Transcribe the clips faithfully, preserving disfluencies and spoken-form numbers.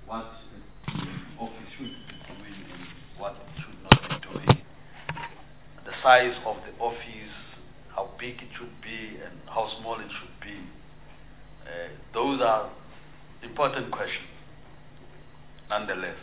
what the office should be doing and what it should not be doing, the size of the office, how big it should be and how small it should be. Uh, those are important questions, nonetheless.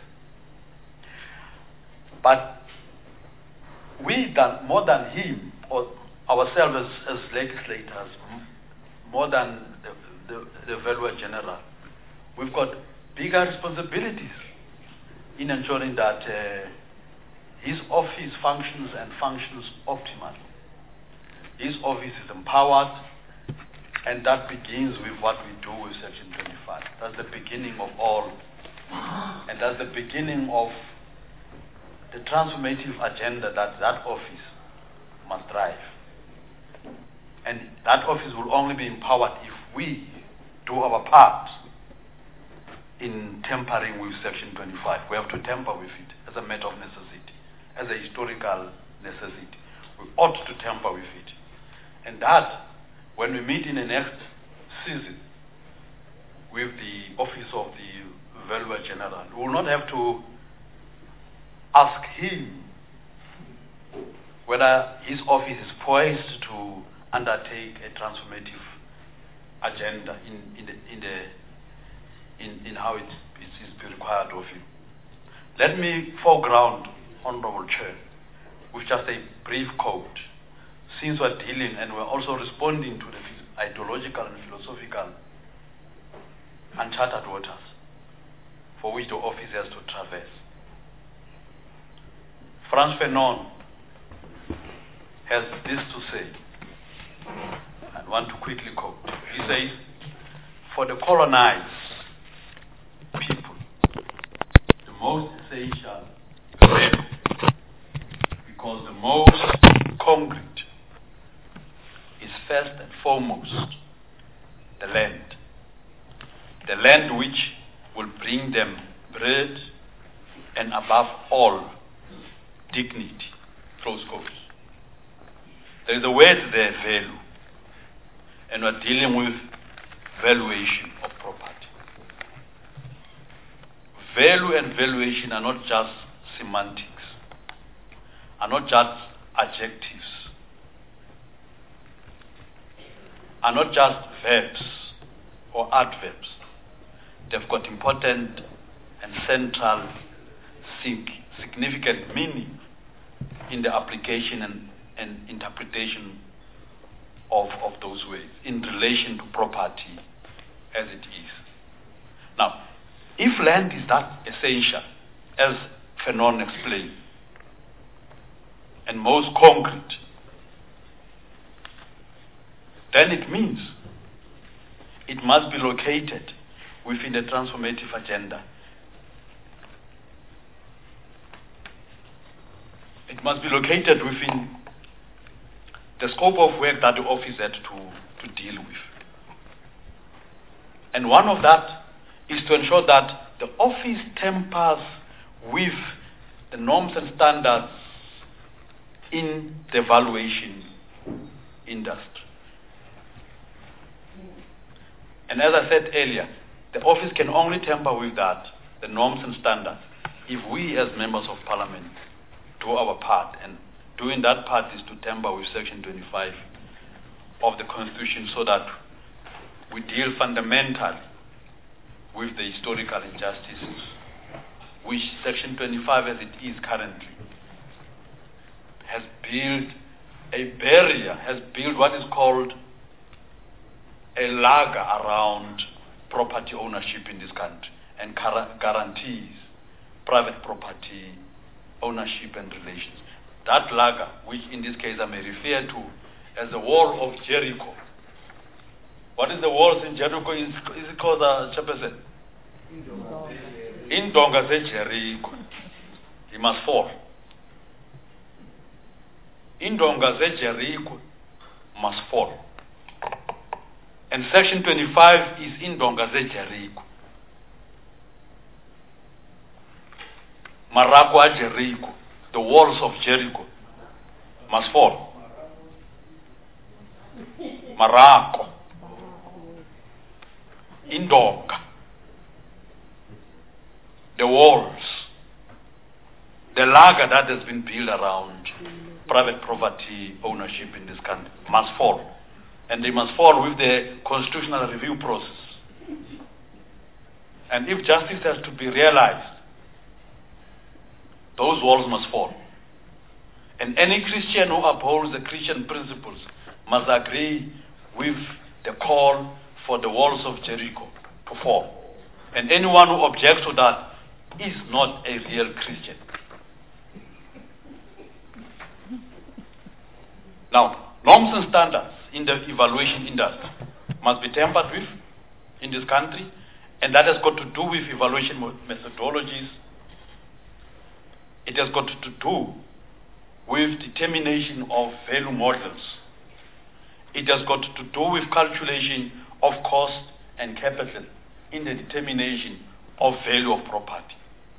But we, done more than him, or ourselves as, as legislators, m- more than the, the, the Valuer General, we've got bigger responsibilities in ensuring that uh, his office functions and functions optimally. His office is empowered, and that begins with what we do with Section twenty-five. That's the beginning of all, and that's the beginning of the transformative agenda that that office must drive. And that office will only be empowered if we do our part in tampering with Section twenty-five. We have to tamper with it as a matter of necessity, as a historical necessity. We ought to tamper with it. And that, when we meet in the next season with the office of the Valuer General, we will not have to ask him whether his office is poised to undertake a transformative agenda in, in, the, in, the, in, in how it is required of him. Let me foreground, Honorable Chair, with just a brief quote. Since we're dealing and we're also responding to the ideological and philosophical uncharted waters for which the office has to traverse. Frantz Fanon has this to say, I want to quickly quote. He says, for the colonized people, the most essential is land, because the most concrete is first and foremost the land. The land which will bring them bread and above all dignity. Close quotes. There is a word there, value. And we're dealing with valuation of property. Value and valuation are not just semantics, are not just adjectives, are not just verbs or adverbs. They've got important and central, significant meaning in the application and, and interpretation of, of those words in relation to property as it is. Now, if land is that essential, as Fanon explained, and most concrete, then it means it must be located within the transformative agenda. It must be located within the scope of work that the office had to, to deal with. And one of that is to ensure that the office tampers with the norms and standards in the valuation industry. And as I said earlier, the office can only tamper with that, the norms and standards, if we as members of parliament do our part. And doing that part is to tamper with Section twenty-five of the Constitution so that we deal fundamentally with the historical injustices, which Section twenty-five as it is currently has built a barrier, has built what is called a lagger around property ownership in this country and guarantees private property ownership and relations. That lagger, which in this case I may refer to as the wall of Jericho. What is the walls in Jericho? Is, is it called uh, Chairperson? Indonga ze Jericho. He must fall. Indonga ze Jericho must fall. And Section twenty-five is Indonga ze Jericho. Marako a Jericho, the walls of Jericho must fall. Marako. Indonga. the walls, the lager that has been built around private property ownership in this country must fall. And they must fall with the constitutional review process. And if justice has to be realized, those walls must fall. And any Christian who upholds the Christian principles must agree with the call for the walls of Jericho to fall. And anyone who objects to that is not a real Christian. Now, norms and standards in the evaluation industry must be tampered with in this country, and that has got to do with evaluation methodologies. It has got to do with determination of value models. It has got to do with calculation of cost and capital in the determination of value of property.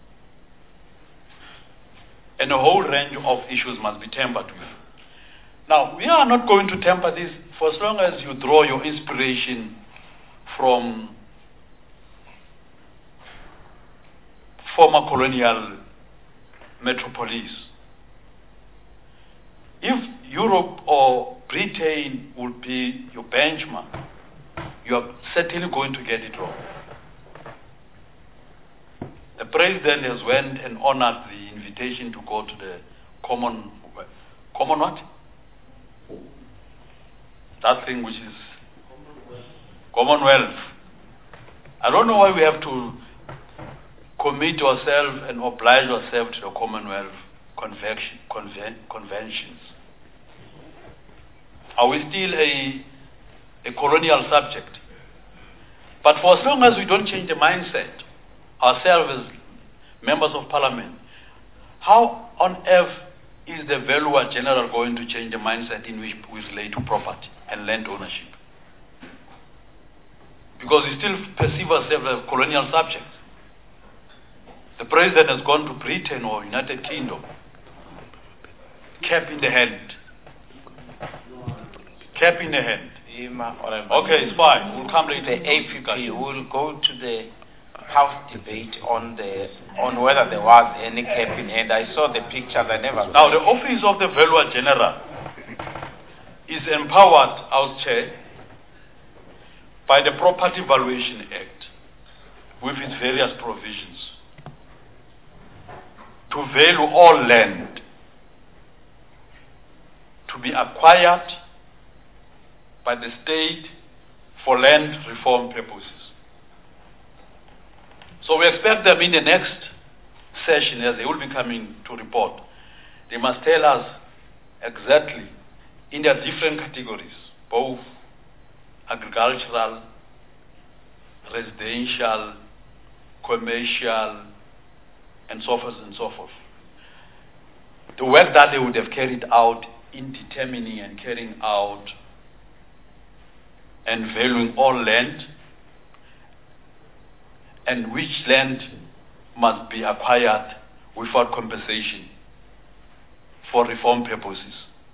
And a whole range of issues must be tampered with. Now, we are not going to temper this for as long as you draw your inspiration from former colonial metropolis. If Europe or Britain would be your benchmark, you are certainly going to get it wrong. The president has went and honored the invitation to go to the common, common what? That thing which is Commonwealth. I don't know why we have to commit ourselves and oblige ourselves to the Commonwealth convention, conven, conventions. Are we still a, a colonial subject? But for as long as we don't change the mindset, ourselves as members of parliament, how on earth is the valuer general going to change the mindset in which we relate to property and land ownership? Because we still perceive ourselves as colonial subjects. The president has gone to Britain or United Kingdom, cap in the hand. Cap in the hand. Okay, it's fine. We'll come later. The A P P will go to the House debate on the on whether there was any cap in hand. I saw the pictures. I never. Now, the office of the Valuer General is empowered, as chair, by the Property Valuation Act, with its various provisions, to value all land to be acquired by the state for land reform purposes. So we expect them in the next session, as they will be coming to report, they must tell us exactly in their different categories, both agricultural, residential, commercial, and so forth and so forth. The work that they would have carried out in determining and carrying out and valuing all land, and which land must be acquired without compensation for reform purposes.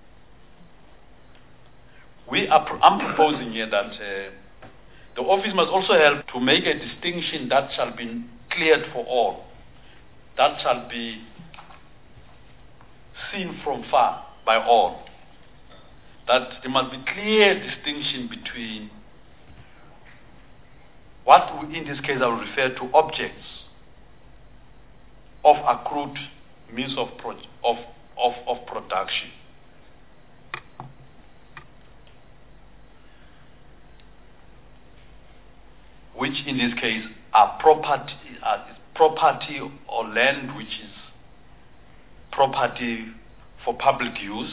We are pro I'm proposing here that uh, the office must also help to make a distinction that shall be cleared for all, that shall be seen from far by all, that there must be clear distinction between what in this case I will refer to objects of accrued means of, pro of, of, of production. Which in this case are property, are property or land which is property for public use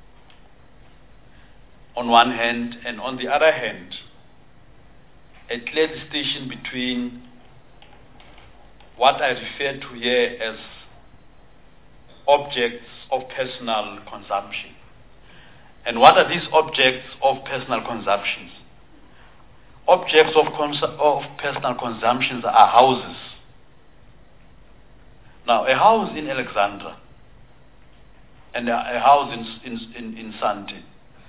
on one hand, and on the other hand, a clear distinction between what I refer to here as objects of personal consumption. And what are these objects of personal consumptions? Objects of, cons of personal consumptions are houses. Now, a house in Alexandra and a, a house in, in, in, in Sandton,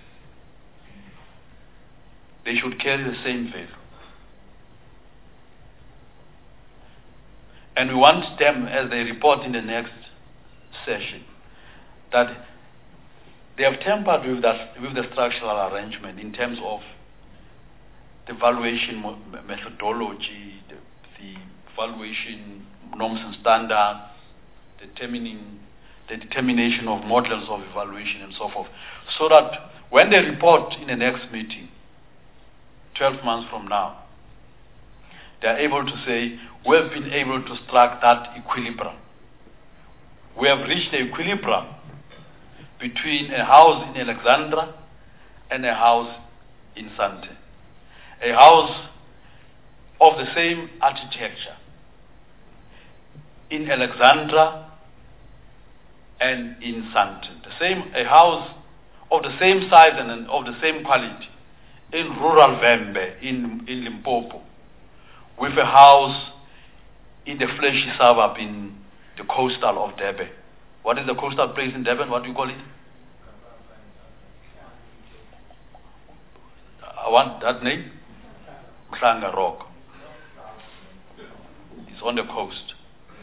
they should carry the same value. And we want them, as they report in the next session, that they have tampered with, that, with the structural arrangement in terms of the valuation methodology, the, the valuation norms and standards, determining the determination of models of evaluation and so forth, so that when they report in the next meeting, twelve months from now, they are able to say, we have been able to strike that equilibrium. We have reached the equilibrium between a house in Alexandra and a house in Sandton. A house of the same architecture in Alexandra and in Sandton. The same, a house of the same size and of the same quality in rural Vembe, in, in Limpopo, with a house in the fleshy suburb in the coastal of Durban. What is the coastal place in Durban? What do you call it? I want that name. Mhlanga Rock. It's on the coast.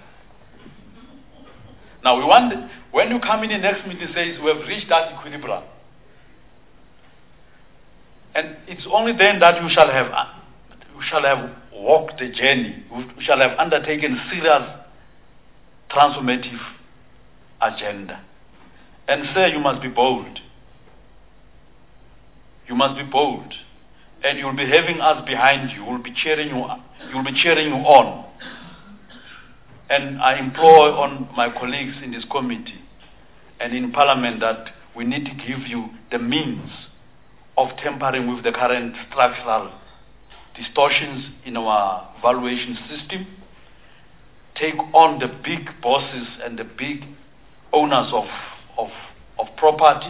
Now we want, when you come in the next meeting, it says we have reached that equilibrium. And it's only then that you shall have, you shall have walked the journey. You shall have undertaken serious transformative agenda. And sir, you must be bold. You must be bold. And you'll be having us behind you. We'll be cheering you, you'll be cheering you on. And I implore on my colleagues in this committee and in Parliament that we need to give you the means of tampering with the current structural distortions in our valuation system, take on the big bosses and the big owners of, of, of property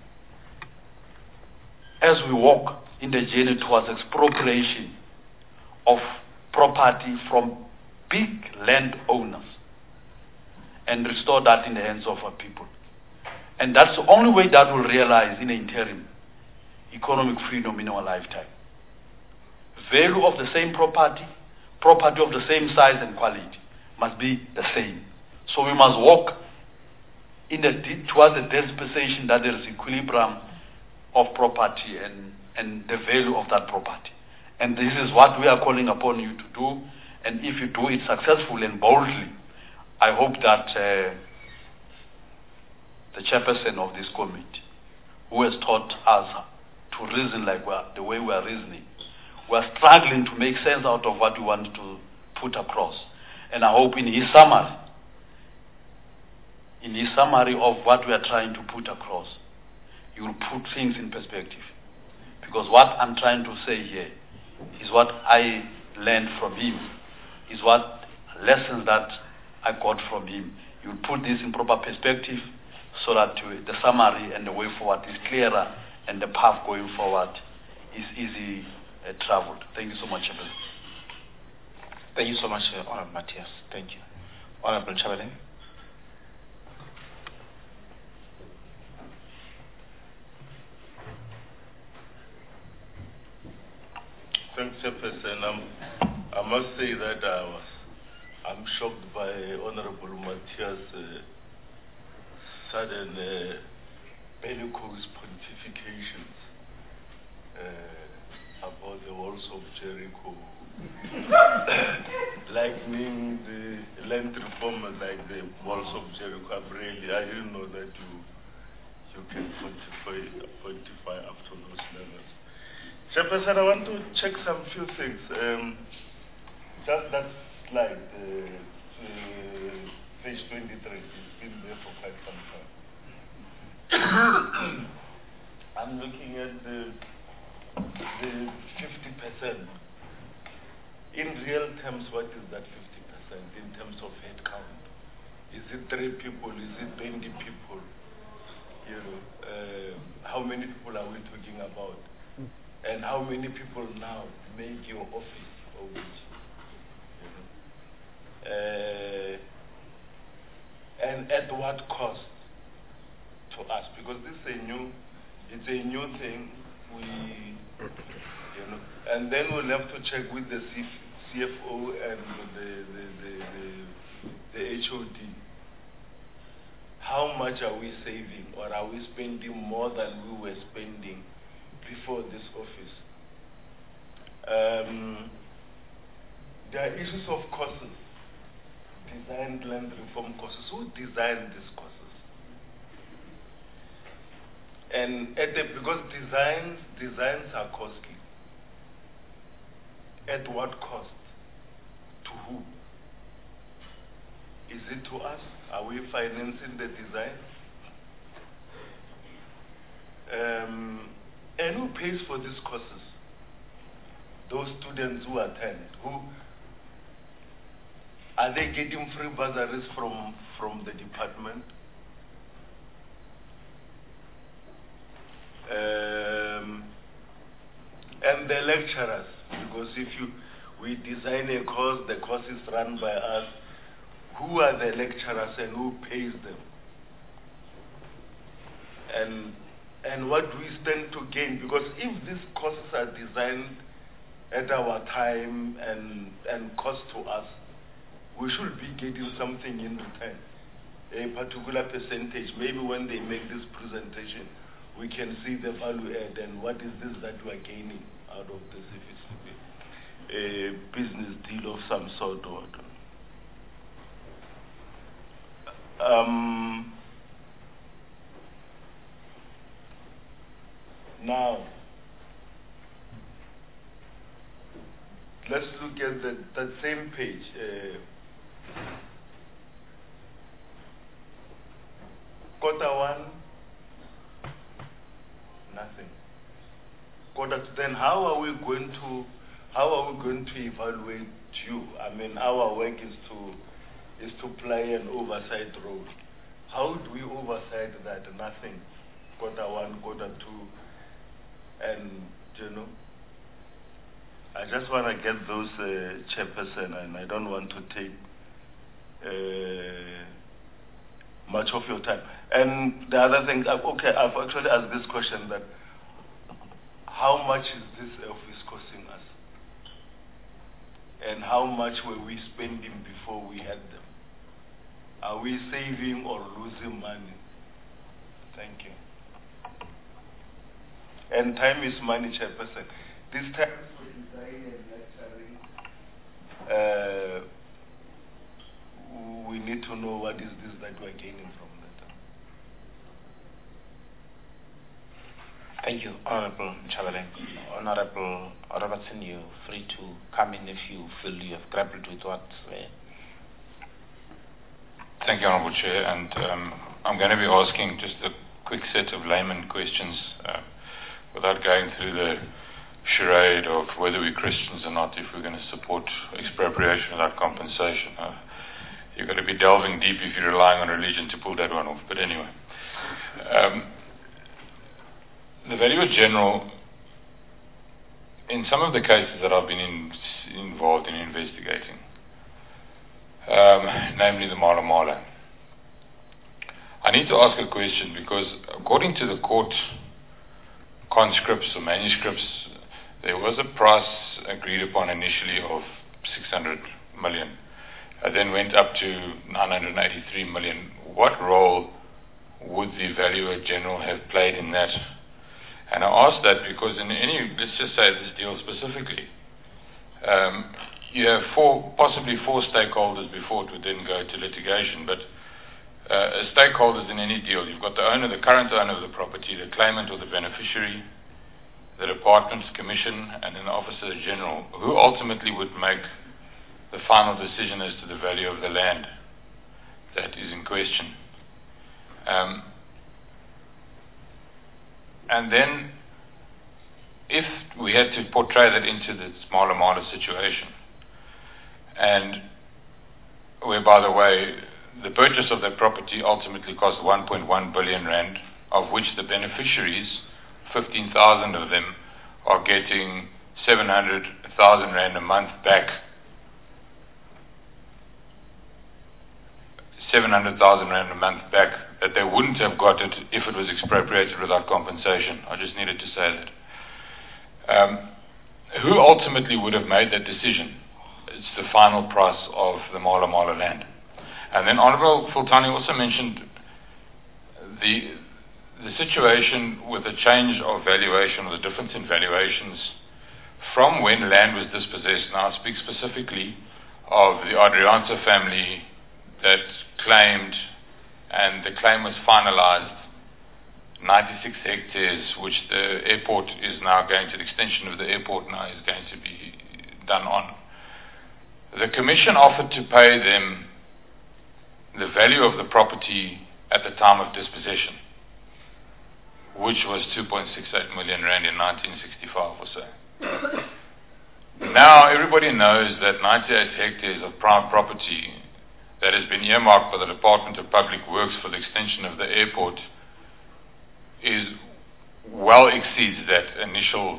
as we walk in the journey towards expropriation of property from big landowners and restore that in the hands of our people. And that's the only way that we'll realize in the interim economic freedom in our lifetime. Value of the same property, property of the same size and quality must be the same. So we must walk in the, towards the dispensation that there is equilibrium of property and, and the value of that property. And this is what we are calling upon you to do. And if you do it successfully and boldly, I hope that uh, the chairperson of this committee, who has taught us to reason like we are, the way we are reasoning, we are struggling to make sense out of what we want to put across. And I hope in his summary, in his summary of what we are trying to put across, you will put things in perspective. Because what I'm trying to say here is what I learned from him, is what lessons that I got from him. You will put this in proper perspective so that you, the summary and the way forward is clearer and the path going forward is easy uh, traveled. Thank you so much, Chairman. Thank you so much, uh, Honorable Matthias. Thank you. Honorable Chairman. Thanks, Chairperson. Um, I must say that I was, I'm shocked by Honorable Matthias' uh, sudden uh, bellicose pontifications uh, about the walls of Jericho, likening the land reformers like the walls of Jericho. I'm really, I didn't know that you you can quantify, quantify up to those levels. Chairperson, I want to check some few things. Um, just that slide, uh, uh, page twenty-three, it's been there for quite some time. I'm looking at the, the fifty percent. In real terms, what is that fifty percent in terms of head count? Is it three people? Is it twenty people? You know, uh, how many people are we talking about? And how many people now make your office of which? You know? uh, and at what cost to us? Because this is a new, it's a new thing. We, you know, and then we'll have to check with the C F O and the the, the, the H O D, how much are we saving, or are we spending more than we were spending before this office? Um, there are issues of courses, designed land reform courses. Who designed these courses? And at the, because designs, designs are costly. At what cost? To who? Is it to us? Are we financing the design? Um, and who pays for these courses? Those students who attend, who are they getting free bursaries from from the department? Um, and the lecturers, because if you we design a course, the course is run by us. Who are the lecturers and who pays them? And and what do we stand to gain? Because if these courses are designed at our time and and cost to us, we should be getting something in return, a particular percentage. Maybe when they make this presentation, we can see the value add and what is this that we are gaining out of this, if it's a business deal of some sort or whatever. Um, now, let's look at the, that same page. Uh, quarter one, nothing. Quarter two, then how are we going to, how are we going to evaluate you? I mean, our work is to is to play an oversight role. How do we oversight that? Nothing. Quarter one, quarter two, and you know, I just want to get those uh, chairperson, and I don't want to take uh, much of your time. And the other thing, uh, okay, I've actually asked this question: that how much is this office costing us, and how much were we spending before we had them? Are we saving or losing money? Thank you. And time is money, chairperson. This time for design and lecturing, uh, we need to know what is this that we're gaining from that. Thank you, Honorable Chabaleng. Honorable Robertson, you're free to come in if you feel you have grappled with what's there. Thank you, Honourable Chair, and um, I'm going to be asking just a quick set of layman questions uh, without going through the charade of whether we're Christians or not, if we're going to support expropriation without compensation. Uh, you've got to be delving deep if you're relying on religion to pull that one off. But anyway, um, the Valuer General, in some of the cases that I've been in, involved in investigating, Um, namely the Mala Mala. I need to ask a question because according to the court conscripts or manuscripts, there was a price agreed upon initially of six hundred million, uh, then went up to nine hundred eighty-three million. What role would the Valuer General have played in that? And I ask that because in any, let's just say this deal specifically, um, you have four, possibly four stakeholders before it would then go to litigation, but uh, as stakeholders in any deal, you've got the owner, the current owner of the property, the claimant or the beneficiary, the department's commission, and then the officer general, who ultimately would make the final decision as to the value of the land that is in question. Um, and then, if we had to portray that into the Mala Mala situation, and where, by the way, the purchase of that property ultimately cost one point one billion rand, of which the beneficiaries, fifteen thousand of them, are getting seven hundred thousand rand a month back. seven hundred thousand rand a month back that they wouldn't have got it if it was expropriated without compensation. I just needed to say that. Um, who ultimately would have made that decision? It's the final price of the Mala Mala land. And then Honourable Fultani also mentioned the the situation with the change of valuation, or the difference in valuations from when land was dispossessed. Now I speak specifically of the Adrianza family that claimed, and the claim was finalized, ninety-six hectares, which the airport is now going to, the extension of the airport now is going to be done on. The Commission offered to pay them the value of the property at the time of dispossession, which was two point six eight million rand in nineteen sixty-five or so. Now everybody knows that ninety-eight hectares of prime property that has been earmarked by the Department of Public Works for the extension of the airport is well exceeds that initial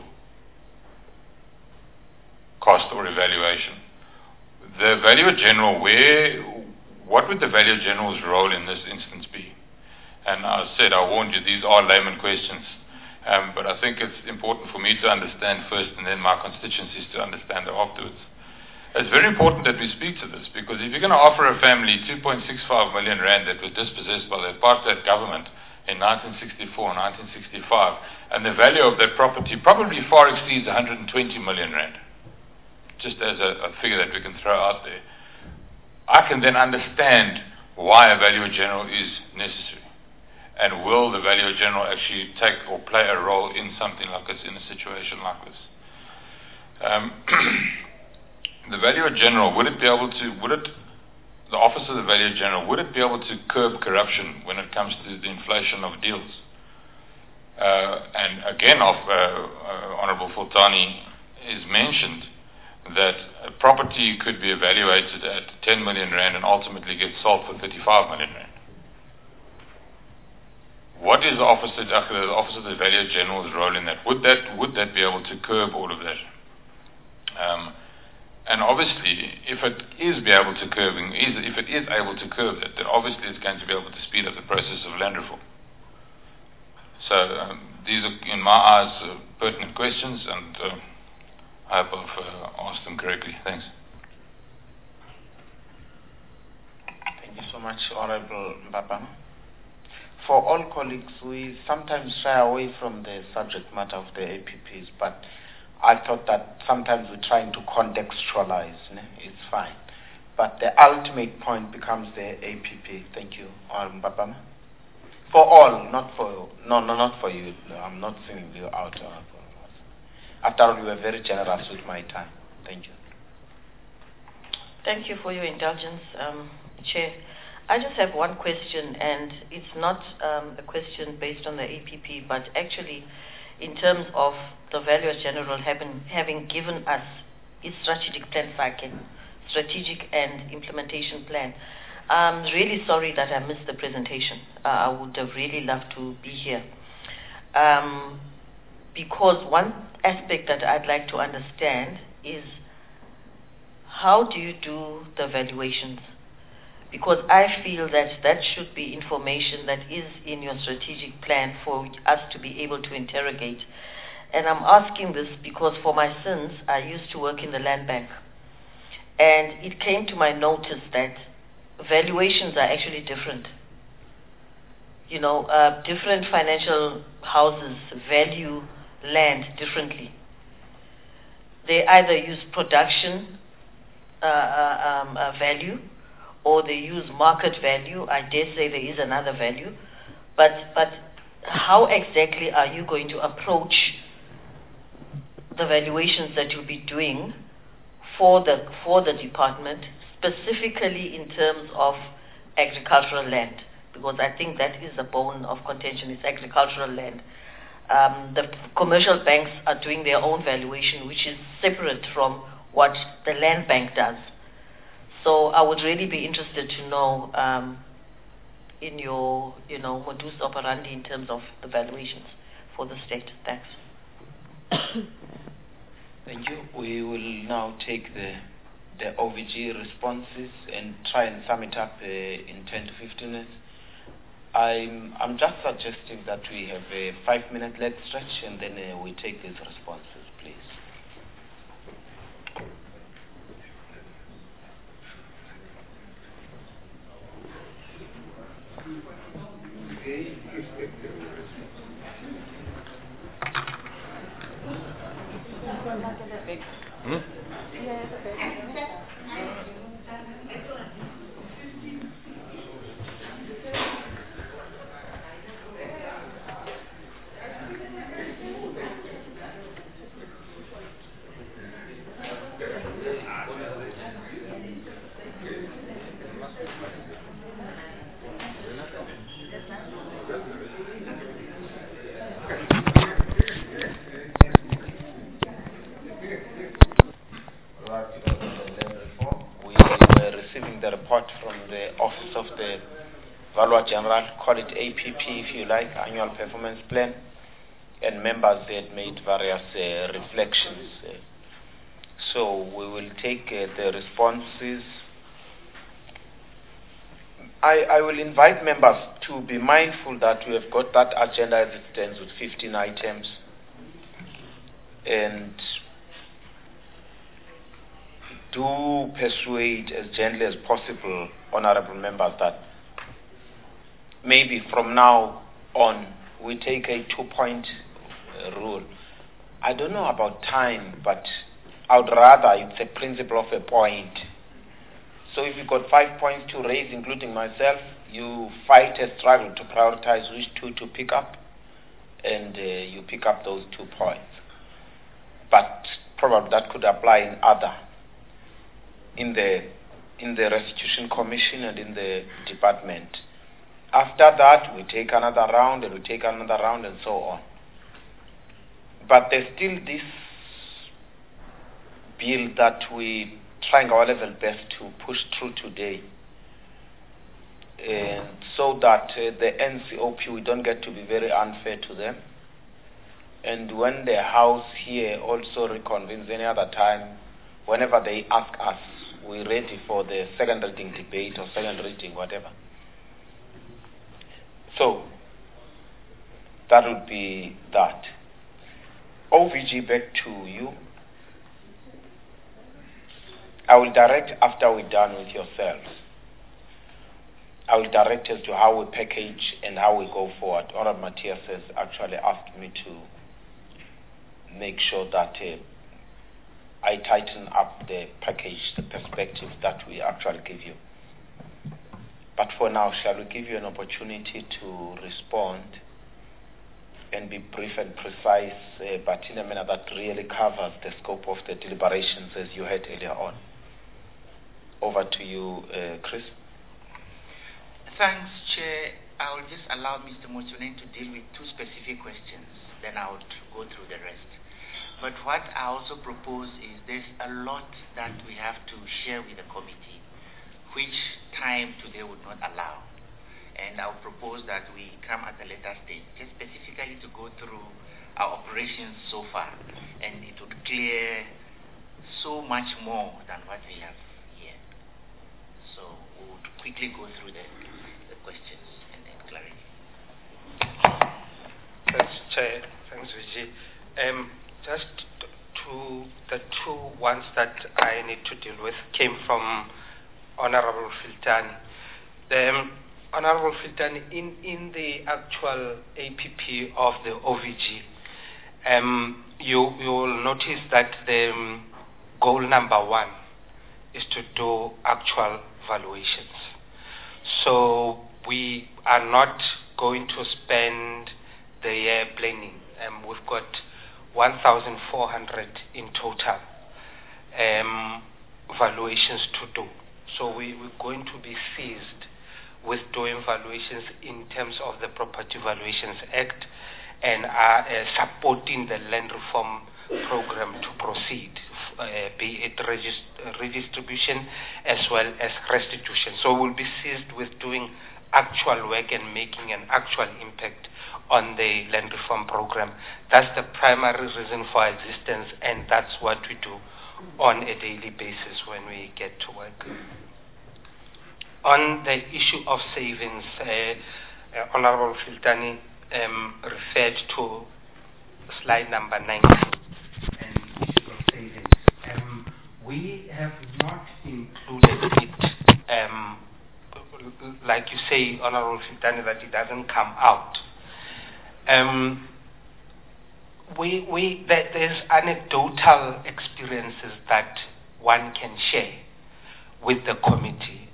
cost or evaluation. The Valuer General, where, what would the Valuer General's role in this instance be? And I said, I warned you, these are layman questions. Um, but I think it's important for me to understand first, and then my constituencies to understand it afterwards. It's very important that we speak to this, because if you're going to offer a family two point six five million rand that was dispossessed by the apartheid government in nineteen sixty-four, nineteen sixty-five, and the value of that property probably far exceeds one hundred twenty million rand, just as a, a figure that we can throw out there, I can then understand why a Valuer General is necessary. And will the Valuer General actually take or play a role in something like this, in a situation like this? Um, the Valuer General, would it be able to, would it, the Office of the Valuer General, would it be able to curb corruption when it comes to the inflation of deals? Uh, and again, of, uh, uh, Honourable Fultani is mentioned that a property could be evaluated at ten million rand and ultimately get sold for thirty-five million rand. What is the Office of, uh, the Office of the Valuer General's role in that? Would that would that be able to curb all of that? Um, and obviously, if it is be able to curb, is, if it is able to curb that, then obviously it's going to be able to speed up the process of land reform. So um, these are, in my eyes, uh, pertinent questions, and uh, I hope I've uh, asked them correctly. Thanks. Thank you so much, Honourable Mbapa. For all colleagues, we sometimes shy away from the subject matter of the A P Ps, but I thought that sometimes we're trying to contextualize. Ne? It's fine. But the ultimate point becomes the A P P. Thank you, Honourable Mbapa. For all, not for, no, no, not for you. No, I'm not singling you out. After all, you were very generous with my time. Thank you. Thank you for your indulgence, um, Chair. I just have one question, and it's not um, a question based on the A P P, but actually in terms of the Valuer General having, having given us its strategic plan cycle, strategic and implementation plan. I'm really sorry that I missed the presentation. Uh, I would have really loved to be here. Um, because one aspect that I'd like to understand is, how do you do the valuations? Because I feel that that should be information that is in your strategic plan for us to be able to interrogate. And I'm asking this because for my sins, I used to work in the land bank. And it came to my notice that valuations are actually different. You know, uh, different financial houses value land differently. They either use production uh, uh, um, uh, value, or they use market value. I dare say there is another value. But, but how exactly are you going to approach the valuations that you'll be doing for the, for the department, specifically in terms of agricultural land? Because I think that is the bone of contention, is agricultural land. Um, the commercial banks are doing their own valuation, which is separate from what the land bank does. So I would really be interested to know um, in your, you know, modus operandi in terms of the valuations for the state. Thanks. Thank you. We will now take the the O V G responses and try and sum it up uh, in ten to fifteen minutes. I'm I'm just suggesting that we have a five minute leg stretch, and then uh, we take these responses, please. Hmm? The report from the Office of the Valuer General, call it A P P if you like, Annual Performance Plan, and members had made various uh, reflections. Uh, so we will take uh, the responses. I, I will invite members to be mindful that we have got that agenda as it stands with fifteen items, and do persuade as gently as possible, honorable members, that maybe from now on we take a two-point uh, rule. I don't know about time, but I would rather it's a principle of a point. So if you've got five points to raise, including myself, you fight a struggle to prioritize which two to pick up, and uh, you pick up those two points. But probably that could apply in other in the in the Restitution Commission and in the department. After that, we take another round and we take another round and so on. But there's still this bill that we trying our level best to push through today, and so that uh, the N C O P, we don't get to be very unfair to them. And when the House here also reconvenes any other time, whenever they ask us, we're ready for the second reading debate or second reading, whatever. So, that would be that. O V G, back to you. I will direct after we're done with yourselves. I will direct as to how we package and how we go forward. Honorable Matthias has actually asked me to make sure that uh, I tighten up the package, the perspective that we actually give you. But for now, shall we give you an opportunity to respond and be brief and precise, uh, but in a manner that really covers the scope of the deliberations as you heard earlier on. Over to you, uh, Chris. Thanks, Chair. I will just allow Mister Motsoneng to deal with two specific questions, then I will go through the rest. But what I also propose is there's a lot that we have to share with the committee, which time today would not allow. And I'll propose that we come at a later stage, just specifically to go through our operations so far. And it would clear so much more than what we have here. So we would quickly go through the, the questions and, and clarity. Thanks, Chair. Thanks, Vijay. Um, Just to the two ones that I need to deal with came from Honorable Filtani. The um, Honorable Filtani, in, in the actual A P P of the O V G, um, you, you will notice that the um, goal number one is to do actual valuations. So we are not going to spend the year planning. Um, we've got one thousand four hundred in total um, valuations to do. So we, we're going to be seized with doing valuations in terms of the Property Valuations Act and are uh, supporting the land reform program to proceed, uh, be it regist- redistribution as well as restitution. So we'll be seized with doing actual work and making an actual impact on the land reform program. That's the primary reason for existence, and that's what we do on a daily basis when we get to work. On the issue of savings, uh, uh, Honorable Filtani um, referred to slide number nineteen and issue of savings. Um, we have not included it, um, like you say, Honorable Filtani, that it doesn't come out. Um, we, we, there, there's anecdotal experiences that one can share with the committee.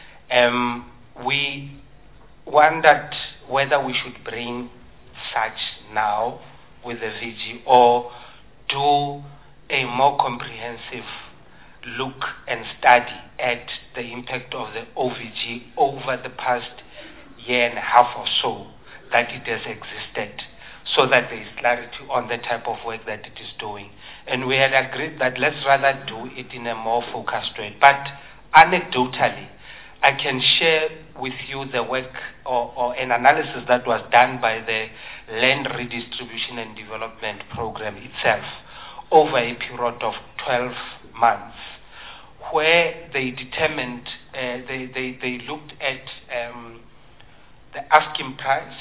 Um, we wondered whether we should bring such now with the V G or do a more comprehensive look and study at the impact of the O V G over the past year and a half or so that it has existed, so that there is clarity on the type of work that it is doing. And we had agreed that let's rather do it in a more focused way. But anecdotally, I can share with you the work or, or an analysis that was done by the Land Redistribution and Development Program itself over a period of twelve months, where they determined, uh, they, they, they looked at um, the asking price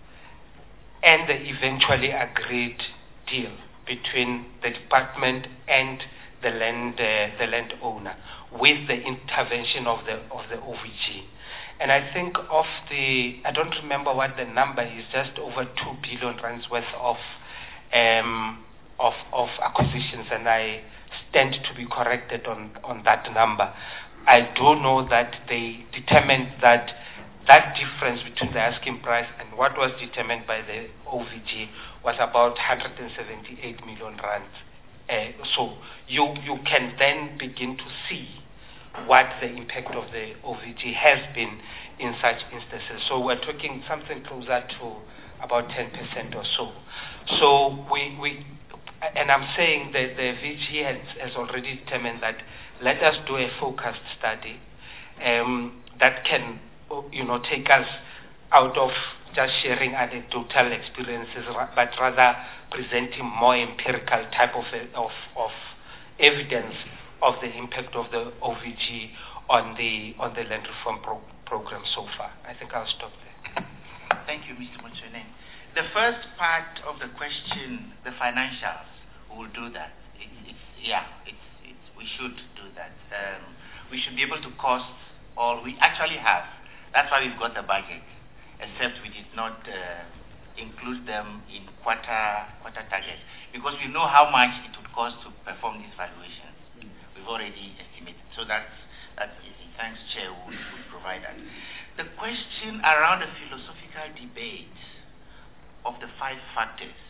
and the eventually agreed deal between the department and the land, uh, the landowner, with the intervention of the of the O V G. And I think of the, I don't remember what the number is, just over two billion rands worth of um, of of acquisitions, and I stand to be corrected on on that number. I do know that they determined that that difference between the asking price and what was determined by the O V G was about one hundred seventy-eight million rands. Uh, so you you can then begin to see what the impact of the O V G has been in such instances. So we're talking something closer to about ten percent or so. So we, we and I'm saying that the V G has, has already determined that let us do a focused study um, that can, you know, take us out of just sharing anecdotal experiences, but rather presenting more empirical type of of, of evidence of the impact of the O V G on the on the land reform pro program so far. I think I'll stop there. Thank you, Mister Motsoeneng. The first part of the question, the financials, we will do that. It, it's yeah, it's, it's we should do that. Um, we should be able to cost all we actually have. That's why we've got the budget, except we did not uh, include them in quarter quarter target, because we know how much it would cost to perform these valuations. Mm. We've already estimated. So that's that's easy. Thanks, Chair, who will provide that. The question around the philosophical debate of the five factors.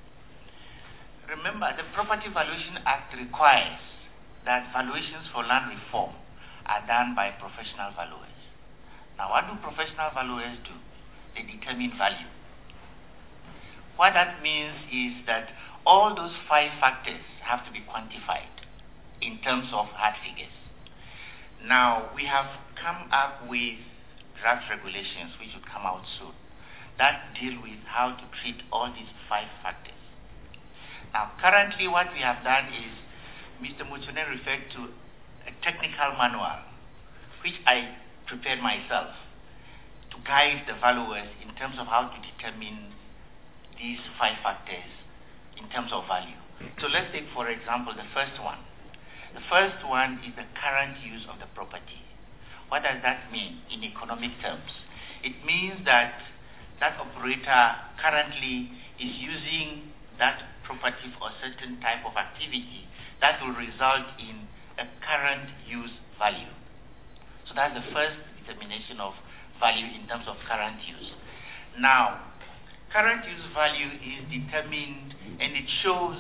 Remember, the Property Valuation Act requires that valuations for land reform are done by professional valuers. Now, what do professional valuers do? They determine value. What that means is that all those five factors have to be quantified in terms of hard figures. Now, we have come up with draft regulations which will come out soon that deal with how to treat all these five factors. Now, currently what we have done is Mister Motsoeneng referred to a technical manual which I prepared myself to guide the valuers in terms of how to determine these five factors in terms of value. So let's take, for example, the first one. The first one is the current use of the property. What does that mean in economic terms? It means that that operator currently is using that property for a certain type of activity that will result in a current use value. So that's the first determination of value in terms of current use. Now, current use value is determined and it shows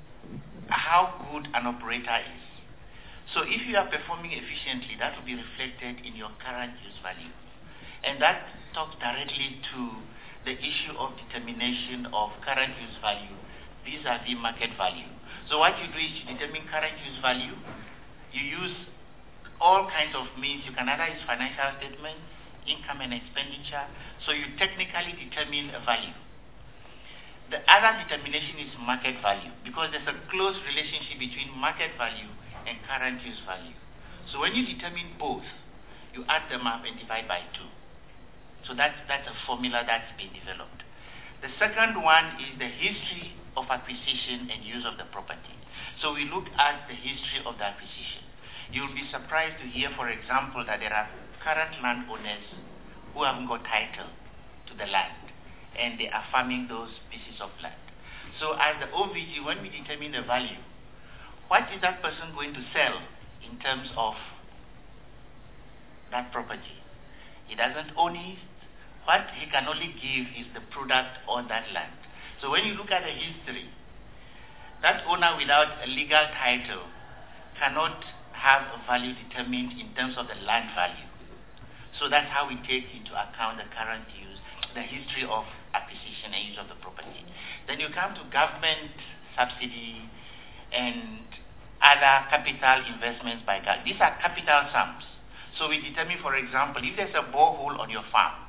how good an operator is. So if you are performing efficiently, that will be reflected in your current use value. And that talks directly to the issue of determination of current use value vis-a-vis market value. So what you do is you determine current use value. You use all kinds of means. You can either use financial statements, income and expenditure. So you technically determine a value. The other determination is market value, because there's a close relationship between market value and current use value. So when you determine both, you add them up and divide by two. So that's, that's a formula that's been developed. The second one is the history of acquisition and use of the property. So we looked at the history of the acquisition. You'll be surprised to hear, for example, that there are current landowners who haven't got title to the land. and they are farming those pieces of land. So as the O V G, when we determine the value, what is that person going to sell in terms of that property? He doesn't own it. What he can only give is the product on that land. So when you look at the history, that owner without a legal title cannot have a value determined in terms of the land value. So that's how we take into account the current use, the history of acquisition and use of the property. Then you come to government subsidy and other capital investments by government. These are capital sums. So we determine, for example, if there's a borehole on your farm,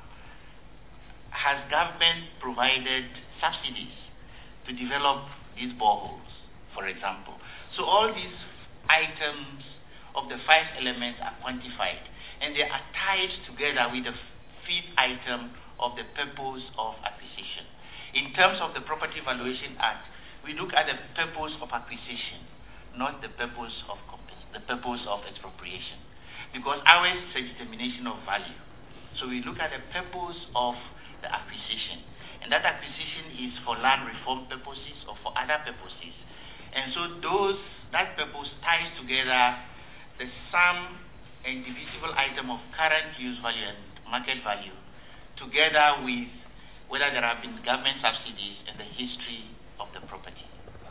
has government provided subsidies to develop these boreholes, for example? So all these items of the five elements are quantified, and they are tied together with the fifth item of the purpose of acquisition. In terms of the Property Valuation Act, we look at the purpose of acquisition, not the purpose of the purpose of expropriation, because ours is a determination of value. So we look at the purpose of the acquisition, and that acquisition is for land reform purposes or for other purposes. And so those that purpose ties together the sum and divisible item of current use value and market value, together with whether there have been government subsidies and the history of the property.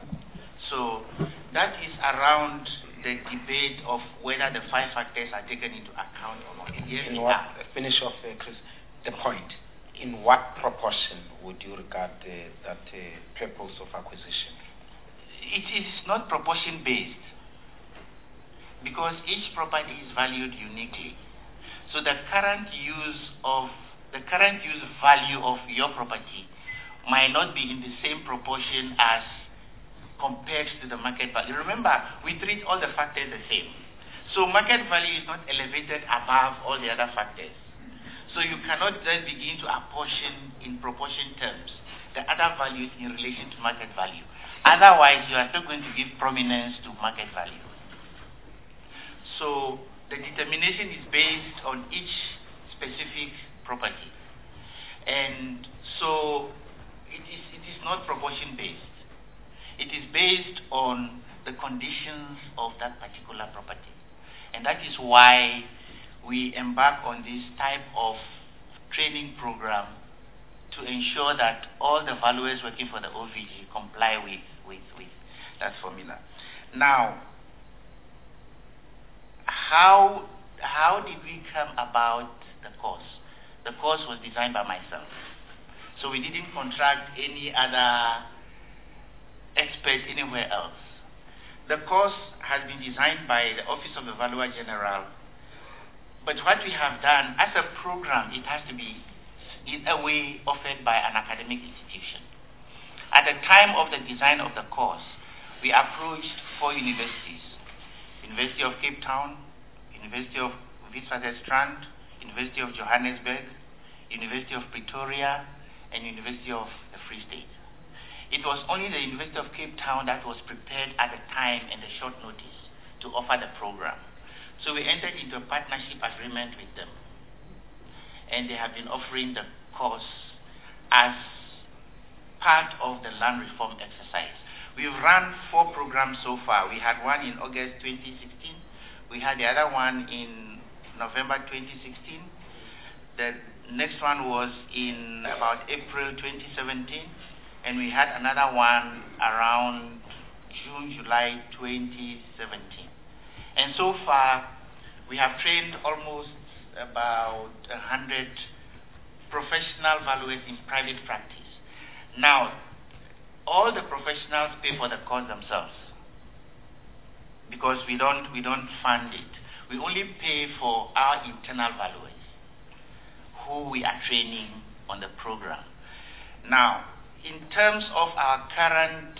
So that is around the debate of whether the five factors are taken into account or not. Yes, in what, finish off, uh, Chris, the point. In what proportion would you regard uh, that uh, purpose of acquisition? It is not proportion based, because each property is valued uniquely. So the current use of the current use value of your property might not be in the same proportion as compared to the market value. Remember, we treat all the factors the same. So market value is not elevated above all the other factors. So you cannot then begin to apportion in proportion terms the other values in relation to market value. Otherwise, you are still going to give prominence to market value. So the determination is based on each specific property. And so it is, it is not proportion based. It is based on the conditions of that particular property. And that is why we embark on this type of training program to ensure that all the valuers working for the O V G comply with, with, with that formula. Now, how, how did we come about the course? The course was designed by myself. So we didn't contract any other expert anywhere else. The course has been designed by the Office of the Valuer General, but what we have done as a program, it has to be in a way offered by an academic institution. At the time of the design of the course, we approached four universities: University of Cape Town, University of Witwatersrand, University of Johannesburg, University of Pretoria, and University of the Free State. It was only the University of Cape Town that was prepared at the time and the short notice to offer the program. So we entered into a partnership agreement with them, and they have been offering the course as part of the land reform exercise. We've run four programs so far. We had one in August twenty sixteen. We had the other one in November twenty sixteen. The next one was in about April twenty seventeen. And we had another one around June, July twenty seventeen. And so far, we have trained almost about one hundred professional valuers in private practice. Now, all the professionals pay for the course themselves, because we don't, we don't fund it. We only pay for our internal valuers, who we are training on the program. Now, in terms of our current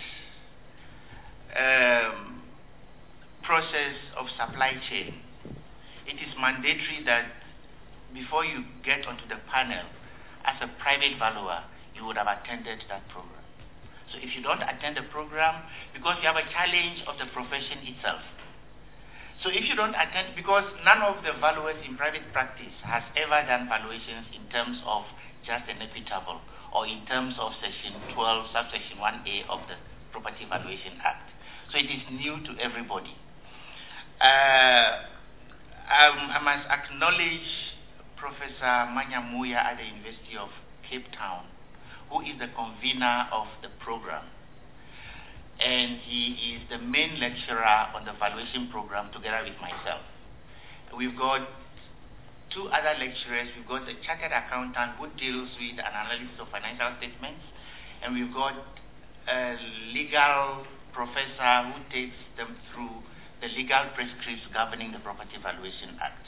um, process of supply chain, it is mandatory that before you get onto the panel as a private valuer, you would have attended that program. So if you don't attend the program, because you have a challenge of the profession itself. So if you don't attend, because none of the valuers in private practice has ever done valuations in terms of just and equitable, or in terms of Section twelve, subsection one A of the Property Valuation Act. So it is new to everybody. Uh, um, I must acknowledge Professor Manyamuya at the University of Cape Town, who is the convener of the program. And he is the main lecturer on the valuation program together with myself. We've got two other lecturers. We've got a chartered accountant who deals with an analysis of financial statements, and we've got a legal professor who takes them through the legal prescripts governing the Property Valuation Act.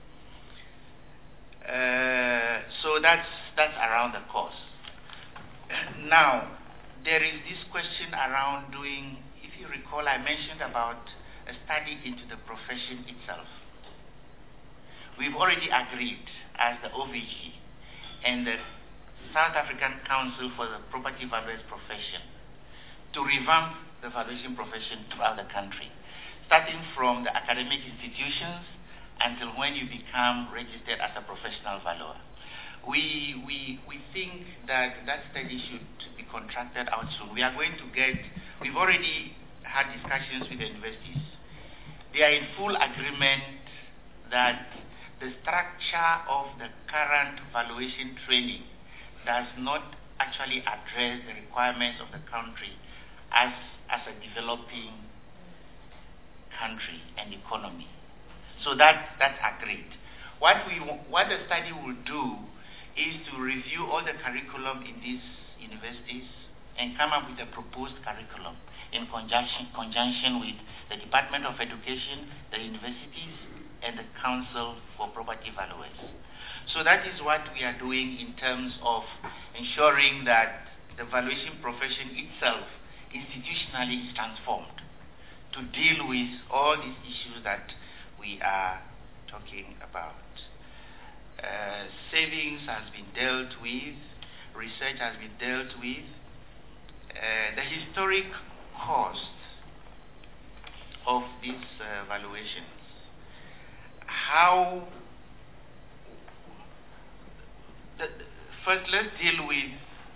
Uh, so that's, that's around the course. Now, there is this question around doing, if you recall, I mentioned about a study into the profession itself. We've already agreed as the O V G and the South African Council for the Property Valuers Profession to revamp the valuation profession throughout the country, starting from the academic institutions until when you become registered as a professional valuer. We, we, we think that that study should be contracted out soon. We are going to get, we've already had discussions with the universities. They are in full agreement that the structure of the current valuation training does not actually address the requirements of the country as, as a developing country and economy. So that, that's agreed. What, we, what the study will do is to review all the curriculum in these universities and come up with a proposed curriculum in conjunction, conjunction with the Department of Education, the universities, and the Council for Property Valuers. So that is what we are doing in terms of ensuring that the valuation profession itself institutionally is transformed to deal with all these issues that we are talking about. Uh, savings has been dealt with, research has been dealt with, uh, the historic cost of these uh, valuations. How, the, first let's deal with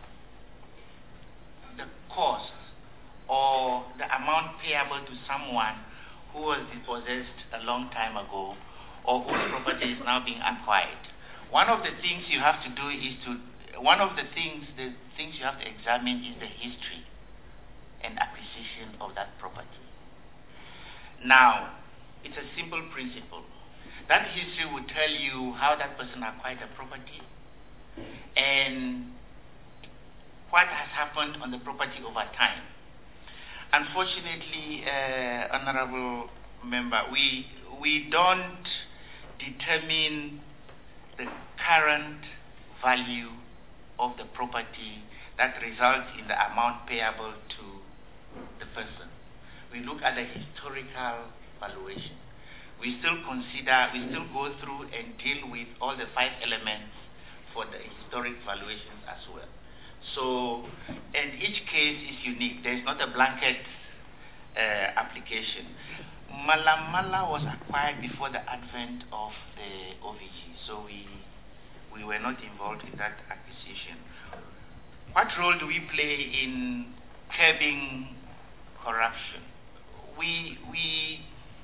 the cost or the amount payable to someone who was dispossessed a long time ago or whose property is now being acquired. One of the things you have to do is to, one of the things, the things you have to examine is the history and acquisition of that property. Now, it's a simple principle. That history will tell you how that person acquired the property and what has happened on the property over time. Unfortunately, uh, Honorable Member, we, we don't determine the current value of the property that results in the amount payable to the person. We look at the historical valuation. We still consider, we still go through and deal with all the five elements for the historic valuations as well. So, and each case is unique. There is not a blanket uh, application. Malamala was acquired before the advent of the O V G, so we, we were not involved in that acquisition. What role do we play in curbing corruption? We, we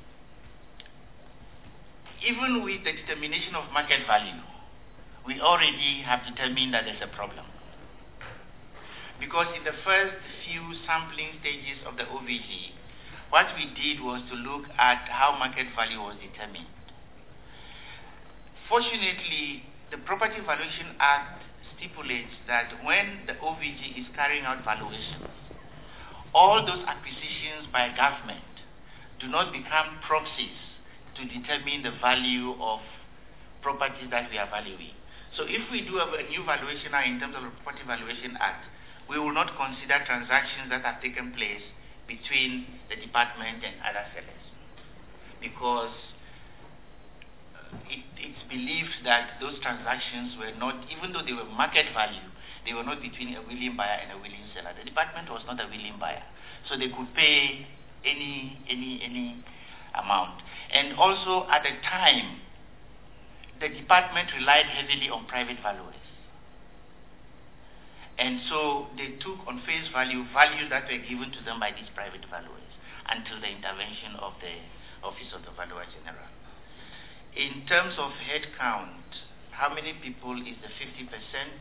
even with the determination of market value, we already have determined that there's a problem. Because in the first few sampling stages of the O V G, what we did was to look at how market value was determined. Fortunately, the Property Valuation Act stipulates that when the O V G is carrying out valuations, all those acquisitions by government do not become proxies to determine the value of properties that we are valuing. So if we do a new valuation now in terms of the Property Valuation Act, we will not consider transactions that have taken place between the department and other sellers, because it, it's believed that those transactions were not, even though they were market value, they were not between a willing buyer and a willing seller. The department was not a willing buyer, so they could pay any any any amount. And also at the time, the department relied heavily on private valuers. And so they took on face value values that were given to them by these private valuers until the intervention of the Office of the Valuer General. In terms of head count, how many people is the fifty percent?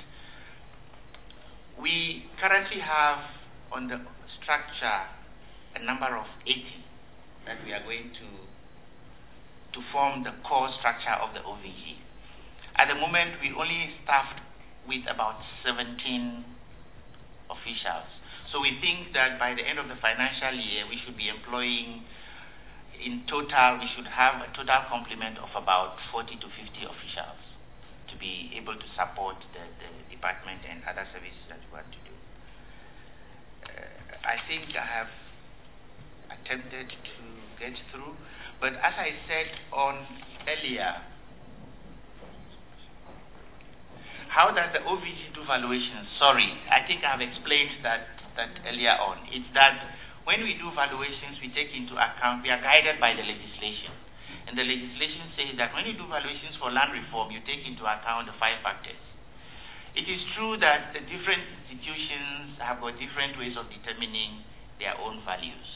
We currently have on the structure a number of eighty that we are going to to form the core structure of the O V G. At the moment, we only staffed with about seventeen officials. So we think that by the end of the financial year, we should be employing, in total, we should have a total complement of about forty to fifty officials to be able to support the, the department and other services that we want to do. Uh, I think I have attempted to get through, but as I said on earlier, how does the O V G do valuations? Sorry, I think I have explained that, that earlier on. It's that when we do valuations, we take into account, we are guided by the legislation. And the legislation says that when you do valuations for land reform, you take into account the five factors. It is true that the different institutions have got different ways of determining their own values.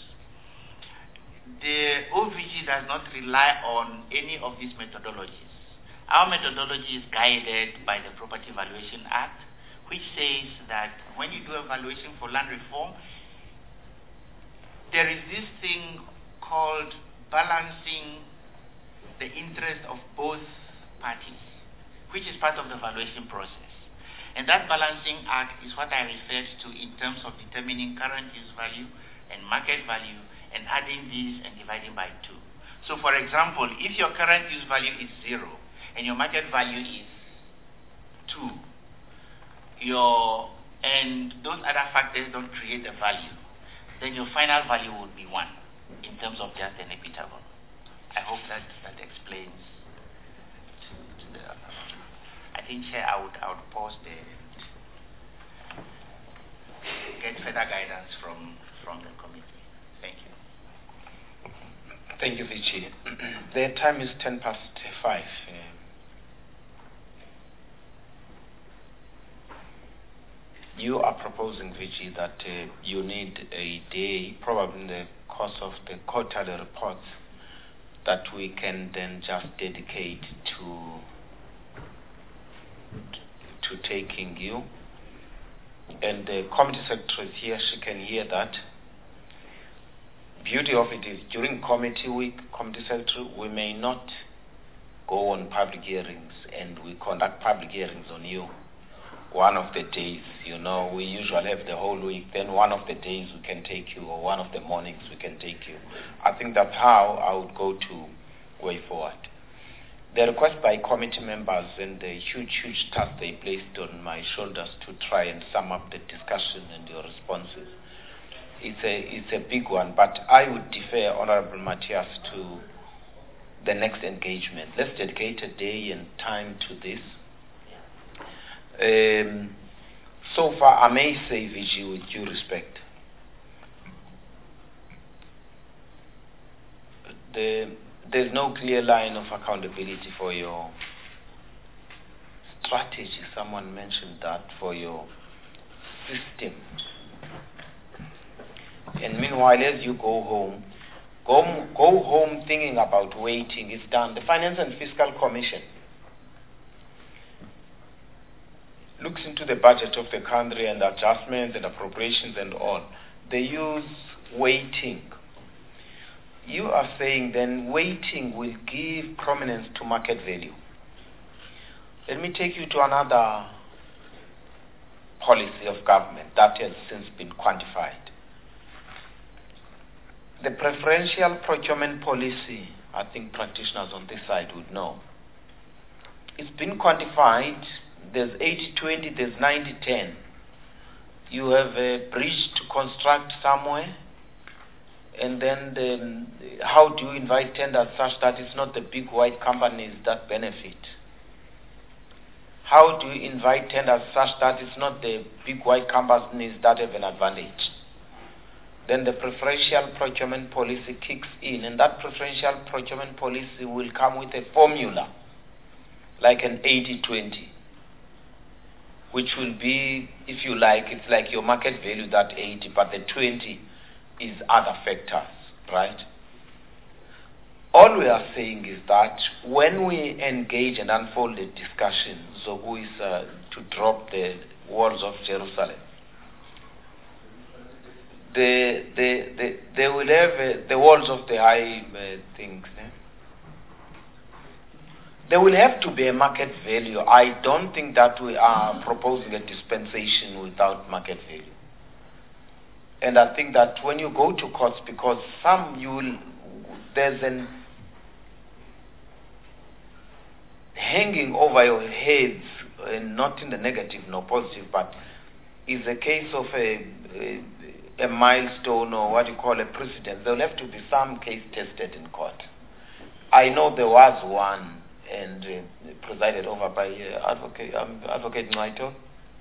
The O V G does not rely on any of these methodologies. Our methodology is guided by the Property Valuation Act, which says that when you do a valuation for land reform, there is this thing called balancing the interest of both parties, which is part of the valuation process. And that balancing act is what I referred to in terms of determining current use value and market value and adding these and dividing by two. So for example, if your current use value is zero and your market value is two, your and those other factors don't create a value, then your final value would be one in terms of just an equitable. I hope that that explains. To, to the, I think, Chair, I would I would pause there. Get further guidance from from the committee. Thank you. Thank you, Vici. The time is ten past five. Uh, you are proposing, Vici, that uh, you need a day, probably in the course of the quarterly reports, that we can then just dedicate to to taking you. And the committee secretary is here, she can hear that. Beauty of it is during committee week, committee secretary, we may not go on public hearings, and we conduct public hearings on you one of the days. You know, we usually have the whole week, then one of the days we can take you, or one of the mornings we can take you. I think that's how I would go to way forward. The request by committee members and the huge, huge task they placed on my shoulders to try and sum up the discussion and your responses, it's a, it's a big one, but I would defer, Honorable Matthias, to the next engagement. Let's dedicate a day and time to this. Um, so far, I may say, Vici, with due respect, the, there's no clear line of accountability for your strategy. Someone mentioned that, for your system. And meanwhile, as you go home, go, go home thinking about waiting. It's done. The Finance and Fiscal Commission looks into the budget of the country and adjustments and appropriations and all. They use weighting. You are saying then weighting will give prominence to market value. Let me take you to another policy of government that has since been quantified. The preferential procurement policy, I think practitioners on this side would know. It's been quantified. There's eighty twenty, there's ninety ten. You have a bridge to construct somewhere, and then the, how do you invite tenders such that it's not the big white companies that benefit? How do you invite tenders such that it's not the big white companies that have an advantage? Then the preferential procurement policy kicks in, and that preferential procurement policy will come with a formula, like an eighty twenty. which will be, if you like, it's like your market value, that eighty, but the twenty is other factors, right? All we are saying is that when we engage and unfold the discussion, so who is uh, to drop the walls of Jerusalem, the, the, the, they will have uh, the walls of the high uh, things. Eh? There will have to be a market value. I don't think that we are proposing a dispensation without market value. And I think that when you go to courts, because some you will, there's an hanging over your heads, uh, not in the negative nor positive, but is a case of a, a, a milestone or what you call a precedent. There will have to be some case tested in court. I know there was one and uh, presided over by uh, Advocate, um, Advocate Naito,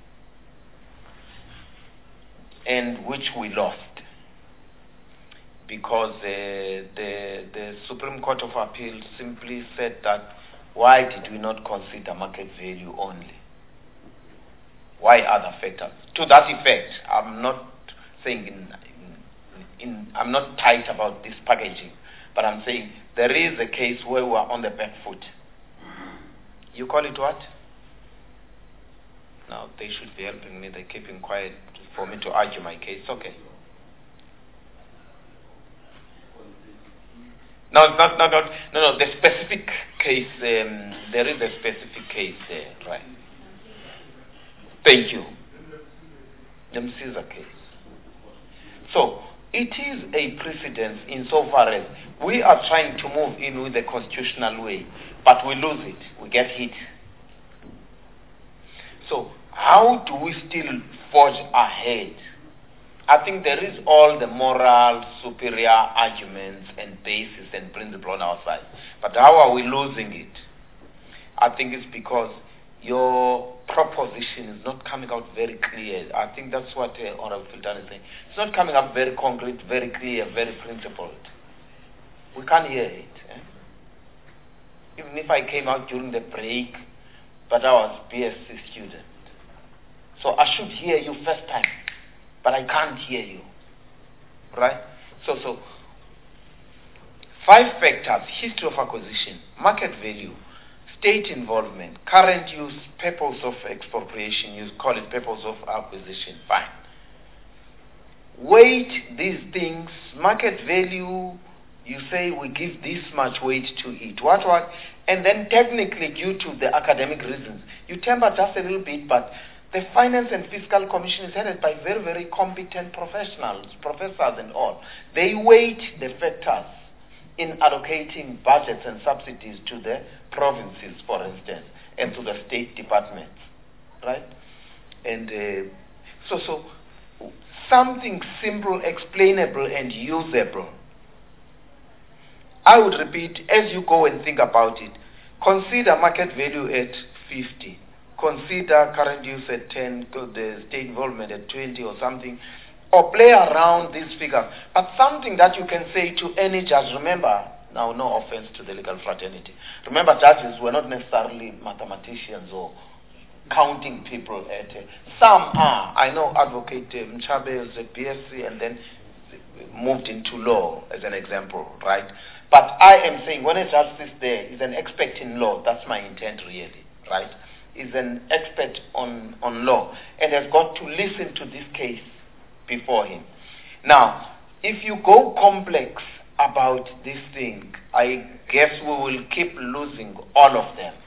and which we lost because uh, the, the Supreme Court of Appeal simply said that why did we not consider market value only? Why other factors? To that effect, I'm not saying in, in, in I'm not tight about this packaging, but I'm saying there is a case where we are on the back foot. You call it what? Now, they should be helping me. They're keeping quiet for me to argue my case. Okay. No, not, not, not, no, no, the specific case, um, there is a specific case there, right? Thank you. The Msiza case. So, it is a precedence insofar as we are trying to move in with the constitutional way, but we lose it, we get hit. So, how do we still forge ahead? I think there is all the moral, superior arguments and basis and principle on our side. But how are we losing it? I think it's because your proposition is not coming out very clear. I think that's what uh, Honorable Filtani is saying. It's not coming up very concrete, very clear, very principled. We can't hear it. Eh? Even if I came out during the break, but I was B S c student. So I should hear you first time, but I can't hear you. Right? So, so five factors: history of acquisition, market value, state involvement, current use, purpose of expropriation, you call it purpose of acquisition, fine. Weight these things, market value, you say we give this much weight to it. What, what? And then technically due to the academic reasons, you temper just a little bit, but the Finance and Fiscal Commission is headed by very, very competent professionals, professors and all. They weight the factors in allocating budgets and subsidies to the provinces, for instance, and to the state departments, right? And uh, so, so something simple, explainable, and usable. I would repeat, as you go and think about it, consider market value at fifty. Consider current use at ten, the state involvement at twenty or something, or play around these figures. But something that you can say to any judge, remember, now no offense to the legal fraternity, remember judges were not necessarily mathematicians or counting people at, uh, some are. I know Advocate uh, Mchabe is a B S c and then moved into law as an example, right? But I am saying when a judge sits there, is an expert in law, that's my intent really, right? Is an expert on, on law and has got to listen to this case before him. Now, if you go complex about this thing, I guess we will keep losing all of them.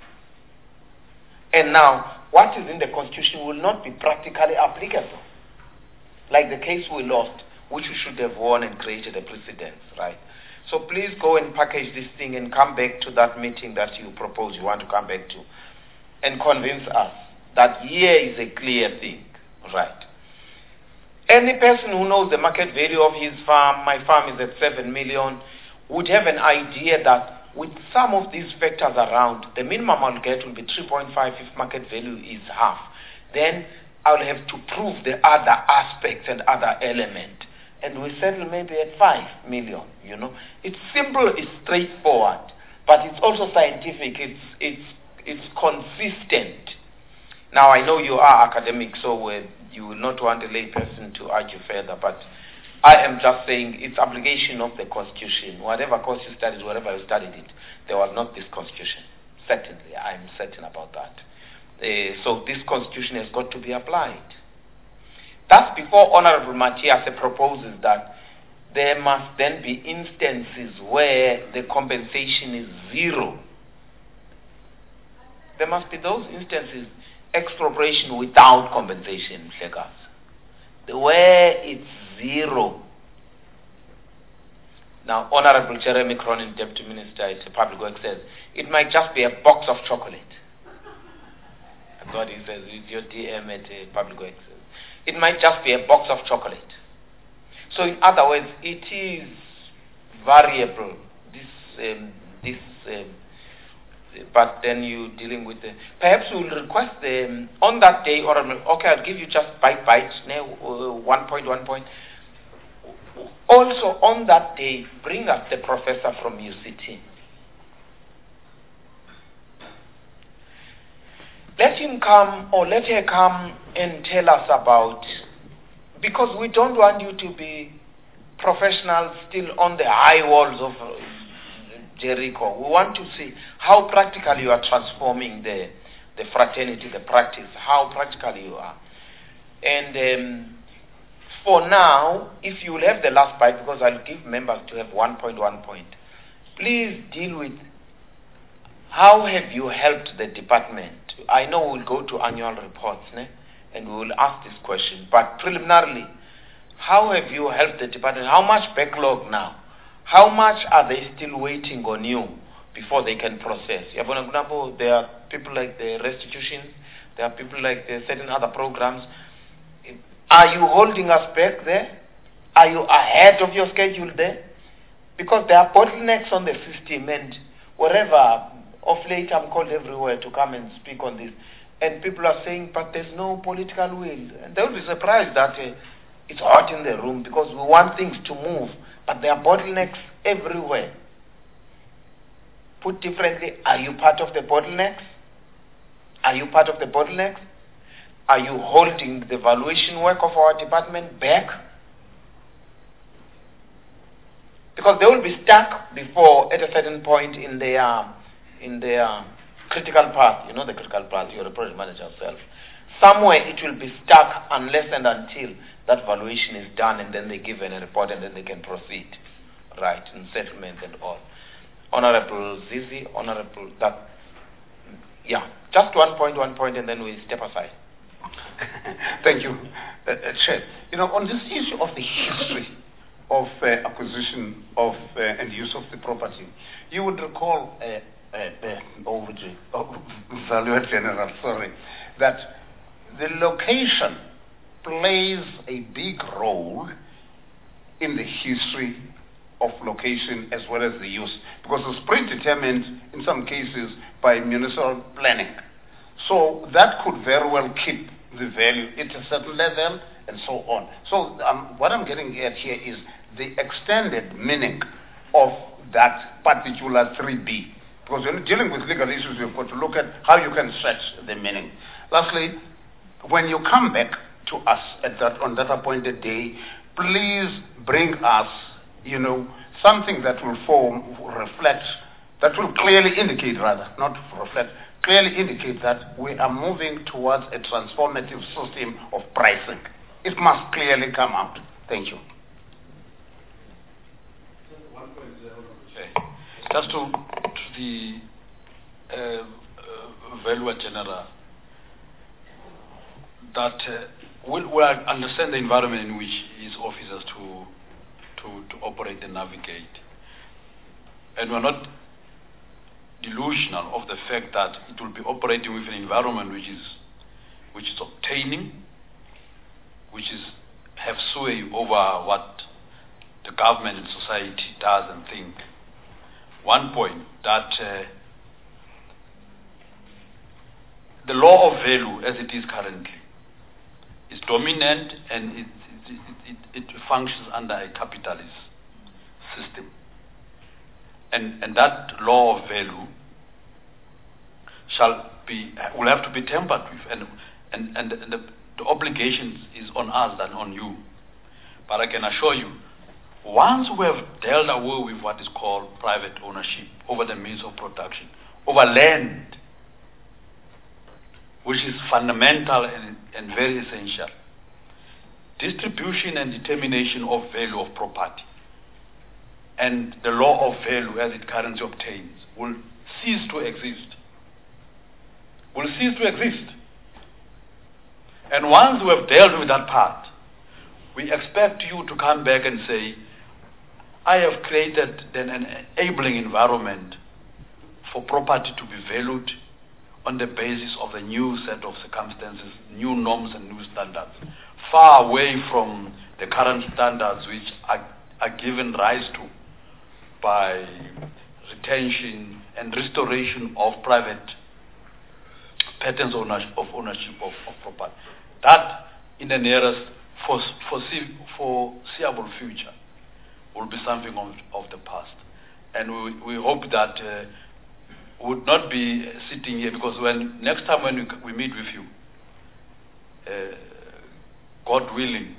And now, what is in the Constitution will not be practically applicable. Like the case we lost, which we should have won and created a precedent, right? So please go and package this thing and come back to that meeting that you propose you want to come back to, and convince us that here is a clear thing, right? Any person who knows the market value of his farm, my farm is at seven million, would have an idea that with some of these factors around, the minimum I'll get will be three point five if market value is half. Then I'll have to prove the other aspects and other elements. And we settle maybe at five million, you know. It's simple, it's straightforward, but it's also scientific, it's, it's, it's consistent. Now, I know you are academic, so uh, you will not want a lay person to argue further, but I am just saying it's obligation of the Constitution. Whatever course you studied, wherever you studied it, there was not this Constitution. Certainly, I'm certain about that. Uh, so this Constitution has got to be applied. That's before Honorable Matias proposes that there must then be instances where the compensation is zero. There must be those instances, expropriation without compensation, where it's zero. Now, Honorable Jeremy Cronin, Deputy Minister at Public Works, says it might just be a box of chocolate. That's what he says with your D M at uh, Public Works. It might just be a box of chocolate. So, in other words, it is variable. This, um, this, um, but then you dealing with the. Perhaps we will request the um, on that day, or okay, I'll give you just bite bite, uh, one point, one point. Also on that day, bring us the professor from U C T. Let him come or let her come and tell us about, because we don't want you to be professionals still on the high walls of uh, Jericho. We want to see how practically you are transforming the, the fraternity, the practice, how practically you are. And um, for now, if you will have the last bite, because I'll give members to have one point, one point, please deal with how have you helped the department. I know we'll go to annual reports, ne? And we will ask this question, but preliminarily, how have you helped the department? How much backlog now? How much are they still waiting on you before they can process? There are people like the restitution, there are people like the certain other programs. Are you holding us back there? Are you ahead of your schedule there? Because there are bottlenecks on the system, and wherever, of late I'm called everywhere to come and speak on this. And people are saying, but there's no political will. And they will be surprised that uh, it's hot in the room because we want things to move, but there are bottlenecks everywhere. Put differently, are you part of the bottlenecks? Are you part of the bottlenecks? Are you holding the valuation work of our department back? Because they will be stuck before, at a certain point in their, in their critical path, you know the critical path, you're a project manager yourself. Somewhere it will be stuck unless and until that valuation is done, and then they give a report, and then they can proceed, right, in settlement and all. Honorable Zizi, Honorable, that, yeah, just one point, one point, and then we step aside. Thank you, uh, uh, Chair. You know, on this issue of the history of uh, acquisition of uh, and use of the property, you would recall, uh, uh, uh, O V G, oh, Valuer General, sorry, that the location plays a big role in the history of location as well as the use, because it's predetermined in some cases by municipal planning. So that could very well keep the value at a certain level and so on. So um, what I'm getting at here is the extended meaning of that particular three B. Because when dealing with legal issues, you've got to look at how you can stretch the meaning. Lastly, when you come back to us at that, on that appointed day, please bring us, you know, something that will form, reflect, that will clearly indicate rather, not reflect, clearly indicate that we are moving towards a transformative system of pricing. It must clearly come out. Thank you. Just to, to the uh, uh, Valuer General, that uh, we, we understand the environment in which his officers to, to, to operate and navigate. And we're not delusional of the fact that it will be operating with an environment which is, which is obtaining, which is have sway over what the government and society does and think. One point, that uh, the law of value as it is currently is dominant, and it, it, it, it functions under a capitalist system. And, and that law of value shall be, will have to be tempered with. And and, and, and the, the obligation is on us than on you. But I can assure you, once we have dealt away with what is called private ownership over the means of production, over land, which is fundamental and, and very essential, distribution and determination of value of property and the law of value as it currently obtains will cease to exist. Will cease to exist. And once we have dealt with that part, we expect you to come back and say, I have created then an enabling environment for property to be valued on the basis of a new set of circumstances, new norms and new standards, far away from the current standards which are, are given rise to by retention and restoration of private patterns of ownership of, of property. That, in the nearest foresee, foreseeable future, will be something of, of the past. And we, we hope that uh, we would not be sitting here, because when next time when we, we meet with you, uh, God willing,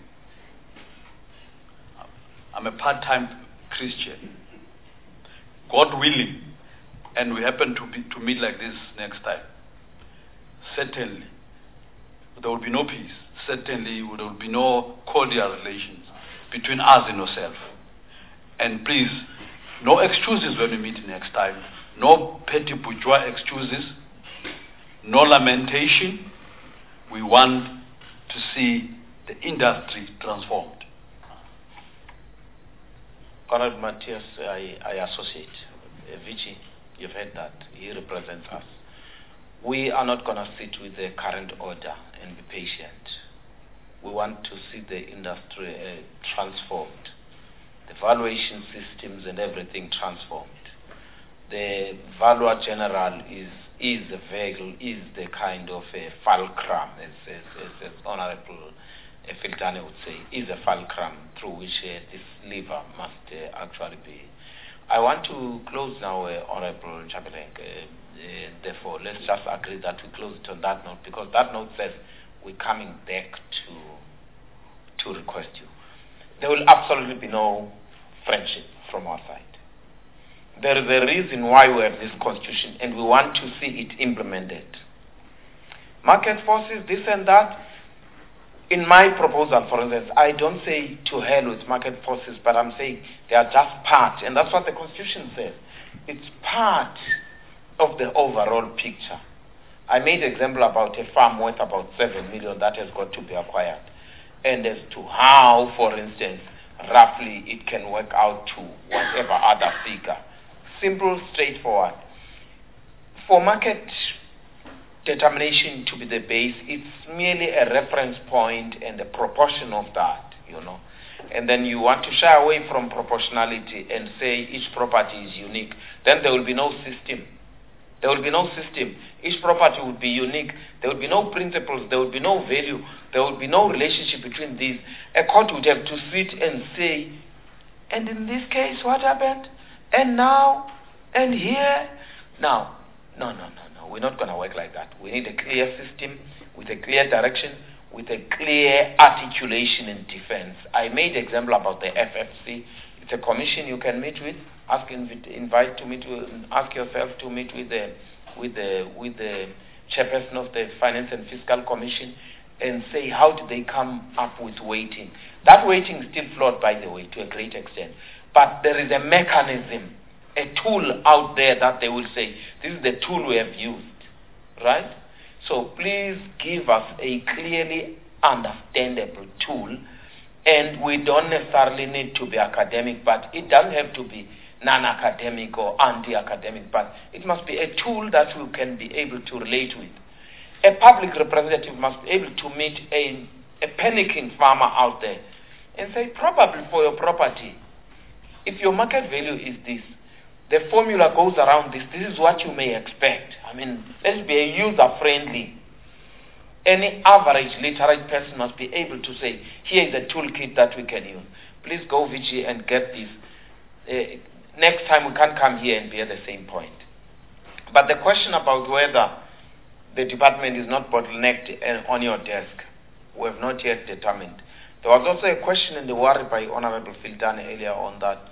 I'm a part-time Christian, God willing, and we happen to be to meet like this next time, certainly there will be no peace. Certainly there will be no cordial relations between us and yourself. And please, no excuses when we meet next time. No petty bourgeois excuses. No lamentation. We want to see the industry transformed. Conrad Matthias, I, I associate. Uh, Vichy, you've heard that. He represents us. We are not going to sit with the current order and be patient. We want to see the industry uh, transformed, the valuation systems and everything transformed. The valuer general is is the vehicle, is the kind of a fulcrum, as, as, as, as Honorable uh, Filtane would say, is a fulcrum through which uh, this lever must uh, actually be. I want to close now, uh, Honorable Chabelenk. Uh, uh, therefore, let's just agree that we close it on that note, because that note says we're coming back to to request you. There will absolutely be no friendship from our side. There is a reason why we have this constitution, and we want to see it implemented. Market forces, this and that. In my proposal, for instance, I don't say to hell with market forces, but I'm saying they are just part, and that's what the constitution says. It's part of the overall picture. I made an example about a farm worth about seven million that has got to be acquired, and as to how, for instance, roughly it can work out to whatever other figure. Simple, straightforward. For market determination to be the base, it's merely a reference point and a proportion of that, you know. And then you want to shy away from proportionality and say each property is unique, then there will be no system. There will be no system. Each property would be unique. There would be no principles. There would be no value. There would be no relationship between these. A court would have to sit and say, and in this case, what happened? And now, and here. Now, no, no, no, no. We're not going to work like that. We need a clear system with a clear direction, with a clear articulation and defense. I made an example about the F F C. It's a commission you can meet with. Ask, invite to meet with, ask yourself to meet with the, with the, with the chairperson of the Finance and Fiscal Commission and say, how did they come up with weighting? That weighting is still flawed, by the way, to a great extent. But there is a mechanism, a tool out there that they will say, this is the tool we have used, right? So please give us a clearly understandable tool, and we don't necessarily need to be academic, but it doesn't have to be non-academic or anti-academic, but it must be a tool that we can be able to relate with. A public representative must be able to meet a, a panicking farmer out there and say, probably for your property, if your market value is this, the formula goes around this, this is what you may expect. I mean, let's be a user-friendly. Any average literate person must be able to say, here is a toolkit that we can use. Please go, Vichy, and get this. Uh, next time we can't come here and be at the same point. But the question about whether the department is not bottlenecked uh, on your desk. We have not yet determined. There was also a question in the worry by Honorable Filtani earlier on that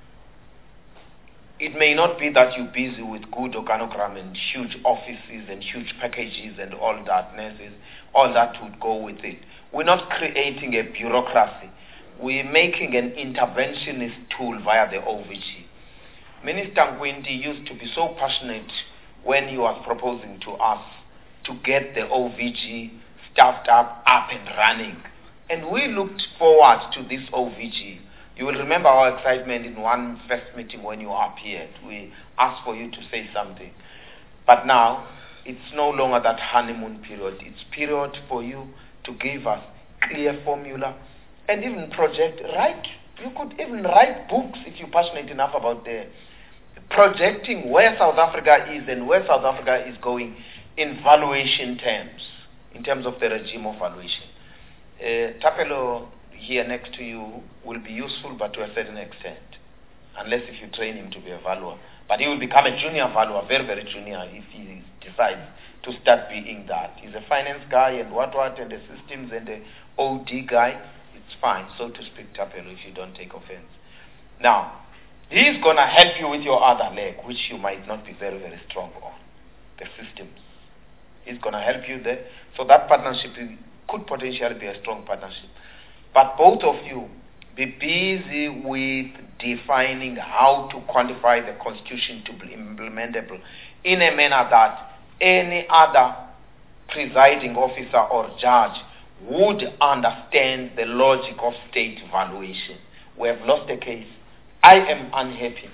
it may not be that you're busy with good organogram and huge offices and huge packages and all that, nurses, all that would go with it. We're not creating a bureaucracy. We're making an interventionist tool via the O V G. Minister Ngwindi used to be so passionate when he was proposing to us to get the O V G staffed up, up and running. And we looked forward to this O V G. You will remember our excitement in one first meeting when you appeared. We asked for you to say something. But now, it's no longer that honeymoon period. It's period for you to give us clear formula and even project, write. You could even write books if you're passionate enough about the projecting where South Africa is and where South Africa is going in valuation terms, in terms of the regime of valuation. Uh, Tapelo here next to you will be useful, but to a certain extent, unless if you train him to be a valuer. But he will become a junior valuer, very, very junior, if he decides to start being that. He's a finance guy and what, what, and the systems and the O D guy. It's fine, so to speak, Tapelo, if you don't take offense. Now, he's going to help you with your other leg, which you might not be very, very strong on, the systems. He's going to help you there. So that partnership could potentially be a strong partnership. But both of you, be busy with defining how to quantify the Constitution to be implementable in a manner that any other presiding officer or judge would understand the logic of state valuation. We have lost a case. I am unhappy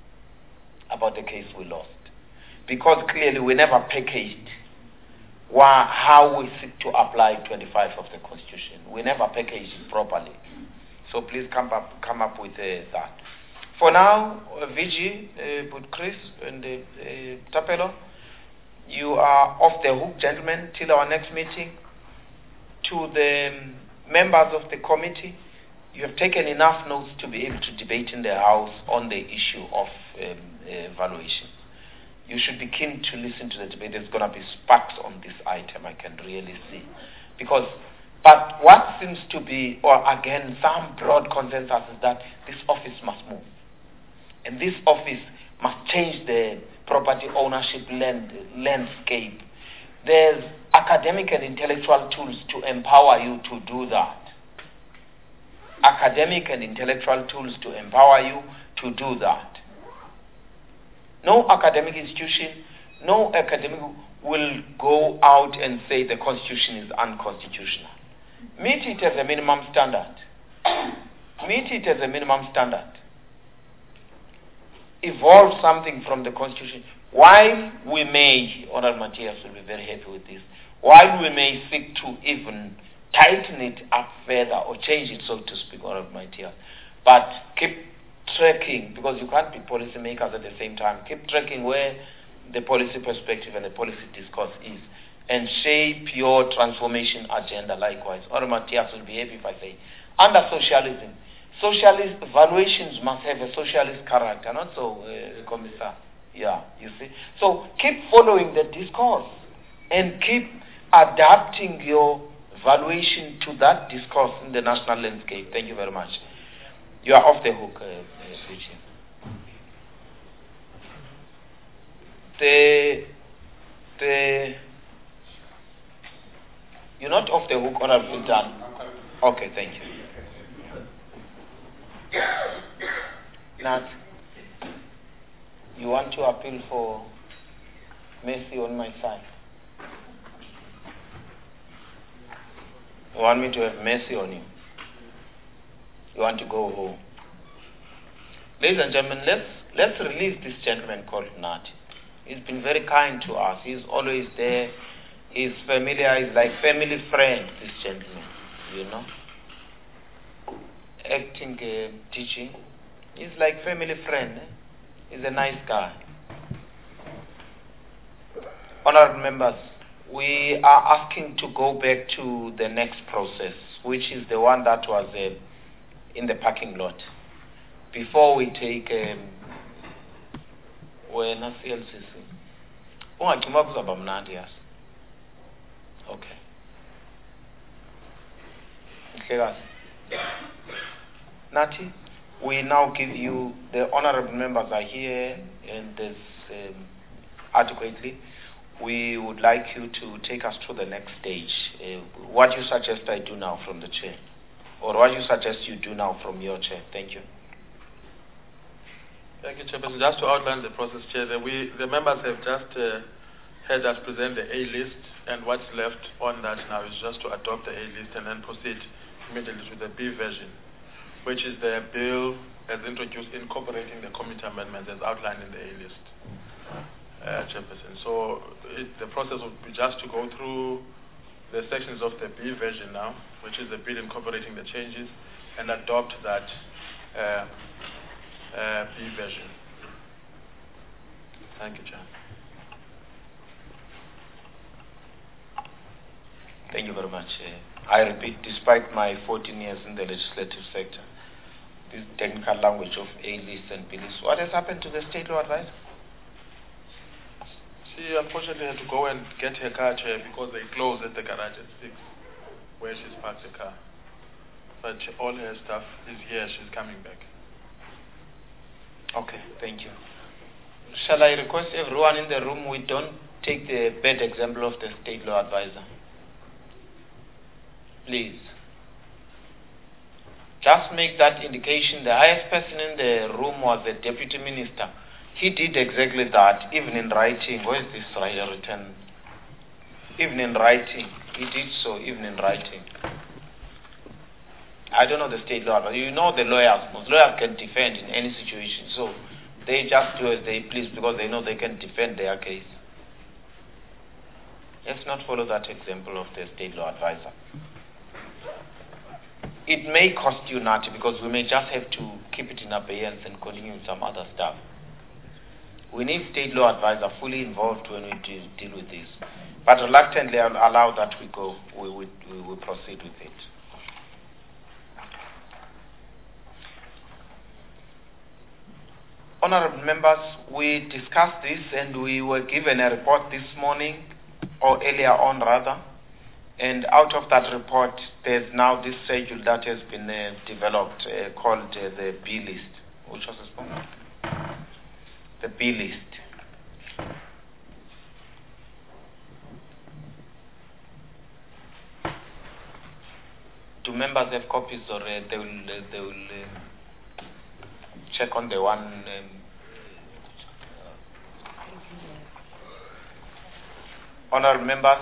about the case we lost, because clearly we never packaged why, how we seek to apply twenty-five of the Constitution. We never packaged it properly. So please come up, come up with uh, that. For now, uh, V G, uh, with Chris and uh, uh, Tapelo, you are off the hook, gentlemen, till our next meeting. To the um, members of the committee, you have taken enough notes to be able to debate in the House on the issue of um, uh, valuation. You should be keen to listen to the debate. There's going to be sparks on this item, I can really see. Because, but what seems to be, or again, some broad consensus is that this office must move. And this office must change the property ownership land, landscape. There's academic and intellectual tools to empower you to do that. Academic and intellectual tools to empower you to do that. No academic institution, no academic will go out and say the Constitution is unconstitutional. Meet it as a minimum standard. Meet it as a minimum standard. Evolve something from the Constitution. While we may, Honorable Matthias will be very happy with this, while we may seek to even tighten it up further or change it, so to speak, Honorable Matthias, but keep tracking, because you can't be policy makers at the same time, keep tracking where the policy perspective and the policy discourse is, and shape your transformation agenda likewise. Honorable Matthias will be happy if I say, under socialism, socialist valuations must have a socialist character, not so, uh, Commissar. Yeah, you see. So keep following the discourse and keep adapting your valuation to that discourse in the national landscape. Thank you very much. You are off the hook, uh, uh, the, the, you're not off the hook, Honorable Sultan. Okay, thank you. Nat, you want to appeal for mercy on my side? You want me to have mercy on you? You want to go home? Ladies and gentlemen, let's let's release this gentleman called Nat. He's been very kind to us. He's always there. He's familiar. He's like family friend, this gentleman, you know. Acting, uh, teaching. He's like family friend. Eh? He's a nice guy. Honourable members, we are asking to go back to the next process, which is the one that was uh, in the parking lot. Before we take um, wena C L C C ungagcuma kuzaba mnandi yazi Mhlekazi. Nati, we now give you, the honorable members are here and this um, adequately. We would like you to take us to the next stage. Uh, what you suggest I do now from the chair? Or what you suggest you do now from your chair? Thank you. Thank you, Chairperson. Just to outline the process, Chair, the, we, the members have just uh, heard us present the A list, and what's left on that now is just to adopt the A list and then proceed immediately to the B version, which is the bill as introduced incorporating the committee amendments as outlined in the A list, uh, Chairperson. So it, the process would be just to go through the sections of the B version now, which is the bill incorporating the changes, and adopt that uh, uh, B version. Thank you, Chair. Thank you very much. Uh, I repeat, despite my fourteen years in the legislative sector, this technical language of A list and B list, what has happened to the state law advisor? She unfortunately had to go and get her car, Chair, because they closed at the garage at six, where she's parked the car. But all her stuff is here. She's coming back. Okay, thank you. Shall I request everyone in the room, we don't take the bad example of the state law advisor? Please. Just make that indication. The highest person in the room was the deputy minister. He did exactly that, even in writing. Where is this written? Even in writing. He did so, even in writing. I don't know the state law, but you know the lawyers. Most lawyers can defend in any situation. So they just do as they please because they know they can defend their case. Let's not follow that example of the state law advisor. It may cost you nothing because we may just have to keep it in abeyance and continue with some other stuff. We need state law advisor fully involved when we deal, deal with this. But reluctantly, I'll allow that we go, we, we, we will proceed with it. Honorable members, we discussed this and we were given a report this morning, or earlier on rather, and out of that report, there's now this schedule that has been uh, developed uh, called uh, the B list. Which was this? The B list. Do members have copies, or uh, they will uh, they will uh, check on the one? Um, honorable members.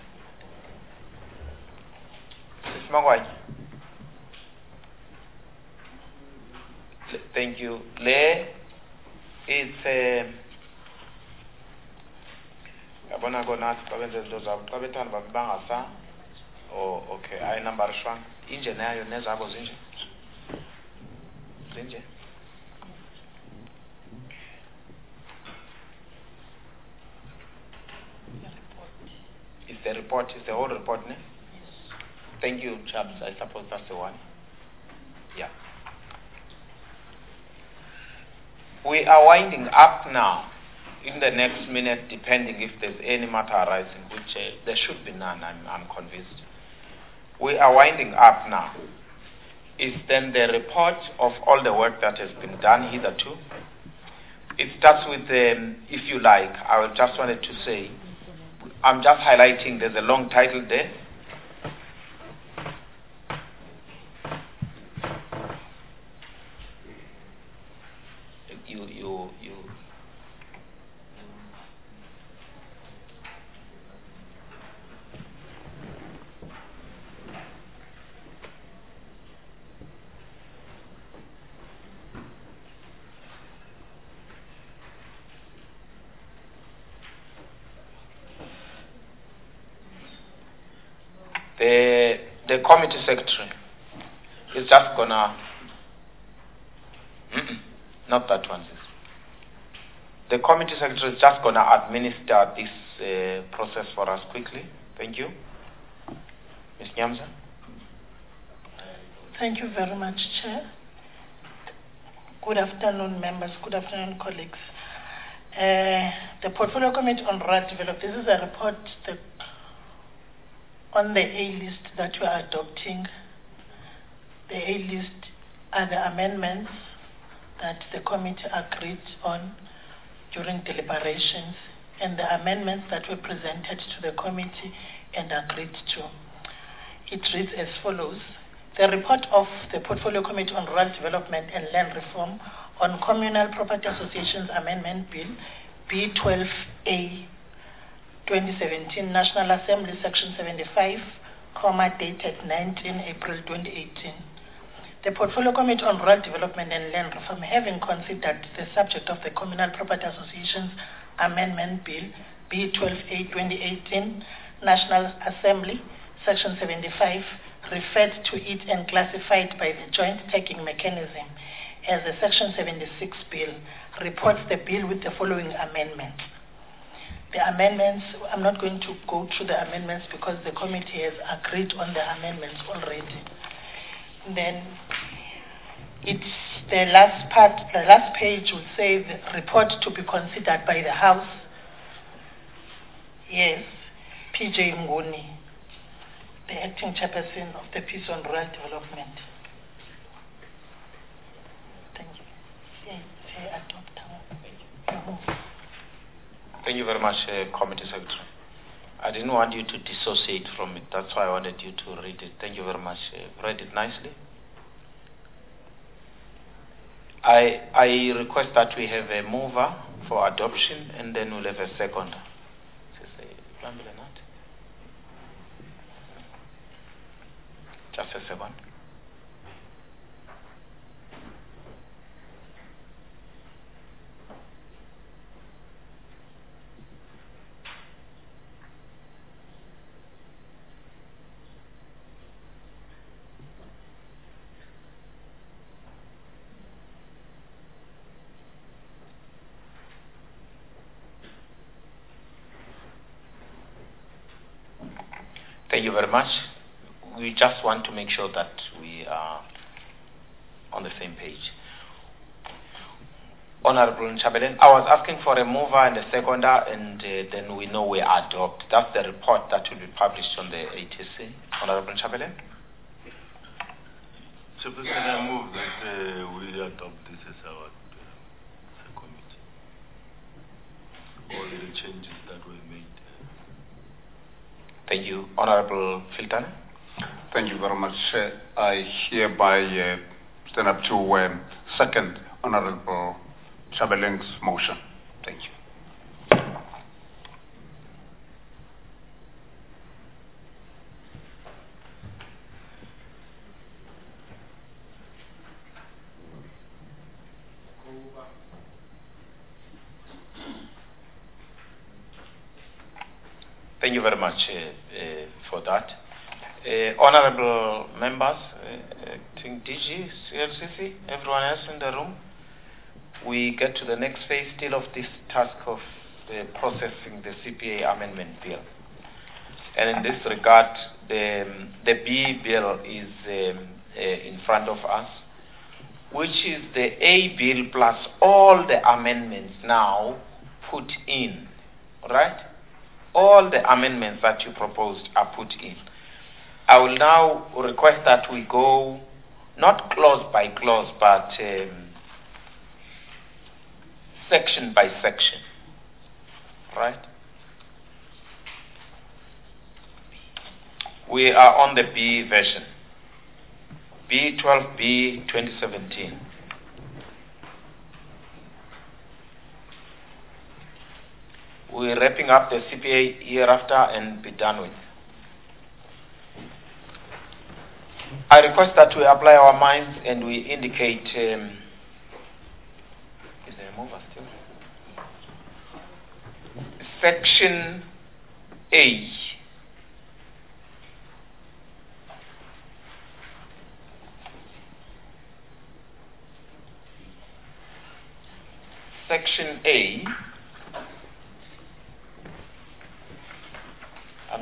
Thank you. Le is a yabona kona sisebenza izinto zabo xa bethanda babangasa. Oh, okay. Ayi number shwang. Inje nayo nezabo zinje. Zinje. Is the report, is the whole report, ne? Thank you, chaps. I suppose that's the one. Yeah. We are winding up now. In the next minute, depending if there's any matter arising, which uh, there should be none, I'm, I'm convinced. We are winding up now. Is then the report of all the work that has been done hitherto. It starts with, um, if you like, I just wanted to say, I'm just highlighting, there's a long title there. You, you, you. The, the committee secretary is just gonna, mm-mm, not that one. The committee secretary is just gonna administer this uh, process for us quickly. Thank you. Miz Nyamza. Thank you very much, Chair. Good afternoon, members. Good afternoon, colleagues. Uh, the Portfolio Committee on Rural Development, this is a report that on the A list that we are adopting The A list are the amendments that the committee agreed on during deliberations and the amendments that were presented to the committee and agreed to. It reads as follows. The report of the Portfolio Committee on Rural Development and Land Reform on Communal Property Associations Amendment Bill B twelve A twenty seventeen, National Assembly Section seventy-five, comma, dated nineteenth April twenty eighteen. The Portfolio Committee on Rural Development and Land Reform, having considered the subject of the Communal Property Associations Amendment Bill B twelve A twenty eighteen, National Assembly Section seventy-five, referred to it and classified by the Joint Tagging Mechanism as a Section seventy-six bill, reports the bill with the following amendments. The amendments, I'm not going to go through the amendments because the committee has agreed on the amendments already. Then it's the last part, the last page will say the report to be considered by the House. Yes, P J Nguni, the acting chairperson of the Peace on Rural Development. Thank you. Thank you very much, uh, Committee Secretary. I didn't want you to dissociate from it. That's why I wanted you to read it. Thank you very much. Uh, read it nicely. I I request that we have a mover for adoption and then we'll have a second. Just a second. Thank you very much. We just want to make sure that we are on the same page. Honorable Nchabelen, I was asking for a mover and a seconder, and uh, then we know we adopt. That's the report that will be published on the A T C. Honorable Nchabelen? Chairperson, I move that uh, we adopt this as our uh, committee. All the changes that were made. Thank you. Honorable Filton? Thank you very much. Uh, I hereby uh, stand up to um, second Honorable Chabelen's motion. Thank you. Thank you very much uh, uh, for that. Uh, honorable members, uh, acting D G, C L C C, everyone else in the room, we get to the next phase still of this task of uh, processing the C P A amendment bill. And in this regard, the, um, the B bill is um, uh, in front of us, which is the A bill plus all the amendments now put in, right? All the amendments that you proposed are put in. I will now request that we go not clause by clause, but um, section by section, right? We are on the B version, B twelve B twenty seventeen. We're wrapping up the C P A hereafter and be done with. I request that we apply our minds and we indicate, um, is there a mover still? Section A. Section A. Um,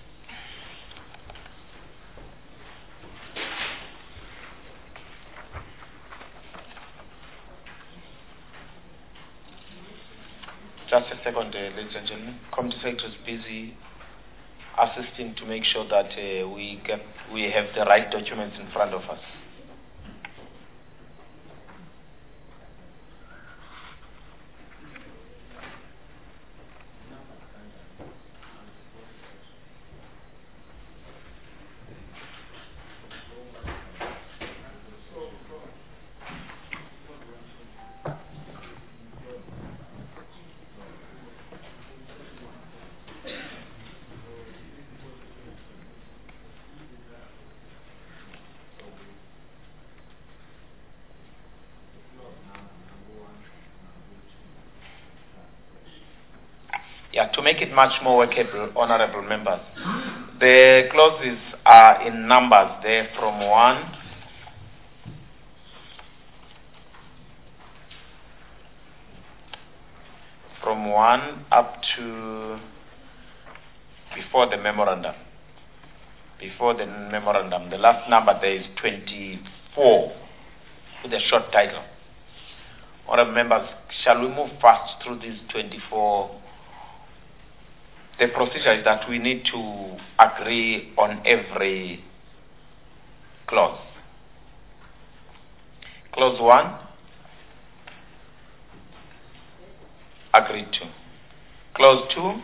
Just a second, uh, ladies and gentlemen. Committee Secretary is busy assisting to make sure that uh, we get we have the right documents in front of us. to make it much more workable, honorable members, the clauses are in numbers there from one from one up to before the memorandum. Before the memorandum, the last number there is twenty-four with a short title. Honorable members, shall we move fast through these twenty-four? The procedure is that we need to agree on every clause. Clause one, agreed to. Clause two,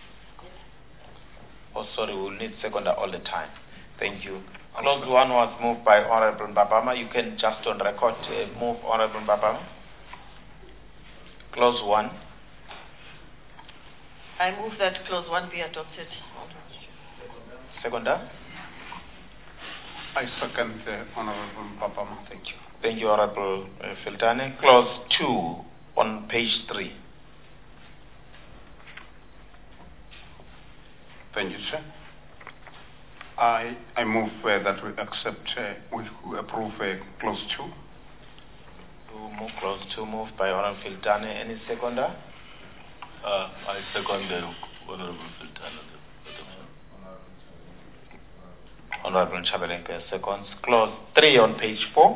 oh sorry, we'll need seconder all the time. Thank you. Clause one was moved by Honorable Mbabama. You can just on record uh, move Honorable Mbabama. Clause one. I move that clause one be adopted. Seconder? I second the Honorable Mbabama. Thank you. Thank you, Honorable uh, Filtane. Clause two on page three. Thank you, sir. I I move uh, that we accept, uh, we, we approve uh, clause two. To move clause two, moved by Honorable Filtane. Any seconder? Uh, I second the Honorable Filtane. Honorable Chabelenke seconds. Clause three on page four.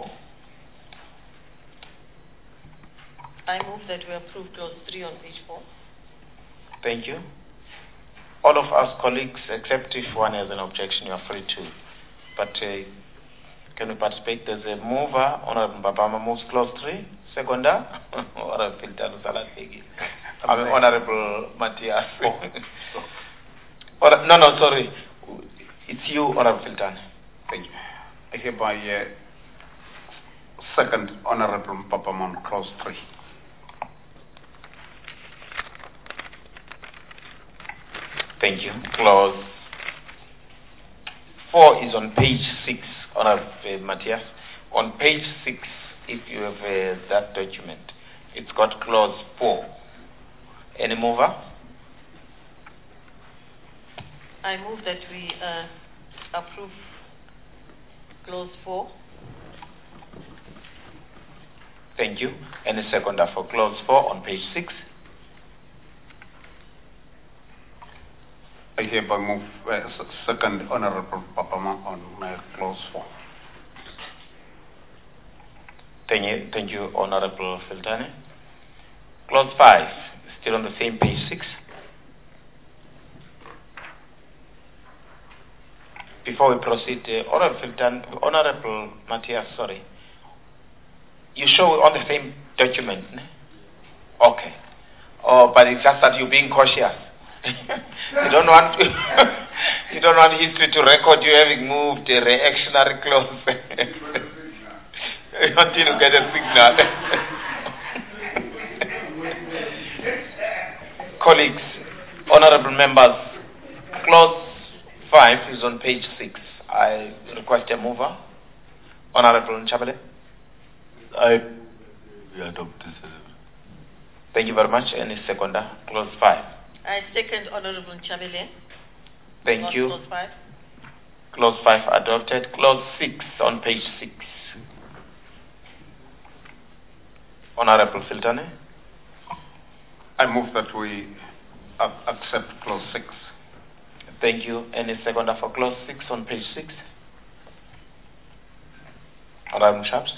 I move that we approve clause three on page four. Thank you. All of us colleagues, except if one has an objection, you are free to. But uh, can we participate? There's a mover, Honorable Mbabama moves clause three. Seconder, Honorable Filtane Salategi. I mean, Honorable Matthias. Oh. No, no, sorry. It's you, Honorable Filtane. Thank you. I hereby uh, second Honorable Mbabama on clause three. Thank you. Clause four is on page six, Honorable uh, Matthias. On page six, if you have uh, that document, it's got clause four. Any mover? I move that we uh, approve clause four. Thank you. Any seconder for clause four on page six? I hereby move uh, second Honorable Mbabama on uh, clause four. Thank you, thank you, Honorable Filtane. Clause five, still on the same page six. Before we proceed, uh, Honorable Filtane, Honorable Matthias, sorry. You show on the same document, ne? Okay. Oh, but it's just that you're being cautious. you don't want to you don't want history to record you having moved a reactionary clause. Until you get a signal. Colleagues, honorable members, clause five is on page six. I request a mover. Honorable Nchabele. I we adopt this. Thank you very much. Any seconder? Clause five. I second Honorable Nchabele. Thank on you. Clause five. Clause five adopted. Clause six on page six. Honorable Filtane. I move that we uh, accept clause six. Thank you. Any seconder for clause six on page six? Honorable Sharps.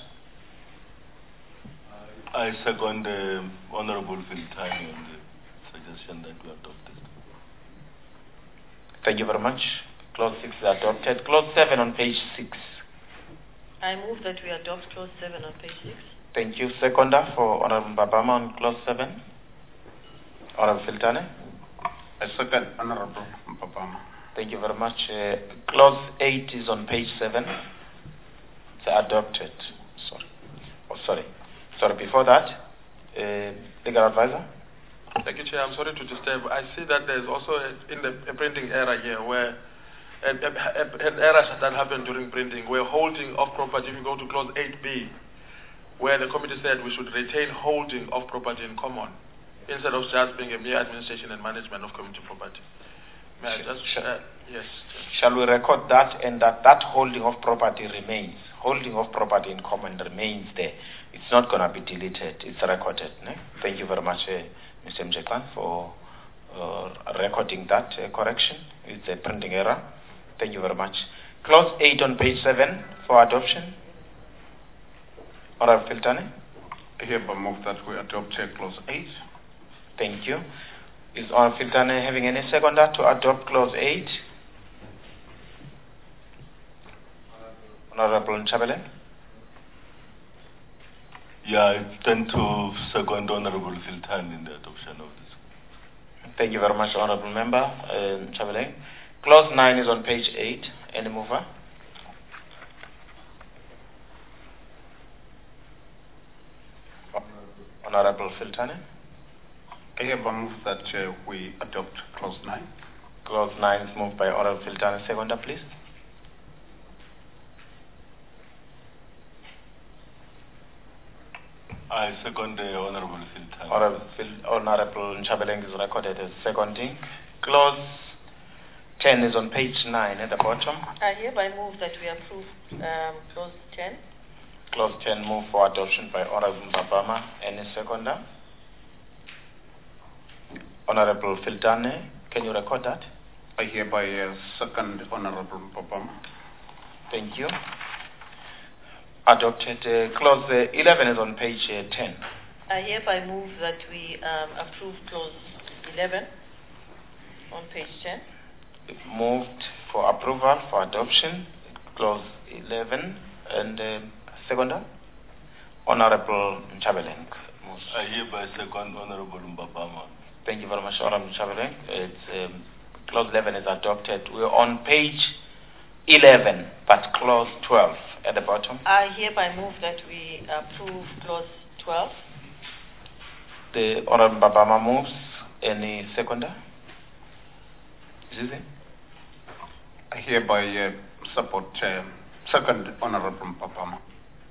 I second the uh, Honorable Filtane on the suggestion that we adopt this. Thank you very much. Clause six is adopted. Clause seven on page six. I move that we adopt clause seven on page six. Thank you. Seconder for Honorable Mbabama on clause seven. Honorable Filtane. I second Honorable Mbabama. Thank you very much. Uh, clause eight is on page seven. It's adopted. Sorry. Oh, sorry. Sorry, before that, uh, legal advisor. Thank you, Chair. I'm sorry to disturb. I see that there's also a, in the a printing error here where a, a, a, an error that happened during printing where holding of property, if you go to clause eight B, where the committee said we should retain holding of property in common. instead of just being a mere administration and management of community property. May I just, uh, yes. Shall we record that and that that holding of property remains? Holding of property in common remains there. It's not going to be deleted. It's recorded. Ne? Thank you very much, uh, Mister Mjekwan, for uh, recording that uh, correction. It's a printing error. Thank you very much. Clause eight on page seven for adoption. Honorable Filtane. I hereby move that we adopt uh, clause eight. Thank you. Is Honorable Filtane having any seconder to adopt clause eight? Honorable Nchabele. Yeah, I tend to second Honorable Filtane in the adoption of this. Thank you very much, Honorable Member uh, Nchabele. Clause nine is on page eight. Any mover? Honorable Filtane. I hereby move that uh, we adopt clause nine. Clause nine is moved by Honorable Filtane. Seconder, please. I second the Honorable Filtane. Honorable, Phil, Honorable Nchabeleng is recorded as seconding. Clause ten is on page nine at the bottom. I hereby move that we approve um, clause ten. Clause ten moved for adoption by Honorable Mbabama. Any seconder? Honorable Filtane, can you record that? I hereby uh, second Honorable Mbabama. Thank you. Adopted. Uh, clause uh, eleven is on page uh, ten. I hereby move that we um, approve clause eleven on page ten. Moved for approval for adoption. Clause eleven. And uh, seconder? Honorable Nchabeleng. I hereby second Honorable Mbabama. Thank you very much, Honorable Nchabeleng. It's um, clause eleven is adopted. We're on page eleven, but clause twelve at the bottom. I hereby move that we approve clause twelve. The Honorable Mbabama moves. Any seconder? Is it? I hereby uh, support uh, second Honorable Mbabama.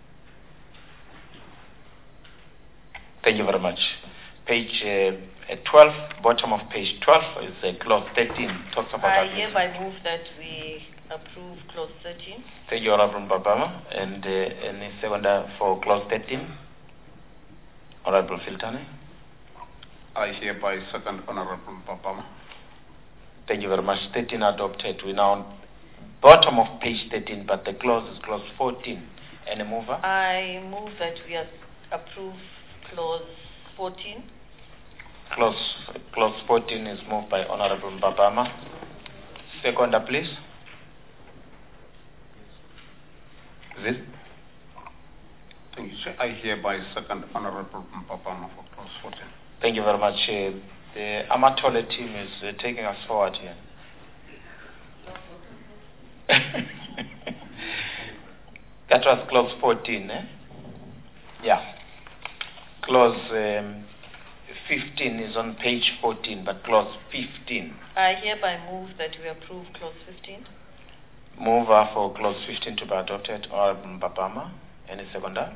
Thank you very much. Page uh, twelve, bottom of page twelve is uh, clause thirteen. Talks about I that. hereby move that we approve clause thirteen. Thank you, Honorable Mbabama. And uh, any seconder for clause thirteen? Honorable Filtane. I hereby second Honorable Mbabama. Thank you very much. thirteen adopted. We now on bottom of page thirteen, but the clause is clause fourteen. Any mover? I move that we approve clause fourteen. Clause, clause fourteen is moved by Honorable Mbabama. Seconder, please. Is it? Thank you, sir. I hereby second Honorable Mbabama for clause fourteen. Thank you very much. Uh, the Amatole team is uh, taking us forward here. That was clause fourteen, eh? Yeah. Clause um, fifteen is on page fourteen, but clause fifteen. I hereby move that we approve clause fifteen. Mover for clause fifteen to be adopted, Honorable Mbabama. Any seconder?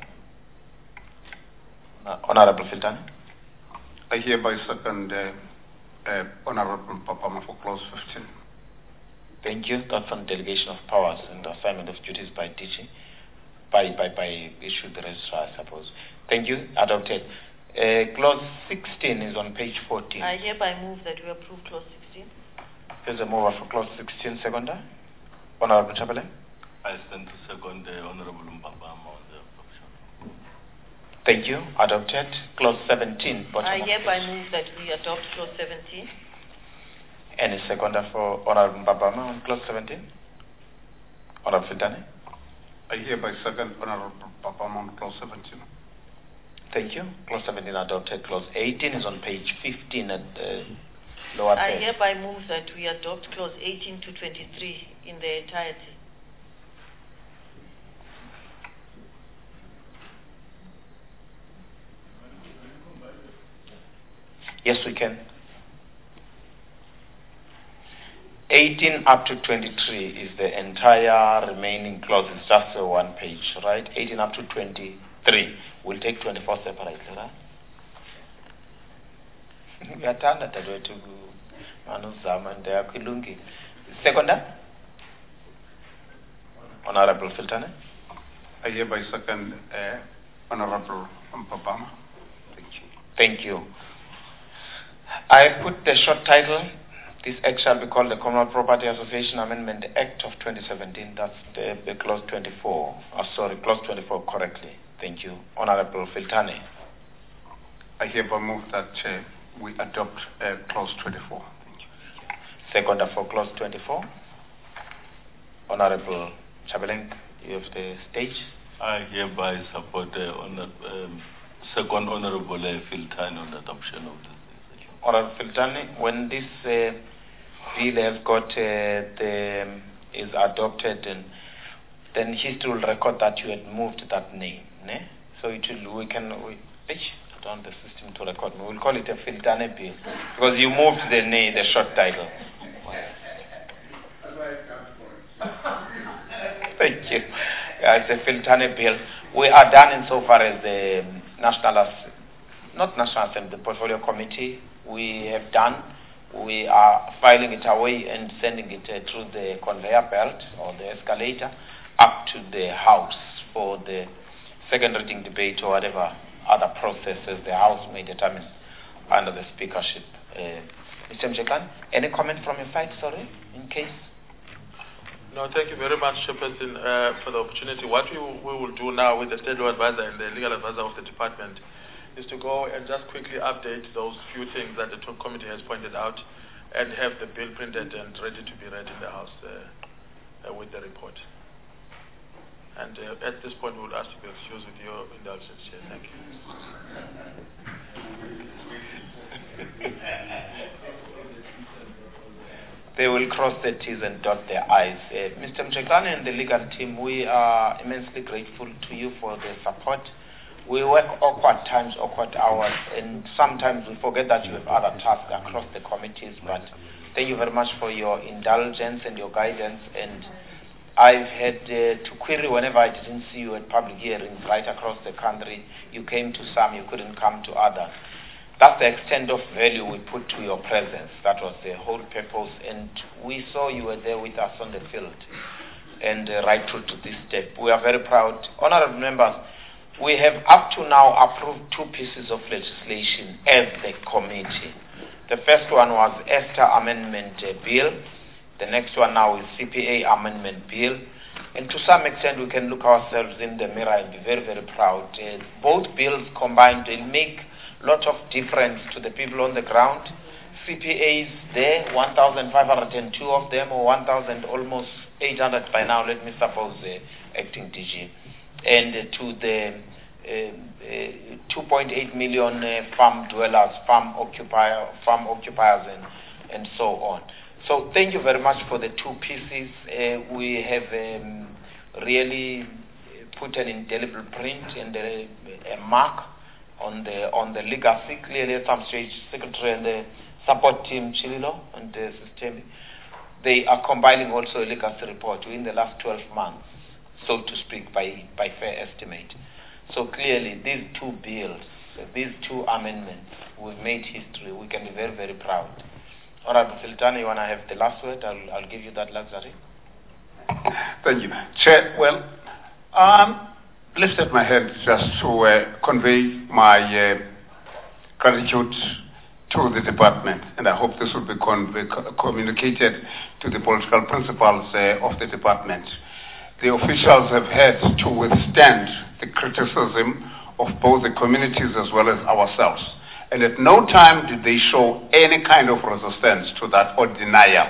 Uh, Honorable Filtane. I hereby second uh, uh, Honorable Mbabama for clause fifteen. Thank you. That's on delegation of powers and assignment of duties by D G, by by by issue the registrar, I suppose. Thank you. Adopted. Uh, clause sixteen is on page fourteen. I hereby move that we approve clause sixteen. Here's a mover for clause sixteen, seconder. Honorable Nchabeleng. I stand to second the Honorable Mbabama on the adoption. Thank you. Adopted. Clause seventeen. Bottom I of hereby page. move that we adopt clause seventeen. Any seconder for Honorable Mbabama on clause seventeen? Honorable Filtane. I hereby second Honorable Mbabama on clause seventeen. Thank you. Clause seventeen adopted. Clause eighteen is on page fifteen at the lower I page. hereby move that we adopt clause eighteen to twenty-three in their entirety. Yes, we can. eighteen up to twenty-three is the entire remaining clause. It's just a one page, right? eighteen up to twenty-three. We'll take twenty-four separately, right? Uyathanda dadewethu manuzama ndiyakho ilungile. Seconder? Honorable Filtane. I hereby second uh, Honorable Mpapama. Thank you. Thank you. I put the short title, this act shall be called the Commonwealth Property Association Amendment Act of twenty seventeen, that's the, the clause twenty-four, oh, sorry, clause twenty-four correctly. Thank you. Honorable Filtane. I hereby move that uh, we adopt uh, clause twenty-four. Thank you. Seconder for clause twenty-four. Honorable Chabeleng, you have the stage. I hereby support the honor, um, second Honorable uh, Filtane on the adoption of this. Honorable Filtane, when this uh, bill has got uh, the um, is adopted, and then history will record that you had moved that name. Ne? So it will, we can we, I don't want the system to record. We will call it a Filtane bill because you moved the name, the short title. Thank you. Yeah, it's a Filtane bill. We are done insofar as the National, As- not National Assembly, the Portfolio Committee. We have done. We are filing it away and sending it uh, through the conveyor belt or the escalator up to the House for the second reading debate or whatever other processes the House may determine under the speakership. Uh, Mister Mjekan, any comment from your side, sorry, in case? No, thank you very much, Chairperson, uh, for the opportunity. What we, will- we will do now with the State Law Advisor and the Legal Advisor of the Department is to go and just quickly update those few things that the top committee has pointed out and have the bill printed and ready to be read in the House uh, uh, with the report. And uh, at this point, we would ask to be excused with your indulgence, Chair. Thank you. They will cross their T's and dot their I's. Uh, Mister Mjekane and the legal team, we are immensely grateful to you for the support. We work awkward times, awkward hours, and sometimes we forget that you have other tasks across the committees, but thank you very much for your indulgence and your guidance. And I've had uh, to query whenever I didn't see you at public hearings right across the country. You came to some, you couldn't come to others. That's the extent of value we put to your presence. That was the whole purpose, and we saw you were there with us on the field and uh, right through to this step. We are very proud. Honorable members, we have up to now approved two pieces of legislation as the committee. The first one was ESTA Amendment uh, Bill. The next one now is C P A Amendment Bill. And to some extent, we can look ourselves in the mirror and be very, very proud. Uh, both bills combined will make a lot of difference to the people on the ground. C P As there, one thousand five hundred two of them, or one thousand almost eight hundred by now, let me suppose, uh, acting D G. And uh, to the uh, uh, two point eight million uh, farm dwellers, farm occupier, farm occupiers, and, and so on. So thank you very much for the two pieces. Uh, we have um, really put an indelible print and a, a mark on the on the legacy. Clearly, at some stage, Secretary and the support team, Chililo and the system, they are compiling also a legacy report within the last twelve months, so to speak, by, by fair estimate. So clearly, these two bills, these two amendments, we've made history. We can be very, very proud. Honorable Filtane, you want to have the last word? I'll, I'll give you that luxury. Thank you. Chair, well, um, lifted my hand just to uh, convey my uh, gratitude to the department, and I hope this will be con- communicated to the political principals uh, of the department. The officials have had to withstand the criticism of both the communities as well as ourselves, and at no time did they show any kind of resistance to that or denial,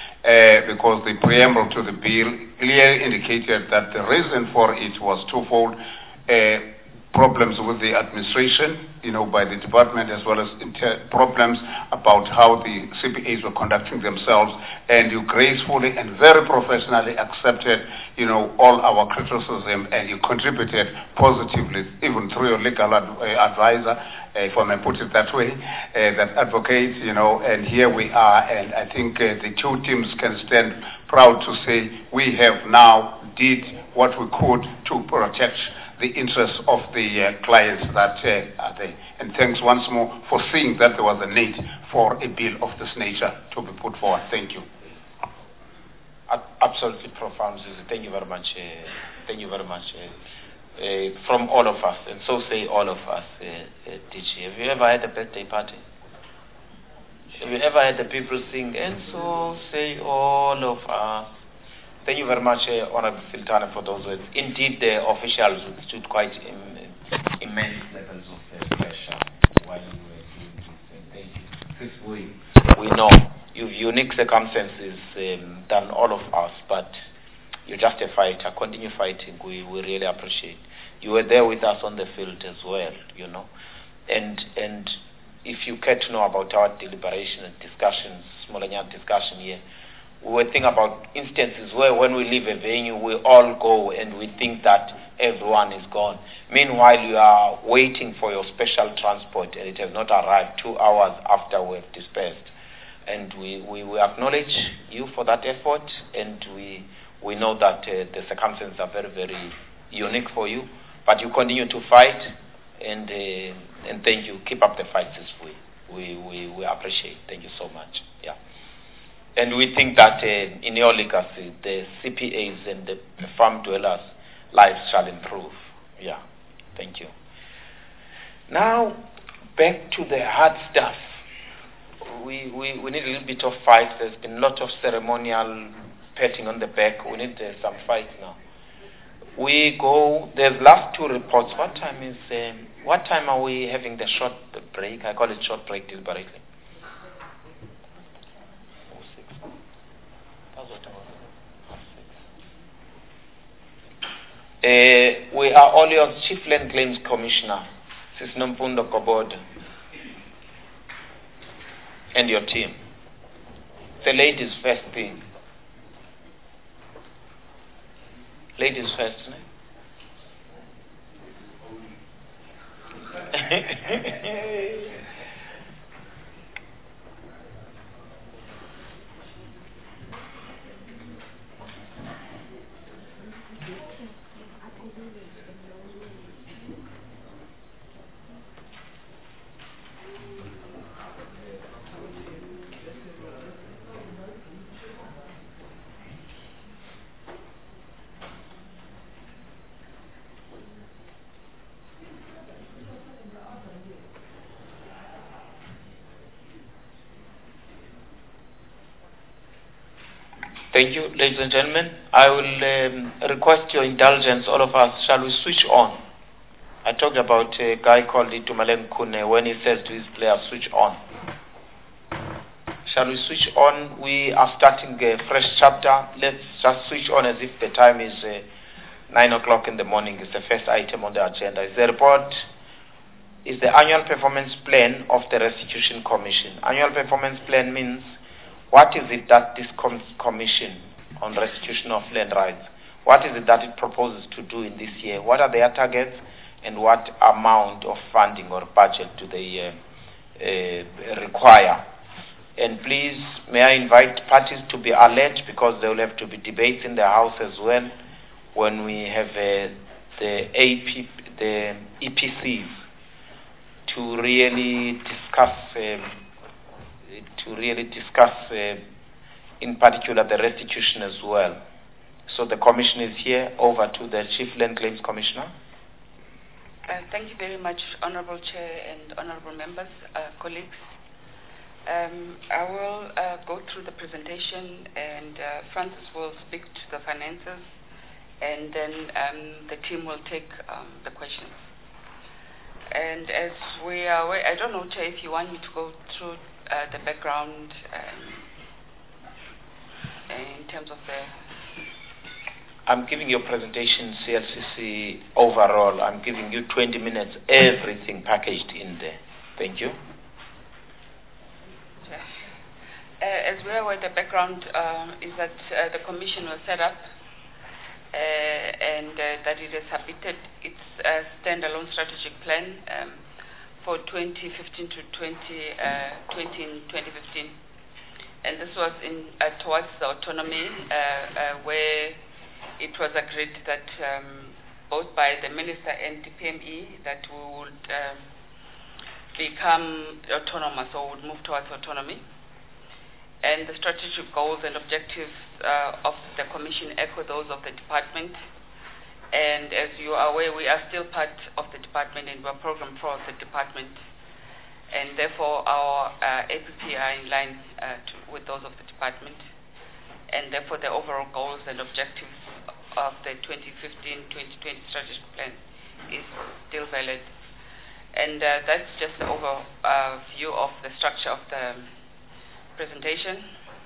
uh, because the preamble to the bill clearly indicated that the reason for it was twofold: uh, problems with the administration, you know, by the department, as well as inter- problems about how the C P As were conducting themselves, and you gracefully and very professionally accepted, you know, all our criticism, and you contributed positively, even through your legal ad- uh, advisor, uh, if I may put it that way, uh, that advocates, you know, and here we are, and I think uh, the two teams can stand proud to say we have now did what we could to protect the interests of the uh, clients that uh, are there. And thanks once more for seeing that there was a need for a bill of this nature to be put forward. Thank you. Absolutely profound, Susie. Thank you very much. Uh, thank you very much. Uh, uh, from all of us, and so say all of us, uh, uh, D G. Have you ever had a birthday party? Have you ever had the people sing, and so say all of us? Thank you very much, uh, Honorable Filtana, for those words. Indeed, the officials stood quite im- immense levels of uh, pressure while you were doing this. And thank you. This we, we know you've unique circumstances um, than all of us, but you're just a fighter. Continue fighting. We, we really appreciate. You were there with us on the field as well, you know. And and if you care to know about our deliberation and discussions, Smolanya discussion here, we were thinking about instances where when we leave a venue, we all go and we think that everyone is gone. Meanwhile, you are waiting for your special transport and it has not arrived two hours after we have dispersed. And we, we, we acknowledge you for that effort, and we we know that uh, the circumstances are very, very unique for you, but you continue to fight, and uh, and thank you. Keep up the fight this way. We, we, we appreciate. Thank you so much. Yeah. And we think that uh, in your legacy, the C P As and the farm dwellers' lives shall improve. Yeah. Thank you. Now, back to the hard stuff. We, we, we need a little bit of fight. There's been a lot of ceremonial patting on the back. We need uh, some fight now. We go, there's last two reports. What time is, um, what time are we having the short break? I call it short break deliberately. Oh, six. That's what I was uh, we are all your Chief Land Claims Commissioner, Sis Nomfundo Koboda, and your team. The ladies first thing. Ladies first, no? Thank you, ladies and gentlemen. I will um, request your indulgence, all of us. Shall we switch on? I talked about a guy called Itumalem Kune when he says to his players, switch on. Shall we switch on? We are starting a fresh chapter. Let's just switch on as if the time is uh, nine o'clock in the morning. It's the first item on the agenda. Is the report is the annual performance plan of the Restitution Commission. Annual performance plan means what is it that this com- commission on restitution of land rights, what is it that it proposes to do in this year? What are their targets, and what amount of funding or budget do they uh, uh, require? And please, may I invite parties to be alert, because there will have to be debates in the House as well when we have uh, the A P, the E P Cs to really discuss. Um, to really discuss, uh, in particular, the restitution as well. So the Commission is here. Over to the Chief Land Claims Commissioner. Uh, thank you very much, Honourable Chair and Honourable Members, uh, colleagues. Um, I will uh, go through the presentation, and uh, Francis will speak to the finances, and then um, the team will take um, the questions. And as we are aware, I don't know, Chair, if you want me to go through Uh, the background um, in terms of the... I'm giving your presentation, C L C C, overall. I'm giving you twenty minutes, everything packaged in there. Thank you. Uh, as we are aware, the background um, is that uh, the Commission was set up uh, and uh, that it has submitted its uh, standalone strategic plan um, for twenty fifteen to twenty fifteen, and this was in uh, towards the autonomy, uh, uh, where it was agreed that um, both by the Minister and the P M E that we would uh, become autonomous or would move towards autonomy. And the strategic goals and objectives uh, of the Commission echo those of the department. And as you are aware, we are still part of the department and we are programmed for the department. And therefore, our uh, A P P are in line uh, to, with those of the department. And therefore, the overall goals and objectives of the twenty fifteen to twenty twenty strategic plan is still valid. And uh, that's just the overview uh, of the structure of the presentation.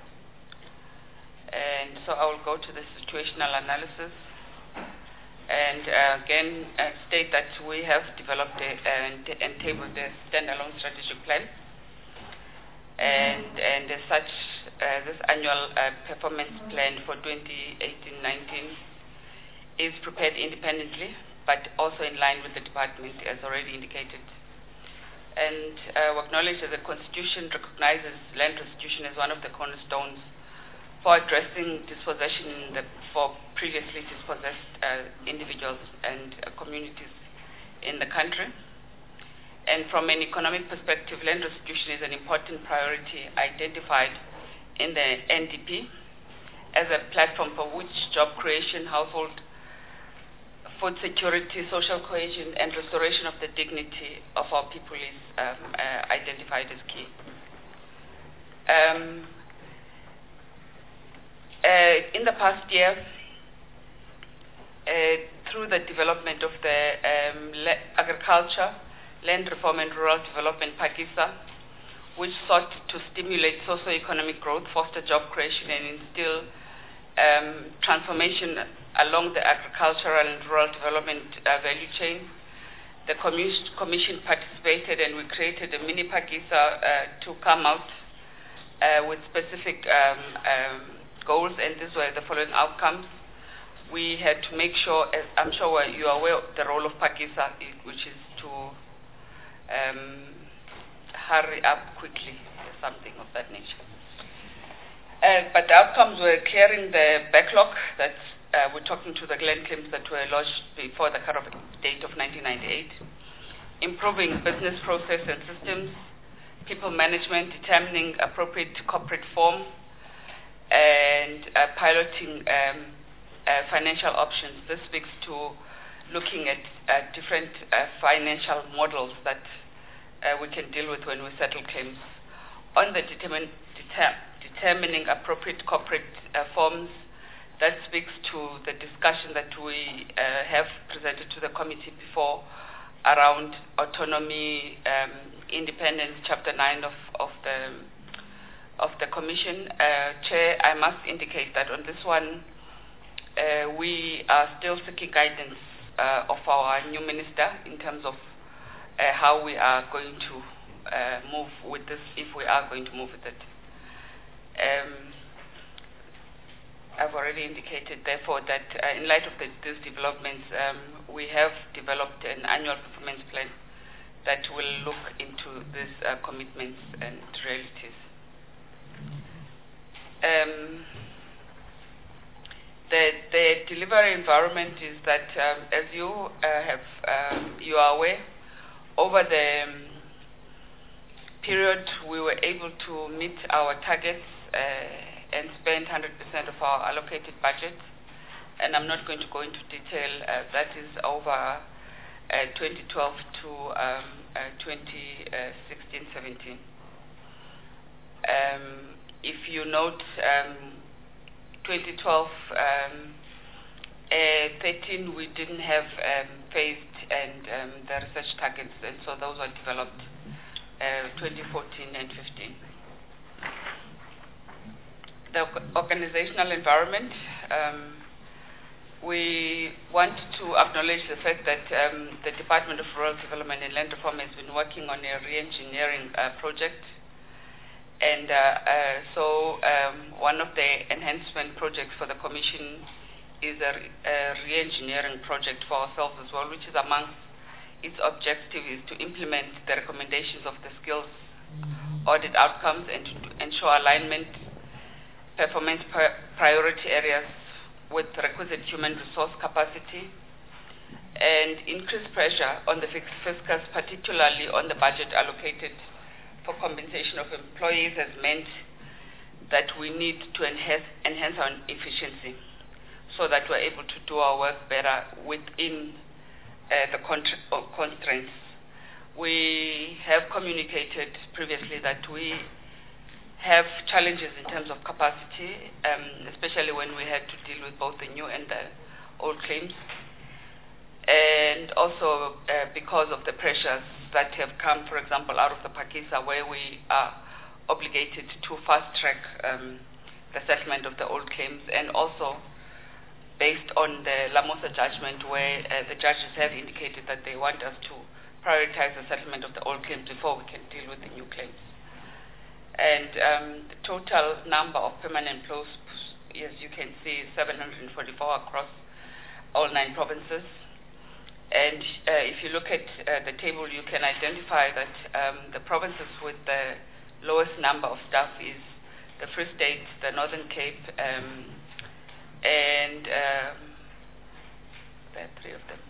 And so I will go to the situational analysis and uh, again uh, state that we have developed a, and, and tabled a standalone strategic plan. And, and as such, uh, this annual uh, performance plan for twenty eighteen nineteen is prepared independently, but also in line with the department, as already indicated. And uh, we acknowledge that the Constitution recognizes land restitution as one of the cornerstones for addressing dispossession the, for previously dispossessed uh, individuals and uh, communities in the country. And from an economic perspective, land restitution is an important priority identified in the N D P as a platform for which job creation, household food security, social cohesion, and restoration of the dignity of our people is um, uh, identified as key. Um, uh, in the past year, uh, through the development of the um, agriculture, land reform and rural development, PAGISA, which sought to stimulate socio-economic growth, foster job creation, and instill um, transformation along the agricultural and rural development uh, value chain. The Commission participated and we created a mini PAGISA uh, to come out uh, with specific um, um, goals, and these were the following outcomes. We had to make sure, as I'm sure you are aware of the role of PAGISA, which is to um, hurry up quickly, something of that nature. Uh, but the outcomes were clearing the backlog that Uh, we're talking to the land claims that were lodged before the cut-off date of nineteen ninety-eight, improving business process and systems, people management, determining appropriate corporate form, and uh, piloting um, uh, financial options. This speaks to looking at uh, different uh, financial models that uh, we can deal with when we settle claims. On the determin deter determining appropriate corporate uh, forms, that speaks to the discussion that we uh, have presented to the committee before around autonomy, um, independence, Chapter nine of, of the of the Commission. Uh, Chair, I must indicate that on this one, uh, we are still seeking guidance uh, of our new minister in terms of uh, how we are going to uh, move with this, if we are going to move with it. Um, I've already indicated, therefore, that uh, in light of the, these developments, um, we have developed an annual performance plan that will look into these uh, commitments and realities. Um, the, the delivery environment is that, um, as you uh, have, um, you are aware, over the um, period we were able to meet our targets uh, and spend one hundred percent of our allocated budget. And I'm not going to go into detail. Uh, that is over uh, twenty twelve to um, uh, twenty sixteen seventeen. Um, if you note, um, twenty twelve um, uh, thirteen, we didn't have um, phased and um, the research targets, and so those were developed uh, twenty fourteen and fifteen. The organizational environment, um, we want to acknowledge the fact that um, the Department of Rural Development and Land Reform has been working on a re-engineering uh, project. And uh, uh, so um, one of the enhancement projects for the Commission is a, a re-engineering project for ourselves as well, which is amongst its objective is to implement the recommendations of the skills audit outcomes and to ensure alignment performance priority areas with requisite human resource capacity, and increased pressure on the fix- fiscus, particularly on the budget allocated for compensation of employees, has meant that we need to enhance, enhance our efficiency so that we're able to do our work better within uh, the contra- uh, constraints. We have communicated previously that we have challenges in terms of capacity, um, especially when we had to deal with both the new and the old claims. And also uh, because of the pressures that have come, for example, out of the Pakisa, where we are obligated to fast-track um, the settlement of the old claims, and also based on the Lamosa judgment, where uh, the judges have indicated that they want us to prioritize the settlement of the old claims before we can deal with the new claims. And um, the total number of permanent posts, as you can see, is seven hundred forty-four across all nine provinces. And uh, if you look at uh, the table, you can identify that um, the provinces with the lowest number of staff is the Free State, the Northern Cape, um, and um, there are three of them.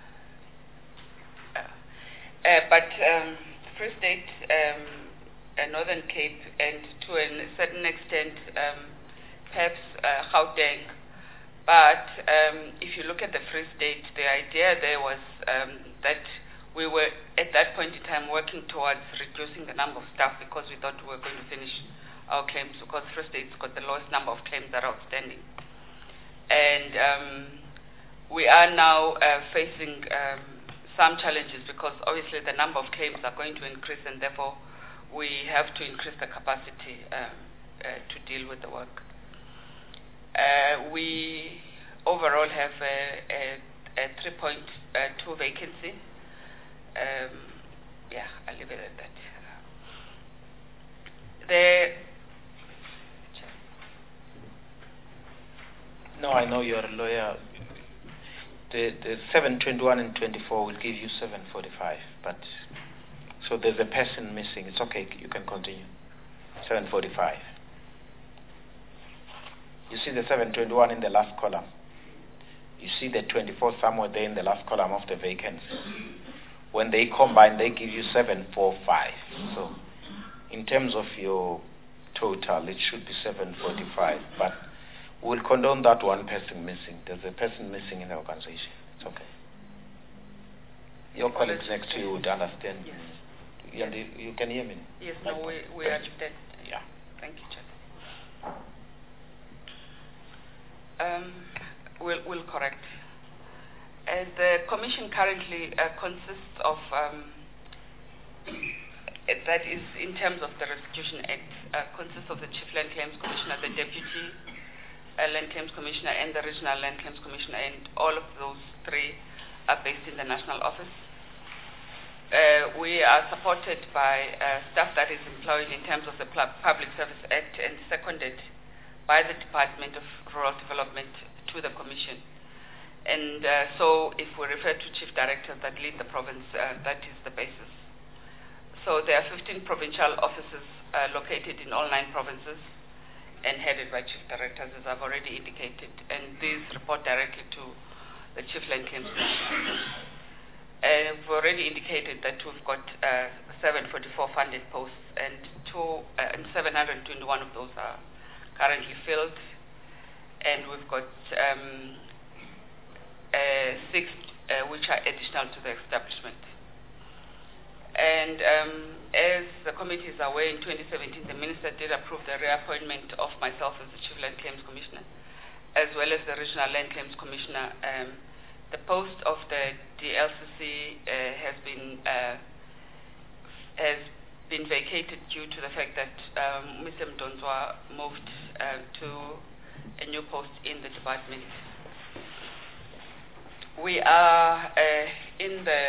Uh, uh, but um, Free State, um, uh, Northern Cape, and to a certain extent, um, perhaps uh, Gauteng. But um, if you look at the Free State, the idea there was um, that we were at that point in time working towards reducing the number of staff because we thought we were going to finish our claims, because Free State's got the lowest number of claims that are outstanding. And um, we are now uh, facing um, some challenges because obviously the number of claims are going to increase, and therefore we have to increase the capacity um, uh, to deal with the work. Uh, we overall have a, a, a three point two vacancy. Um, yeah, I'll leave it at that. The No, I know you're a lawyer. The, the seven twenty-one and twenty-four will give you seven forty-five, but so there's a person missing. It's okay, you can continue. seven forty-five. You see the seven twenty-one in the last column. You see the twenty-four somewhere there in the last column of the vacancy. When they combine, they give you seven forty-five. So in terms of your total, it should be seven forty-five, but we'll condone that one person missing. There's a person missing in the organization. It's okay. Your colleagues next to you would understand. Yes. You, you can hear me? Yes, no, we, we understand. Yeah. Thank you, Chair. Um, we'll, we'll correct. Uh, the commission currently uh, consists of, um, that is in terms of the Restitution Act, uh, consists of the Chief Land Claims Commissioner, the Deputy uh, Land Claims Commissioner, and the Regional Land Claims Commissioner, and all of those three are based in the national office. Uh, we are supported by uh, staff that is employed in terms of the Public Service Act and seconded by the Department of Rural Development to the Commission. And uh, so if we refer to chief directors that lead the province, uh, that is the basis. So there are fifteen provincial offices uh, located in all nine provinces and headed by chief directors, as I've already indicated. And these report directly to the Chief Land Claims Commissioner. And we've already indicated that we've got uh, seven forty-four funded posts, and, two, uh, and seven hundred twenty-one of those are currently filled. And we've got um, Uh, six uh, which are additional to the establishment. And um, as the committee is aware, in twenty seventeen the Minister did approve the reappointment of myself as the Chief Land Claims Commissioner, as well as the Regional Land Claims Commissioner. Um, the post of the D L C C uh, has been uh, has been vacated due to the fact that um, Mister Mdonzwa moved uh, to a new post in the department. We are uh, in the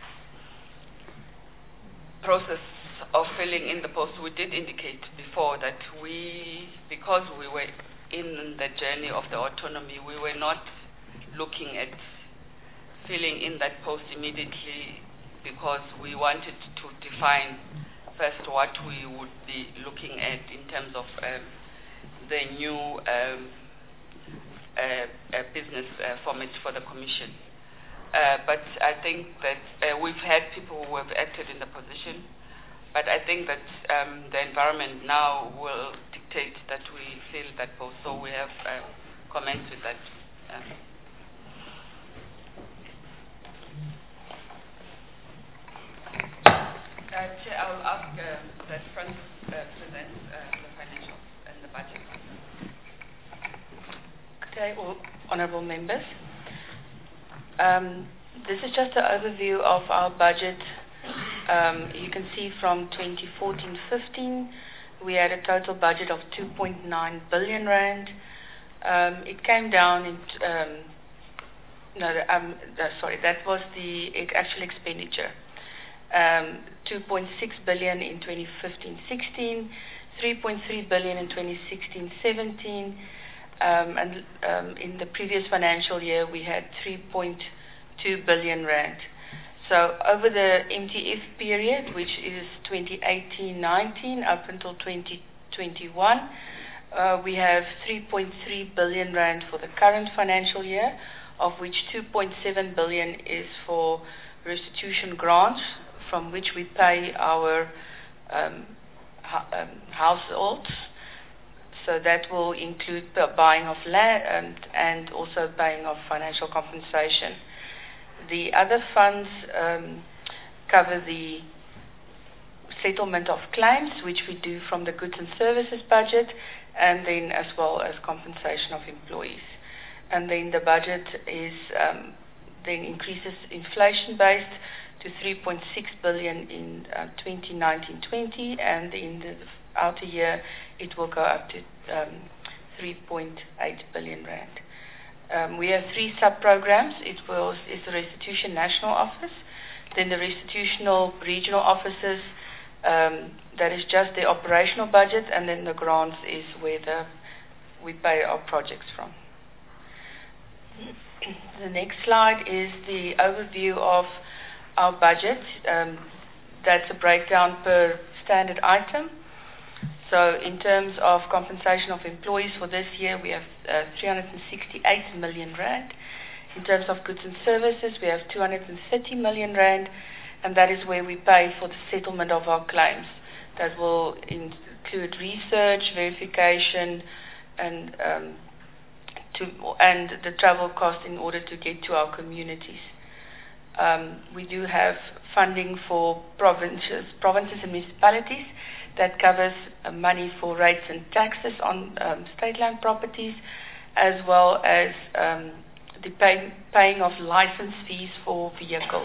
process of filling in the post. We did indicate before that we, because we were in the journey of the autonomy, we were not looking at filling in that post immediately, because we wanted to define first what we would be looking at in terms of um, the new um, Uh, uh, business uh, format for the Commission. Uh, but I think that uh, we've had people who have acted in the position, but I think that um, the environment now will dictate that we fill that post. So we have uh, comments with that. Um, Uh, Chair, I'll ask uh, that Francis uh, present uh, the financials and the budget. Good day, all honourable members. Um, this is just an overview of our budget. Um, you can see from twenty fourteen fifteen, we had a total budget of two point nine billion rand. Um, it came down in, um, no, um, uh, sorry, that was the actual expenditure. Um, two point six billion in twenty fifteen sixteen, three point three billion in twenty sixteen seventeen, um, and um, in the previous financial year we had three point two billion rand. So over the M T F period, which is twenty eighteen nineteen up until twenty twenty-one, uh, we have three point three billion rand for the current financial year, of which two point seven billion is for restitution grants, from which we pay our um, um, households. So that will include the buying of land and, and also paying of financial compensation. The other funds um, cover the settlement of claims, which we do from the goods and services budget, and then as well as compensation of employees. And then the budget is um, then increases inflation-based to three point six billion in uh, twenty nineteen twenty, and in the outer year it will go up to um, three point eight billion rand. Um, we have three sub-programs. It was is the Restitution National Office, then the Restitutional Regional Offices, um, that is just the operational budget, and then the grants is where the, we pay our projects from. The next slide is the overview of our budget. Um, that's a breakdown per standard item. So in terms of compensation of employees for this year, we have uh, three hundred sixty-eight million rand. In terms of goods and services, we have two hundred thirty million rand, and that is where we pay for the settlement of our claims. That will include research, verification, and um, to, and the travel cost in order to get to our communities. Um, we do have funding for provinces, provinces and municipalities that covers uh, money for rates and taxes on um, state land properties, as well as um, the pay, paying of license fees for vehicles.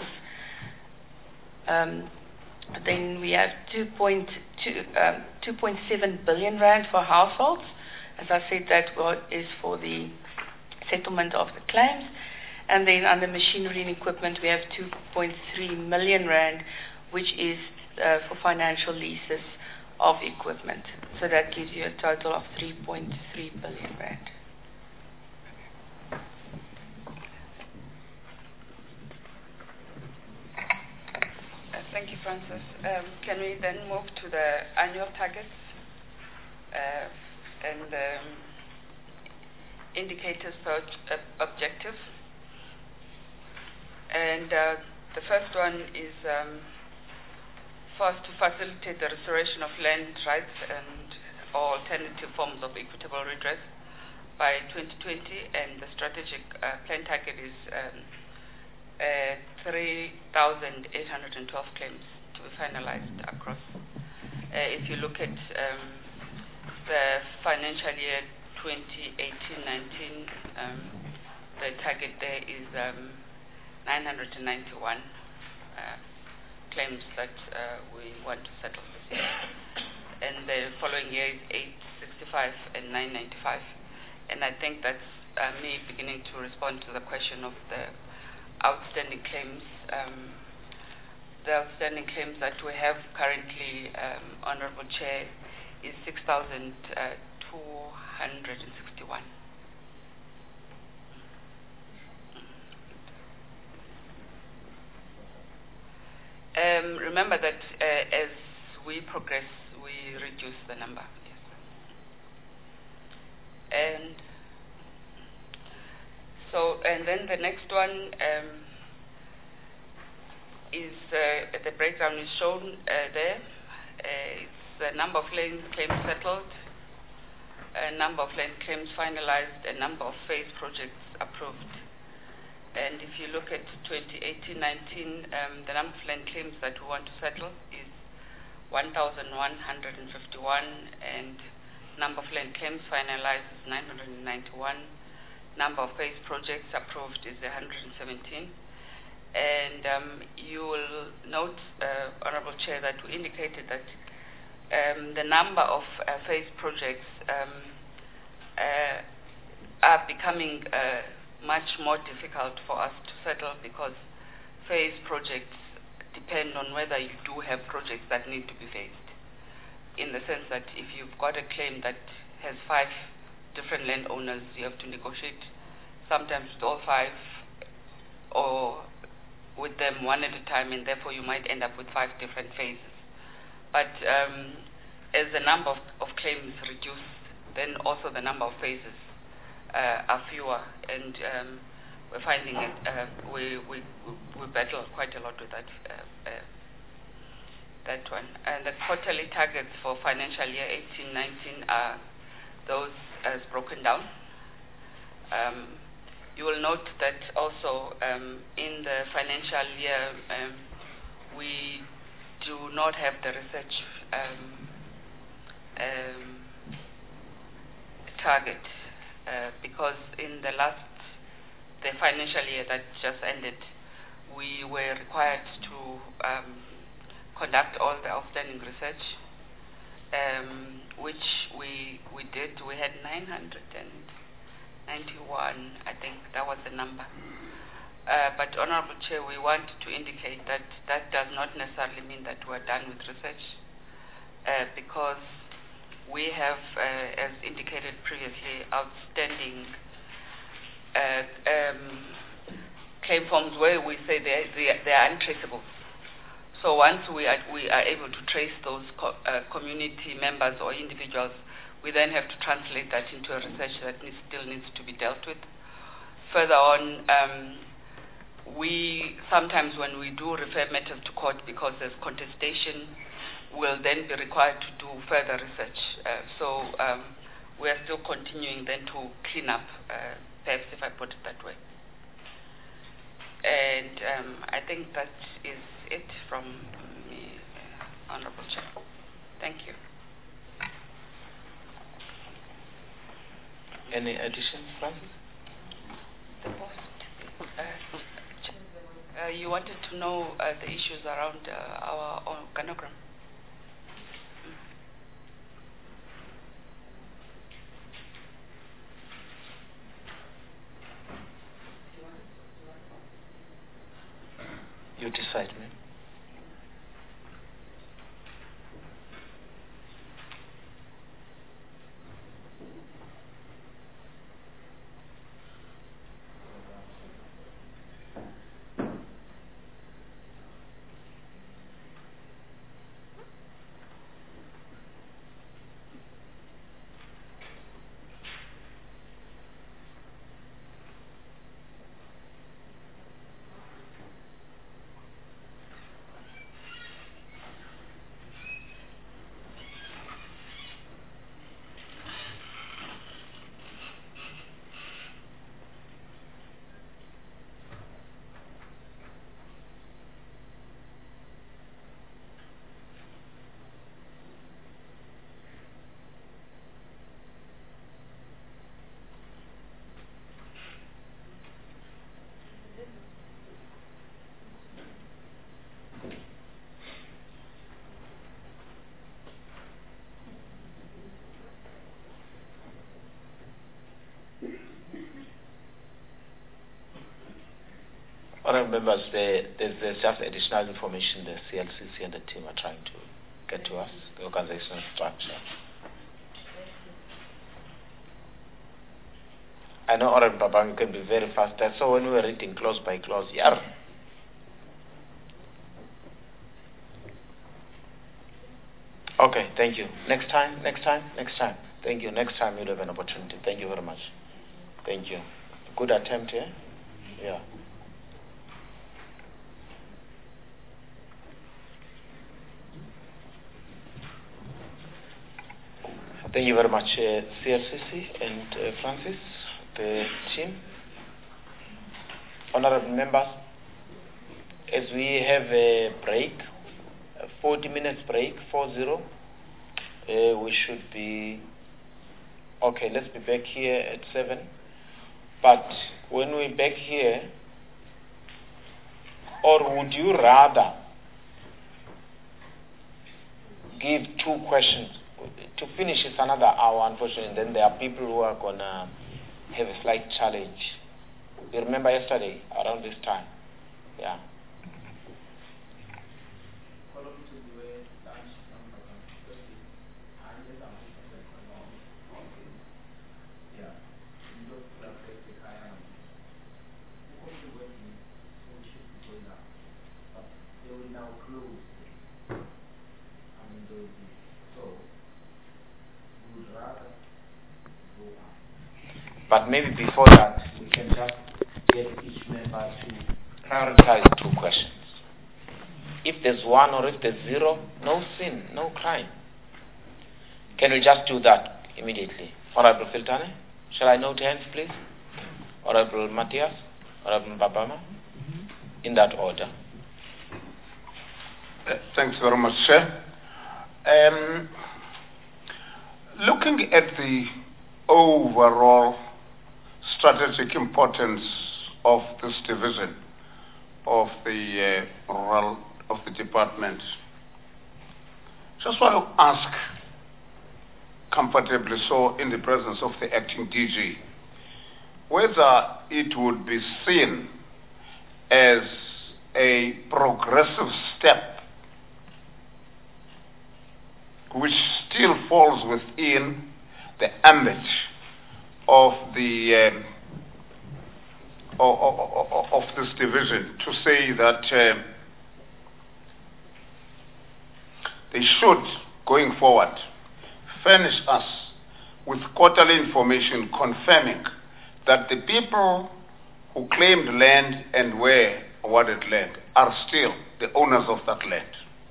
Um, then we have two point seven billion rand for households. As I said, that is for the settlement of the claims. And then under machinery and equipment, we have two point three million rand, which is uh, for financial leases of equipment. So that gives you a total of three point three billion rand. Uh, thank you, Francis. Um, can we then move to the annual targets uh, and um, indicators for uh, objectives? And uh, the first one is um, first to facilitate the restoration of land rights and or alternative forms of equitable redress by twenty twenty, and the strategic uh, plan target is um, uh, three thousand eight hundred twelve claims to be finalized across. Uh, if you look at um, the financial year twenty eighteen nineteen, um, the target there is um, nine hundred ninety-one uh, claims that uh, we want to settle this year. And the following year is eight sixty-five and nine ninety-five. And I think that's uh, me beginning to respond to the question of the outstanding claims. Um, the outstanding claims that we have currently, um, Honorable Chair, is six thousand two hundred sixty-one. Um, remember that uh, as we progress, we reduce the number. Yes. And so, and then the next one, um, is uh, the breakdown is shown uh, there. Uh, it's the number of claims, claims settled, a number of land claims finalized, a number of phase projects approved. And if you look at twenty eighteen nineteen, um, the number of land claims that we want to settle is one thousand one hundred fifty-one, and number of land claims finalized is nine hundred ninety-one. Number of phase projects approved is one hundred seventeen. And um, you will note, uh, Honorable Chair, that we indicated that um, the number of uh, phase projects um, uh, are becoming uh, much more difficult for us to settle, because phase projects depend on whether you do have projects that need to be phased, in the sense that if you've got a claim that has five different landowners, you have to negotiate sometimes with all five or with them one at a time, and therefore you might end up with five different phases. But um, as the number of, of claims reduce, then also the number of phases uh, are fewer, and um, we're finding it, uh, we, we, we battle quite a lot with that, uh, uh, that one. And the quarterly targets for financial year eighteen nineteen are those as broken down. Um, you will note that also um, in the financial year um, we do not have the research um, um, target uh, because in the last the financial year that just ended, we were required to um, conduct all the outstanding research, um, which we we did. We had nine hundred ninety-one, I think that was the number. Uh, but Honorable Chair, we want to indicate that that does not necessarily mean that we're done with research, uh, because we have, uh, as indicated previously, outstanding uh, um, claim forms where we say they, they, they are untraceable. So once we are, we are able to trace those co uh, community members or individuals, we then have to translate that into a research that needs, still needs to be dealt with. Further on, um, we sometimes when we do refer matters to court because there's contestation, will then be required to do further research. Uh, so um, we are still continuing then to clean up, uh, perhaps if I put it that way. And um, I think that is it from me, uh, Honorable Chair. Thank you. Any additions, Francis? The post. Uh, uh, you wanted to know uh, the issues around uh, our organogram. You decide, ma'am. Honourable members, there, there's, there's just additional information the C L C C and the team are trying to get to us, the organizational structure. I know, Honourable Babang, you can be very fast. I saw when we were reading clause by clause, yeah. Okay, thank you. Next time, next time, next time. Thank you. Next time you'll have an opportunity. Thank you very much. Thank you. Good attempt here. Yeah. Thank you very much, uh, C R C C and uh, Francis, the team. Honorable members, as we have a break, a forty minutes break, four zero, uh, we should be, okay, let's be back here at seven. But when we're back here, or would you rather give two questions? To finish, it's another hour, unfortunately. Then there are people who are going to have a slight challenge. You remember yesterday, around this time? Yeah. But maybe before that, we can just get each member to prioritize two questions. If there's one or if there's zero, no sin, no crime. Can we just do that immediately? Honorable Filtane, shall I note hands, please? Honorable Matthias, Honorable Babama, in that order. Uh, thanks very much, Chair. Um, looking at the overall strategic importance of this division of the uh, rural of the department, just want to ask comfortably so in the presence of the acting D G whether it would be seen as a progressive step which still falls within the ambit of the um, of, of, of this division to say that uh, they should, going forward, furnish us with quarterly information confirming that the people who claimed land and were awarded land are still the owners of that land.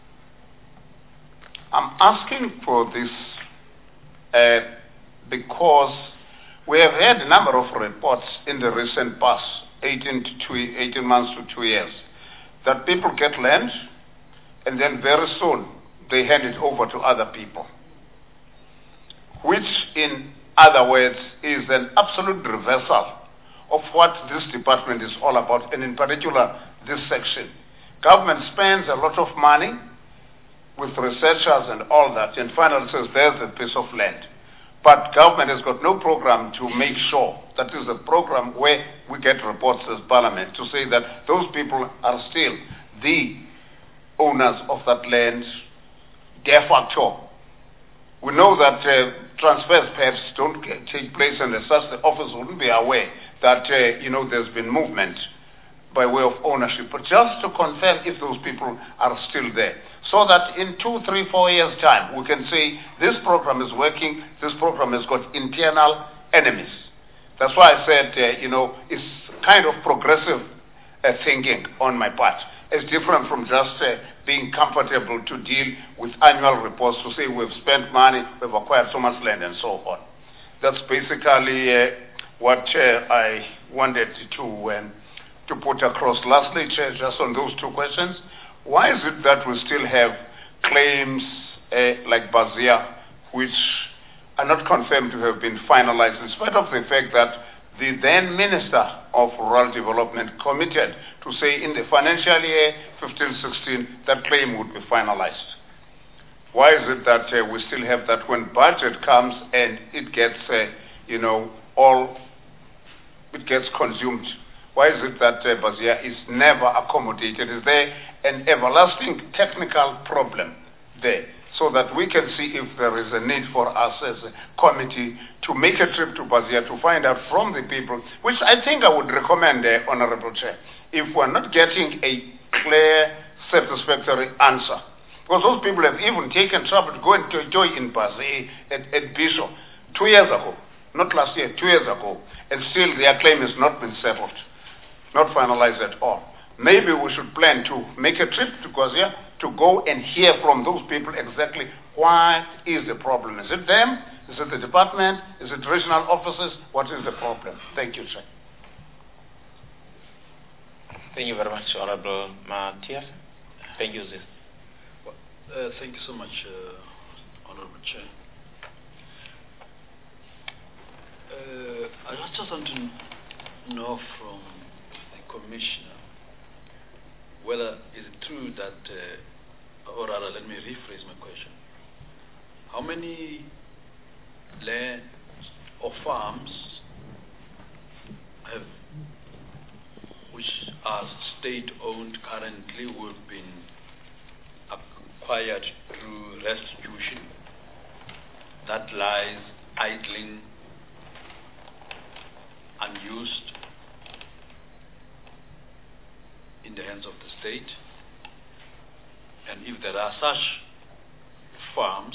I'm asking for this uh, because we have had a number of reports in the recent past, eighteen, to two, eighteen months to two years, that people get land and then very soon they hand it over to other people, which in other words is an absolute reversal of what this department is all about, and in particular this section. Government spends a lot of money with researchers and all that, and finally says there's a piece of land. But government has got no program to make sure that is a program where we get reports as parliament to say that those people are still the owners of that land de facto. We know that uh, transfers perhaps don't get, take place, and as such the office wouldn't be aware that uh, you know there's been movement by way of ownership. But just to confirm if those people are still there, so that in two, three, four years' time, we can say this program is working, this program has got internal enemies. That's why I said, uh, you know, it's kind of progressive uh, thinking on my part. It's different from just uh, being comfortable to deal with annual reports to say we've spent money, we've acquired so much land, and so on. That's basically uh, what uh, I wanted to um, to put across. Lastly, Chair, just on those two questions, why is it that we still have claims uh, like Bazia, which are not confirmed to have been finalized, in spite of the fact that the then Minister of Rural Development committed to say in the financial year fifteen sixteen that claim would be finalized? Why is it that uh, we still have that when budget comes and it gets, uh, you know, all, it gets consumed? Why is it that uh, Bazia is never accommodated? Is there an everlasting technical problem there, so that we can see if there is a need for us as a committee to make a trip to Bazia to find out from the people, which I think I would recommend, uh, Honorable Chair, if we're not getting a clear, satisfactory answer. Because those people have even taken trouble to go and to join in Bazia at, at Bishop two years ago, not last year, two years ago, and still their claim has not been settled, not finalized at all. Maybe we should plan to make a trip to Bazia to go and hear from those people exactly what is the problem. Is it them? Is it the department? Is it regional offices? What is the problem? Thank you, Chair. Thank you very much, Honorable Matthias. Thank you, Zis. Uh, thank you so much, uh, Honorable Chair. Uh, I just want to know from the Commissioner whether is it true that, uh, or rather, let me rephrase my question. How many land or farms have, which are state-owned currently, who have been acquired through restitution, that lies idling, unused, in the hands of the state? And if there are such farms,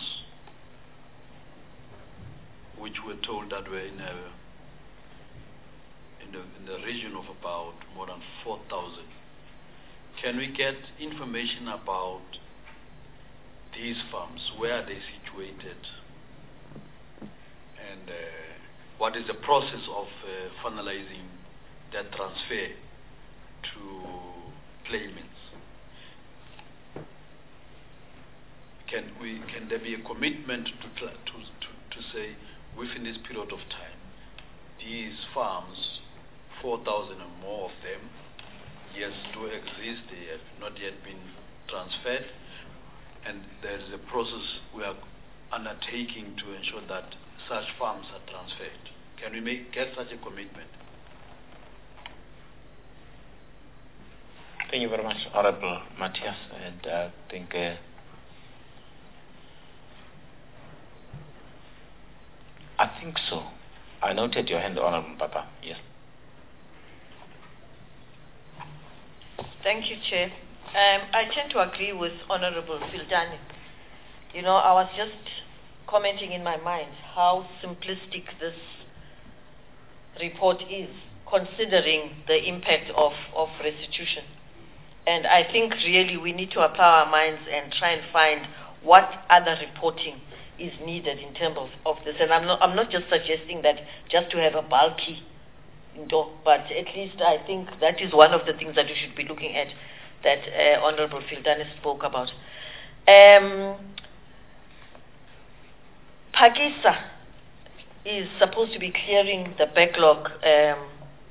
which we're told that were in a in the, in the region of about more than four thousand, can we get information about these farms? Where are they situated? And uh, what is the process of uh, finalizing that transfer to claimants? Can we? Can there be a commitment to to to, to say within this period of time, these farms, four thousand or more of them, yes, do exist. They have not yet been transferred, and there is a process we are undertaking to ensure that such farms are transferred. Can we make get such a commitment? Thank you very much, Honorable Matthias. And uh, I think uh, I think so. I noted your hand, Honorable Papa. Yes. Thank you, Chair. Um, I tend to agree with Honorable Filtani. You know, I was just commenting in my mind how simplistic this report is, considering the impact of, of restitution. And I think really we need to apply our minds and try and find what other reporting is needed in terms of, of this. And I'm not, I'm not just suggesting that just to have a bulky, you know, but at least I think that is one of the things that we should be looking at, that uh, Honorable Filtani spoke about. Um, Pakisa is supposed to be clearing the backlog, um,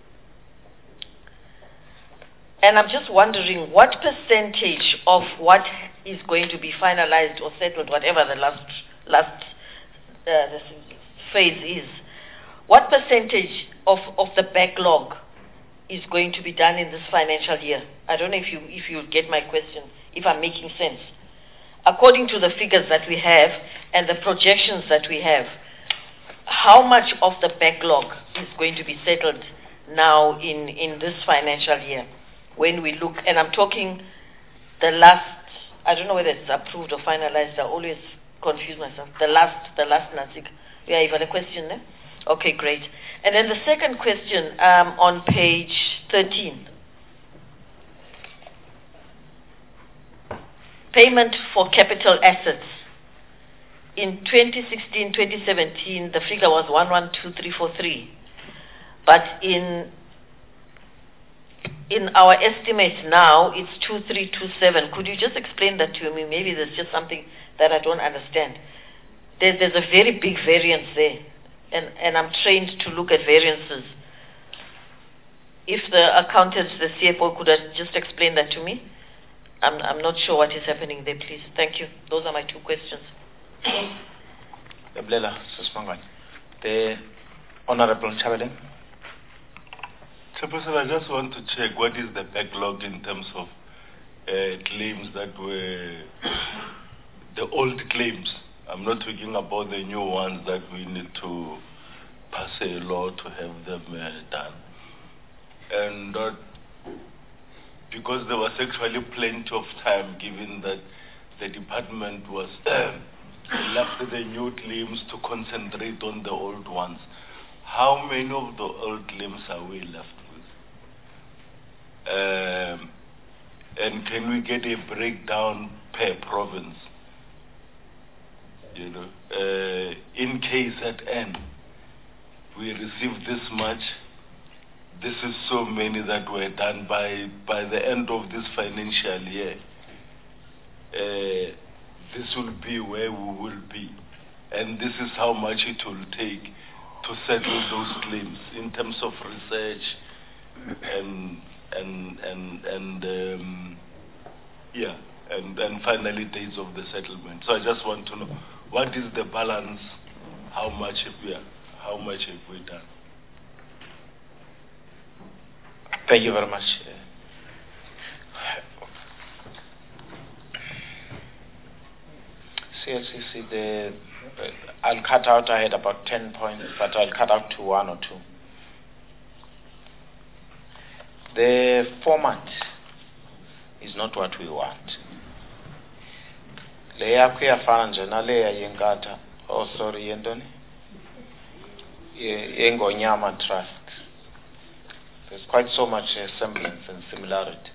and I'm just wondering what percentage of what is going to be finalized or settled, whatever the last last uh, phase is, what percentage of, of the backlog is going to be done in this financial year? I don't know if you if you get my question, if I'm making sense. According to the figures that we have and the projections that we have, how much of the backlog is going to be settled now in, in this financial year? When we look, and I'm talking the last, I don't know whether it's approved or finalized, I always confuse myself. The last, the last Nansik. Yeah, you've got a question there? Okay, great. And then the second question um, on page thirteen. Payment for capital assets. In twenty sixteen, twenty seventeen, the figure was one one two three four three. But in in our estimates now, it's two three two seven. Could you just explain that to me? Maybe there's just something that I don't understand. There, there's a very big variance there, and, and I'm trained to look at variances. If the accountant, the C F O, could have just explain that to me? I'm, I'm not sure what is happening there, please. Thank you. Those are my two questions. The Honorable Chabeleng. Chairperson, I just want to check what is the backlog in terms of uh, claims that were the old claims. I'm not talking about the new ones that we need to pass a law to have them uh, done. And that because there was actually plenty of time, given that the department was left the new claims to concentrate on the old ones. How many of the old claims are we left with? Um, and can we get a breakdown per province? You know, uh, in K Z N, we received this much. This is so many that were done by by the end of this financial year. Uh, this will be where we will be, and this is how much it will take to settle those claims in terms of research and and and and um, yeah, and and finally days of the settlement. So I just want to know what is the balance, how much have we how much have we done? Thank you very much. C L C C, the, uh, I'll cut out, I had about ten points, but I'll cut out to one or two. The format is not what we want. Leya kuyafana nje naleya yenkatha, oh sorry, yentoni? Yengonyama Trust. There's quite so much uh, semblance and similarity.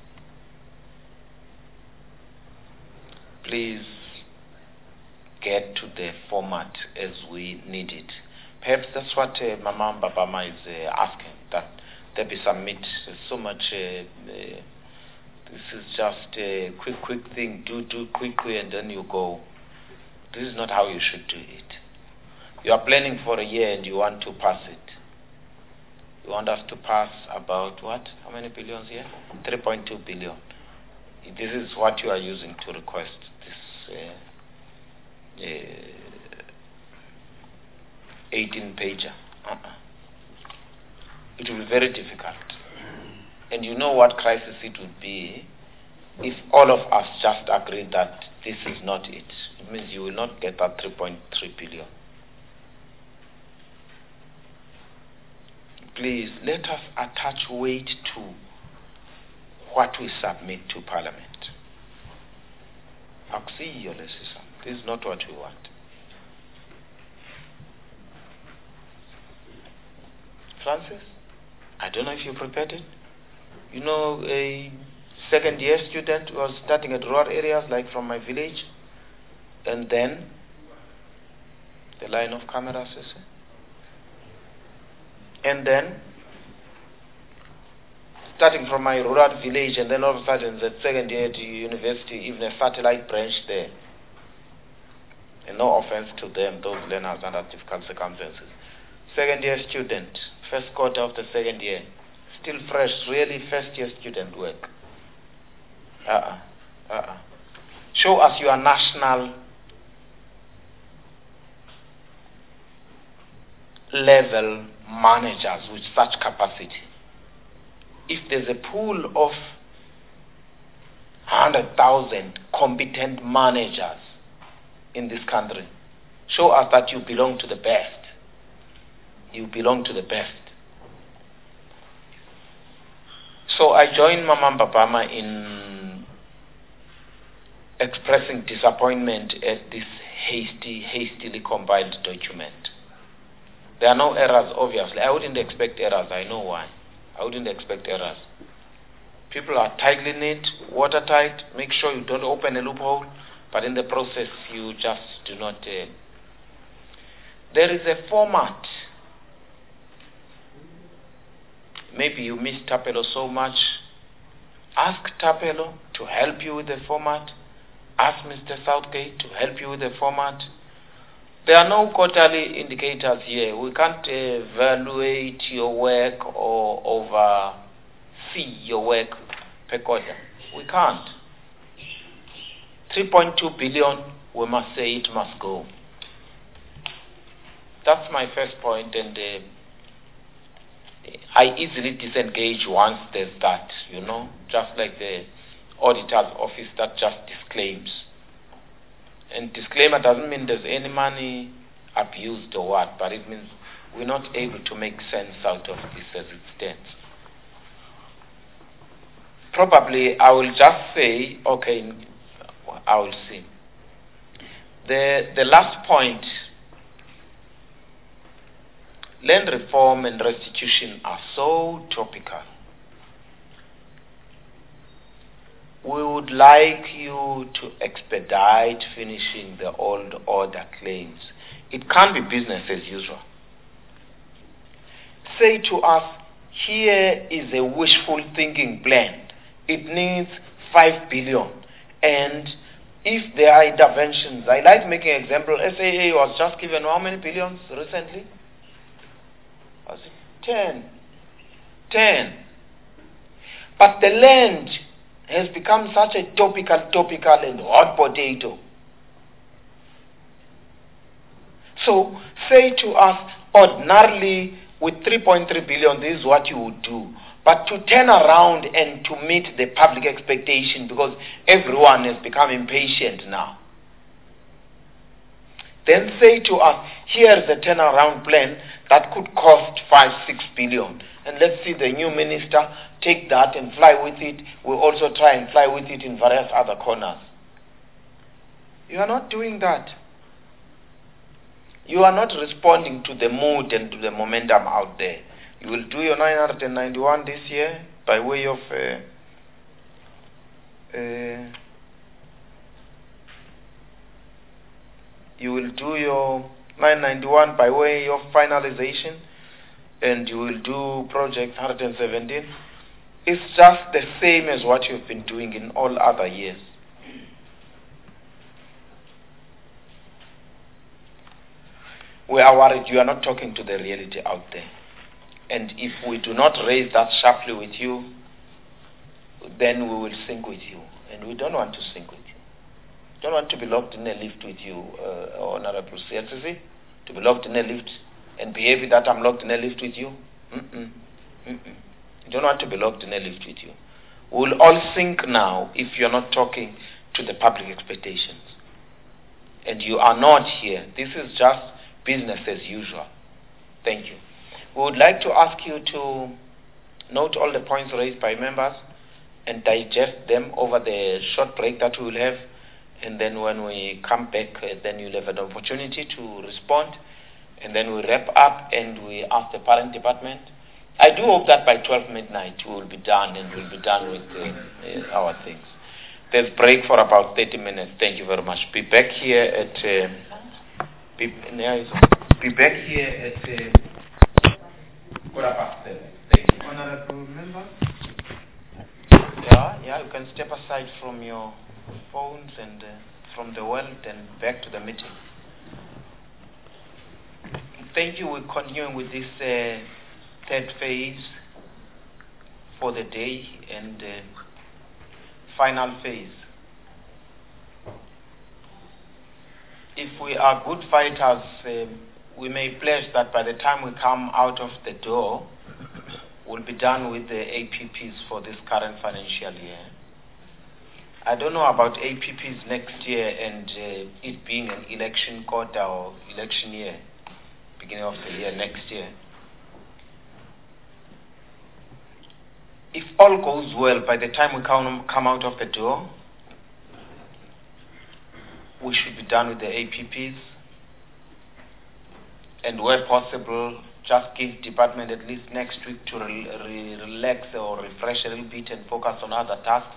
Please get to the format as we need it. Perhaps that's what uh, Mama Mbabama is uh, asking, that there be some meat. There's so much, uh, uh, this is just a quick, quick thing, do, do quickly and then you go. This is not how you should do it. You are planning for a year and you want to pass it. You want us to pass about what? How many billions here? three point two billion. This is what you are using to request this uh, uh, eighteen pager. Uh-uh. It will be very difficult. And you know what crisis it would be if all of us just agree that this is not it. It means you will not get that three point three billion. Please let us attach weight to what we submit to Parliament. This is not what we want. Francis, I don't know if you prepared it. You know, a second year student was starting at rural areas like from my village, and then the line of cameras, you see. And then, starting from my rural village, and then all of a sudden, the second year at university, even a satellite branch there. And no offense to them, those learners under difficult circumstances. Second year student, first quarter of the second year, still fresh, really first year student work. Uh-uh, uh-uh. Show us your national level managers with such capacity. If there's a pool of one hundred thousand competent managers in this country, show us that you belong to the best. You belong to the best. So I joined Mama Mbabama in expressing disappointment at this hasty, hastily compiled document. There are no errors, obviously. I wouldn't expect errors. I know why. I wouldn't expect errors. People are tightly knit, watertight. Make sure you don't open a loophole, but in the process, you just do not. Uh, there is a format. Maybe you miss Tapelo so much. Ask Tapelo to help you with the format. Ask Mister Southgate to help you with the format. There are no quarterly indicators here. We can't evaluate your work or oversee your work per quarter. We can't. three point two billion, we must say it must go. That's my first point, and uh, I easily disengage once there's that, you know, just like the auditor's office that just disclaims. And disclaimer doesn't mean there's any money abused or what, but it means we're not able to make sense out of this as it stands. Probably I will just say, okay, I will see. The, the last point, land reform and restitution are so topical. We would like you to expedite finishing the old order claims. It can't be business as usual. Say to us, here is a wishful thinking plan. It needs five billion. And if there are interventions, I like making an example. S A A was just given how many billions recently? Was it ten? Ten. But the land has become such a topical, topical and hot potato. So say to us, ordinarily with three point three billion, this is what you would do. But to turn around and to meet the public expectation, because everyone has become impatient now. Then say to us, here's a turnaround plan that could cost five, six billion. And let's see the new minister take that and fly with it. We'll also try and fly with it in various other corners. You are not doing that. You are not responding to the mood and to the momentum out there. You will do your nine hundred ninety-one this year by way of uh, uh, you will do your nine ninety-one by way of finalization, and you will do project one hundred seventeen. It's just the same as what you've been doing in all other years. We are worried you are not talking to the reality out there. And if we do not raise that sharply with you, then we will sink with you. And we don't want to sink with you. We don't want to be locked in a lift with you, uh, Honorable C L C C, to be locked in a lift and behave that I'm locked in a lift with you. Mm-mm. Mm-mm. You don't want to be locked in a lift with you. We will all sink now if you're not talking to the public expectations. And you are not here. This is just business as usual. Thank you. We would like to ask you to note all the points raised by members and digest them over the short break that we will have. And then when we come back, uh, then you'll have an opportunity to respond. And then we wrap up and we ask the parent department. I do hope that by twelve midnight we will be done and we'll be done with uh, uh, our things. There's break for about thirty minutes. Thank you very much. Be back here at... Uh, be, be back here at... Uh, quarter past seven. Thank you. Honorable members? Yeah, yeah, you can step aside from your phones and uh, from the world and back to the meeting. Thank you. We're continuing with this uh, third phase for the day and uh, final phase. If we are good fighters, uh, we may pledge that by the time we come out of the door, we'll be done with the A P Ps for this current financial year. I don't know about A P Ps next year and uh, it being an election quarter or election year, beginning of the year next year. If all goes well, by the time we come, come out of the door, we should be done with the A P Ps. And where possible, just give department at least next week to re re relax or refresh a little bit and focus on other tasks.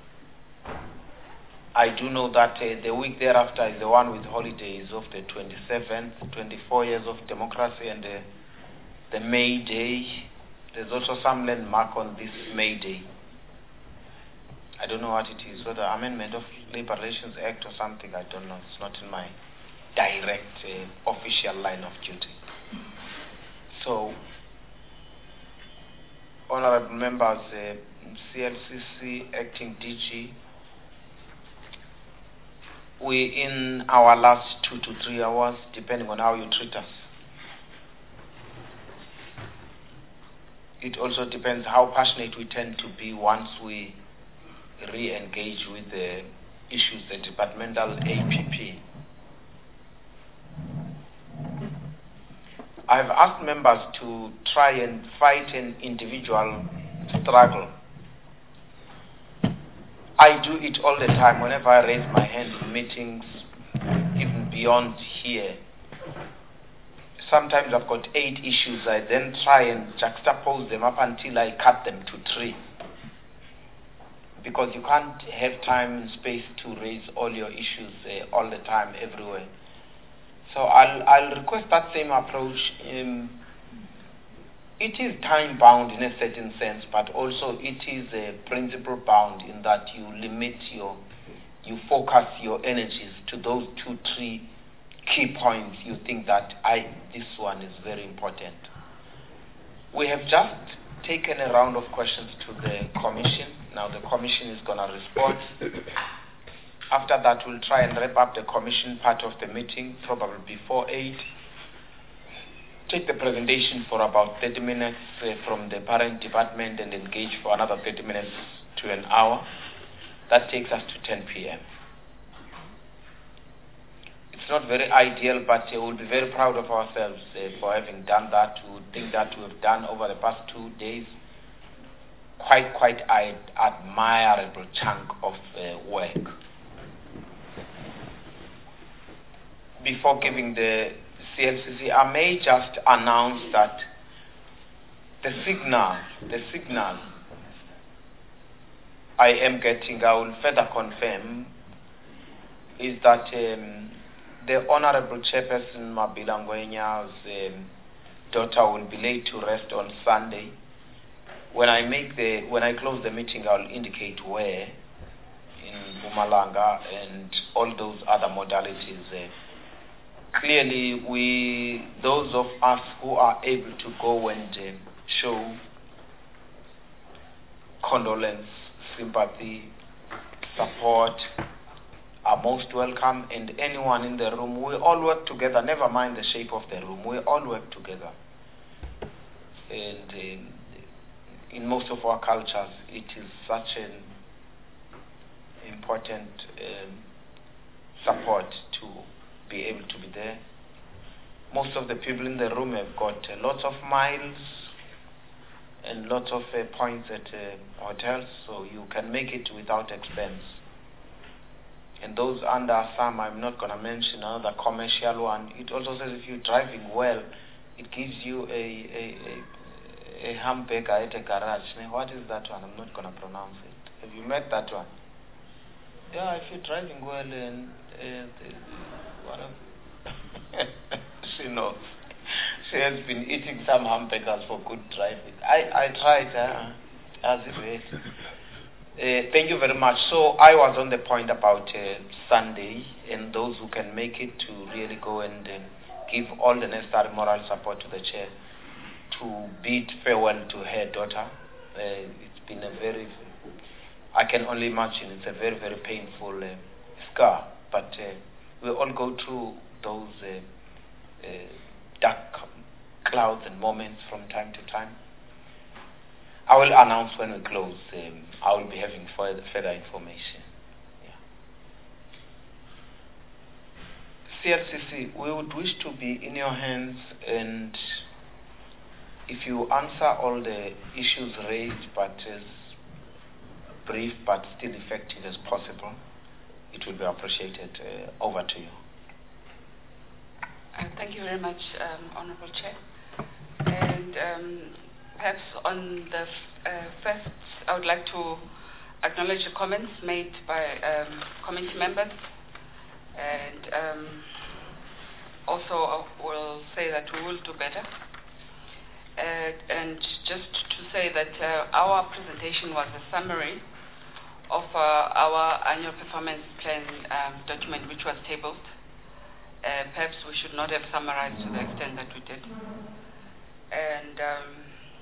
I do know that uh, the week thereafter is the one with holidays of the twenty-seventh, twenty-four years of democracy and uh, the May Day. There's also some landmark on this May Day. I don't know what it is, whether Amendment of Labor Relations Act or something, I don't know. It's not in my direct uh, official line of duty. So, honorable members, uh, C L C C, acting D G, we in our last two to three hours, depending on how you treat us. It also depends how passionate we tend to be once we re-engage with the issues, the departmental A P P. I've asked members to try and fight an individual struggle. I do it all the time whenever I raise my hand in meetings, even beyond here. Sometimes I've got eight issues. I then try and juxtapose them up until I cut them to three. Because you can't have time and space to raise all your issues uh, all the time, everywhere. So I'll, I'll request that same approach. Um, it is time bound in a certain sense, but also it is a principle bound in that you limit your, you focus your energies to those two, three key points you think that I, this one is very important. We have just taken a round of questions to the Commission. Now the Commission is going to respond. After that, we'll try and wrap up the Commission part of the meeting, probably before eight. Take the presentation for about thirty minutes uh, from the parent department and engage for another thirty minutes to an hour. That takes us to ten p m It's not very ideal, but uh, we'll be very proud of ourselves uh, for having done that. We think that we've done over the past two days quite, quite an admirable chunk of uh, work. Before giving the C L C C, I may just announce that the signal, the signal I am getting, I will further confirm, is that um, the Honorable Chairperson Mabila Ngwenya's um, daughter will be laid to rest on Sunday. When I make the, when I close the meeting, I'll indicate where in Mpumalanga and all those other modalities. Uh, clearly, we, those of us who are able to go and uh, show condolence, sympathy, support, are most welcome, and anyone in the room, we all work together, never mind the shape of the room, we all work together. And um, in most of our cultures, it is such an important um, support to be able to be there. Most of the people in the room have got uh, lots of miles and lots of uh, points at uh, hotels, so you can make it without expense. And those under some, I'm not going to mention another commercial one. It also says if you're driving well, it gives you a, a, a, a hamburger at a garage. Now, what is that one? I'm not going to pronounce it. Have you met that one? Yeah, if you're driving well and uh, what of she knows. She has been eating some hamburgers for good driving. I, I tried, uh, as it were. Uh, thank you very much. So I was on the point about uh, Sunday and those who can make it to really go and uh, give all the necessary moral support to the chair to bid farewell to her daughter. Uh, it's been a very, I can only imagine, it's a very, very painful uh, scar. But uh, we all go through those uh, uh, dark clouds and moments from time to time. I will announce when we close. Um, I will be having further, further information. Yeah. C L C C, we would wish to be in your hands, and if you answer all the issues raised, but as brief but still effective as possible, it will be appreciated. Uh, over to you. Uh, thank you very much, um, Honorable Chair. And um, perhaps on the uh, first, I would like to acknowledge the comments made by um, committee members, and um, also uh, will say that we will do better. Uh, and just to say that uh, our presentation was a summary of uh, our annual performance plan um, document, which was tabled. Uh, perhaps we should not have summarized to the extent that we did. And um,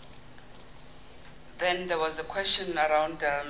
then there was a question around um,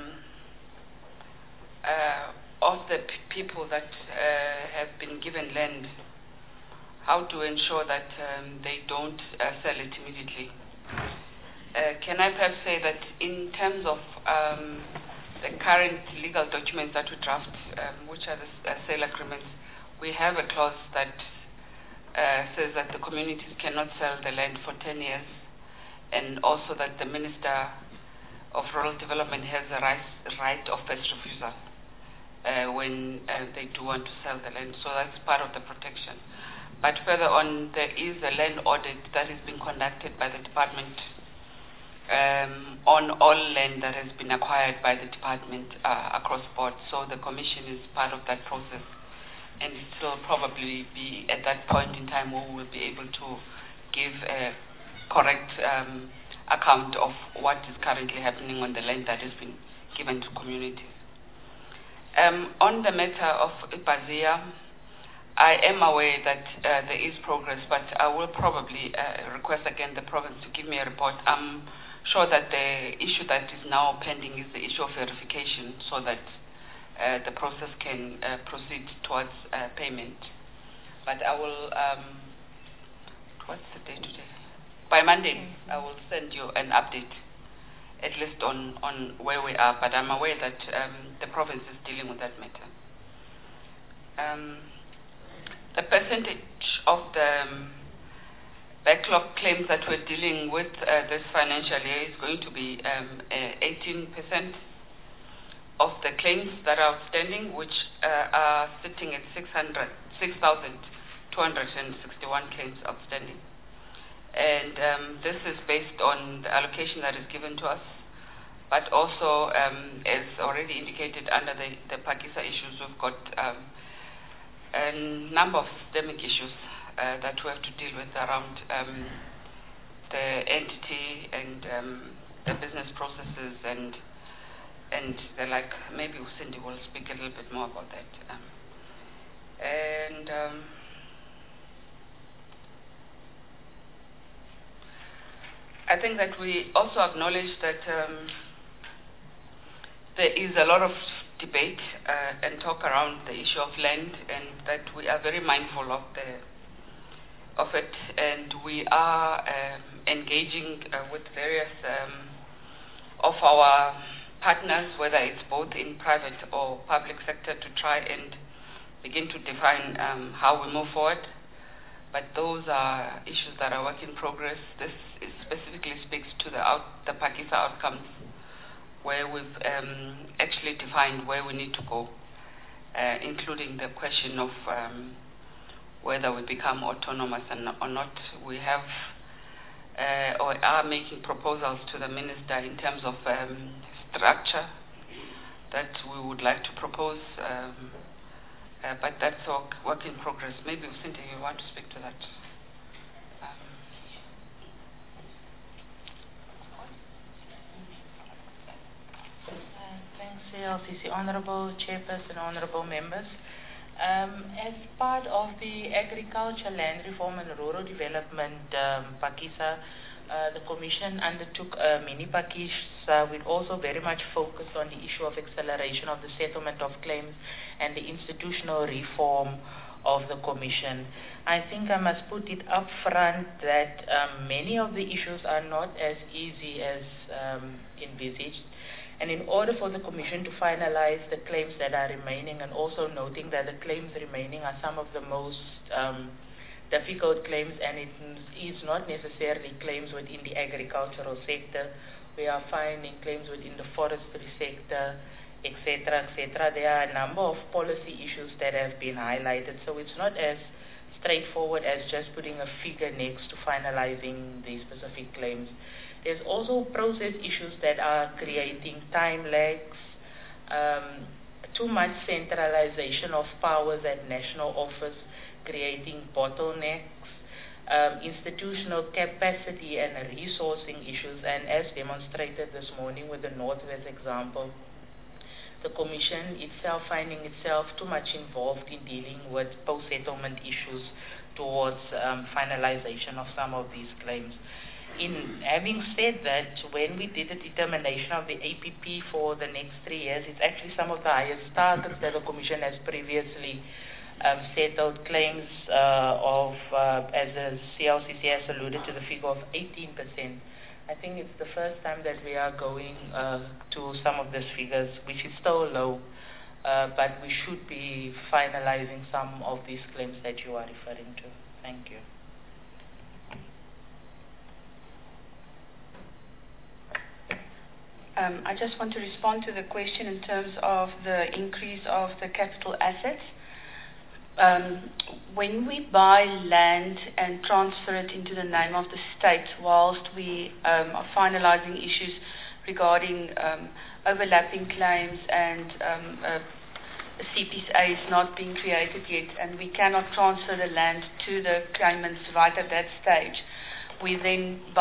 uh, of the p people that uh, have been given land, how to ensure that um, they don't uh, sell it immediately. Uh, can I perhaps say that in terms of um, the current legal documents that we draft, um, which are the uh, sale agreements, we have a clause that uh, says that the communities cannot sell the land for ten years, and also that the Minister of Rural Development has a right, right of first refusal uh, when uh, they do want to sell the land. So that's part of the protection. But further on, there is a land audit that is being conducted by the department um, on all land that has been acquired by the department uh, across board. So the commission is part of that process. and it will probably be at that point in time where we will be able to give a correct um, account of what is currently happening on the land that has been given to communities. Um, on the matter of Ibazia, I am aware that uh, there is progress, but I will probably uh, request again the province to give me a report. I'm sure that the issue that is now pending is the issue of verification, so that uh, the process can uh, proceed towards uh, payment. But I will, um, what's the day today? By Monday, mm-hmm. I will send you an update, at least on, on where we are, but I'm aware that um, the province is dealing with that matter. Um, the percentage of the um, backlog claims that we're dealing with uh, this financial year is going to be um, uh, eighteen percent of the claims that are outstanding, which uh, are sitting at six thousand two hundred sixty-one claims outstanding. And um, this is based on the allocation that is given to us, but also, um, as already indicated under the, the Pakisa issues, we've got um, a number of systemic issues uh, that we have to deal with around um, the entity and um, the business processes and and the like. Maybe Cindy will speak a little bit more about that. Um, and um, I think that we also acknowledge that um, there is a lot of debate uh, and talk around the issue of land, and that we are very mindful of the of it, and we are um, engaging uh, with various um, of our partners, whether it's both in private or public sector, to try and begin to define um, how we move forward. But those are issues that are work in progress. This is specifically speaks to the out, the Pakisa outcomes, where we've um, actually defined where we need to go, uh, including the question of um, whether we become autonomous or not. We have uh, or are making proposals to the minister in terms of um, structure that we would like to propose, um, uh, but that's work, work in progress. Maybe Cynthia, you want to speak to that? C L C C, Honourable Chairperson, Honourable Members. Um, as part of the Agriculture, Land Reform and Rural Development um, Pakisa, uh, the Commission undertook a mini Pakisa with also very much focus on the issue of acceleration of the settlement of claims and the institutional reform of the Commission. I think I must put it up front that um, many of the issues are not as easy as um, envisaged. And in order for the Commission to finalize the claims that are remaining, and also noting that the claims remaining are some of the most um, difficult claims, and it is not necessarily claims within the agricultural sector. We are finding claims within the forestry sector, et cetera, et cetera. There are a number of policy issues that have been highlighted, so it's not as straightforward as just putting a figure next to finalizing these specific claims. There's also process issues that are creating time lags, um, too much centralization of powers at national office, creating bottlenecks, um, institutional capacity and resourcing issues, and as demonstrated this morning with the Northwest example, the Commission itself finding itself too much involved in dealing with post-settlement issues towards um, finalization of some of these claims. In having said that, when we did the determination of the A P P for the next three years, it's actually some of the highest targets that the Commission has previously um, settled claims uh, of, uh, as the C L C C has alluded to, the figure of eighteen percent. I think it's the first time that we are going uh, to some of these figures, which is still low, uh, but we should be finalizing some of these claims that you are referring to. Thank you. Um, I just want to respond to the question in terms of the increase of the capital assets. Um, when we buy land and transfer it into the name of the state, whilst we um, are finalizing issues regarding um, overlapping claims and um, uh, a C P S A is not being created yet, and we cannot transfer the land to the claimants right at that stage, we then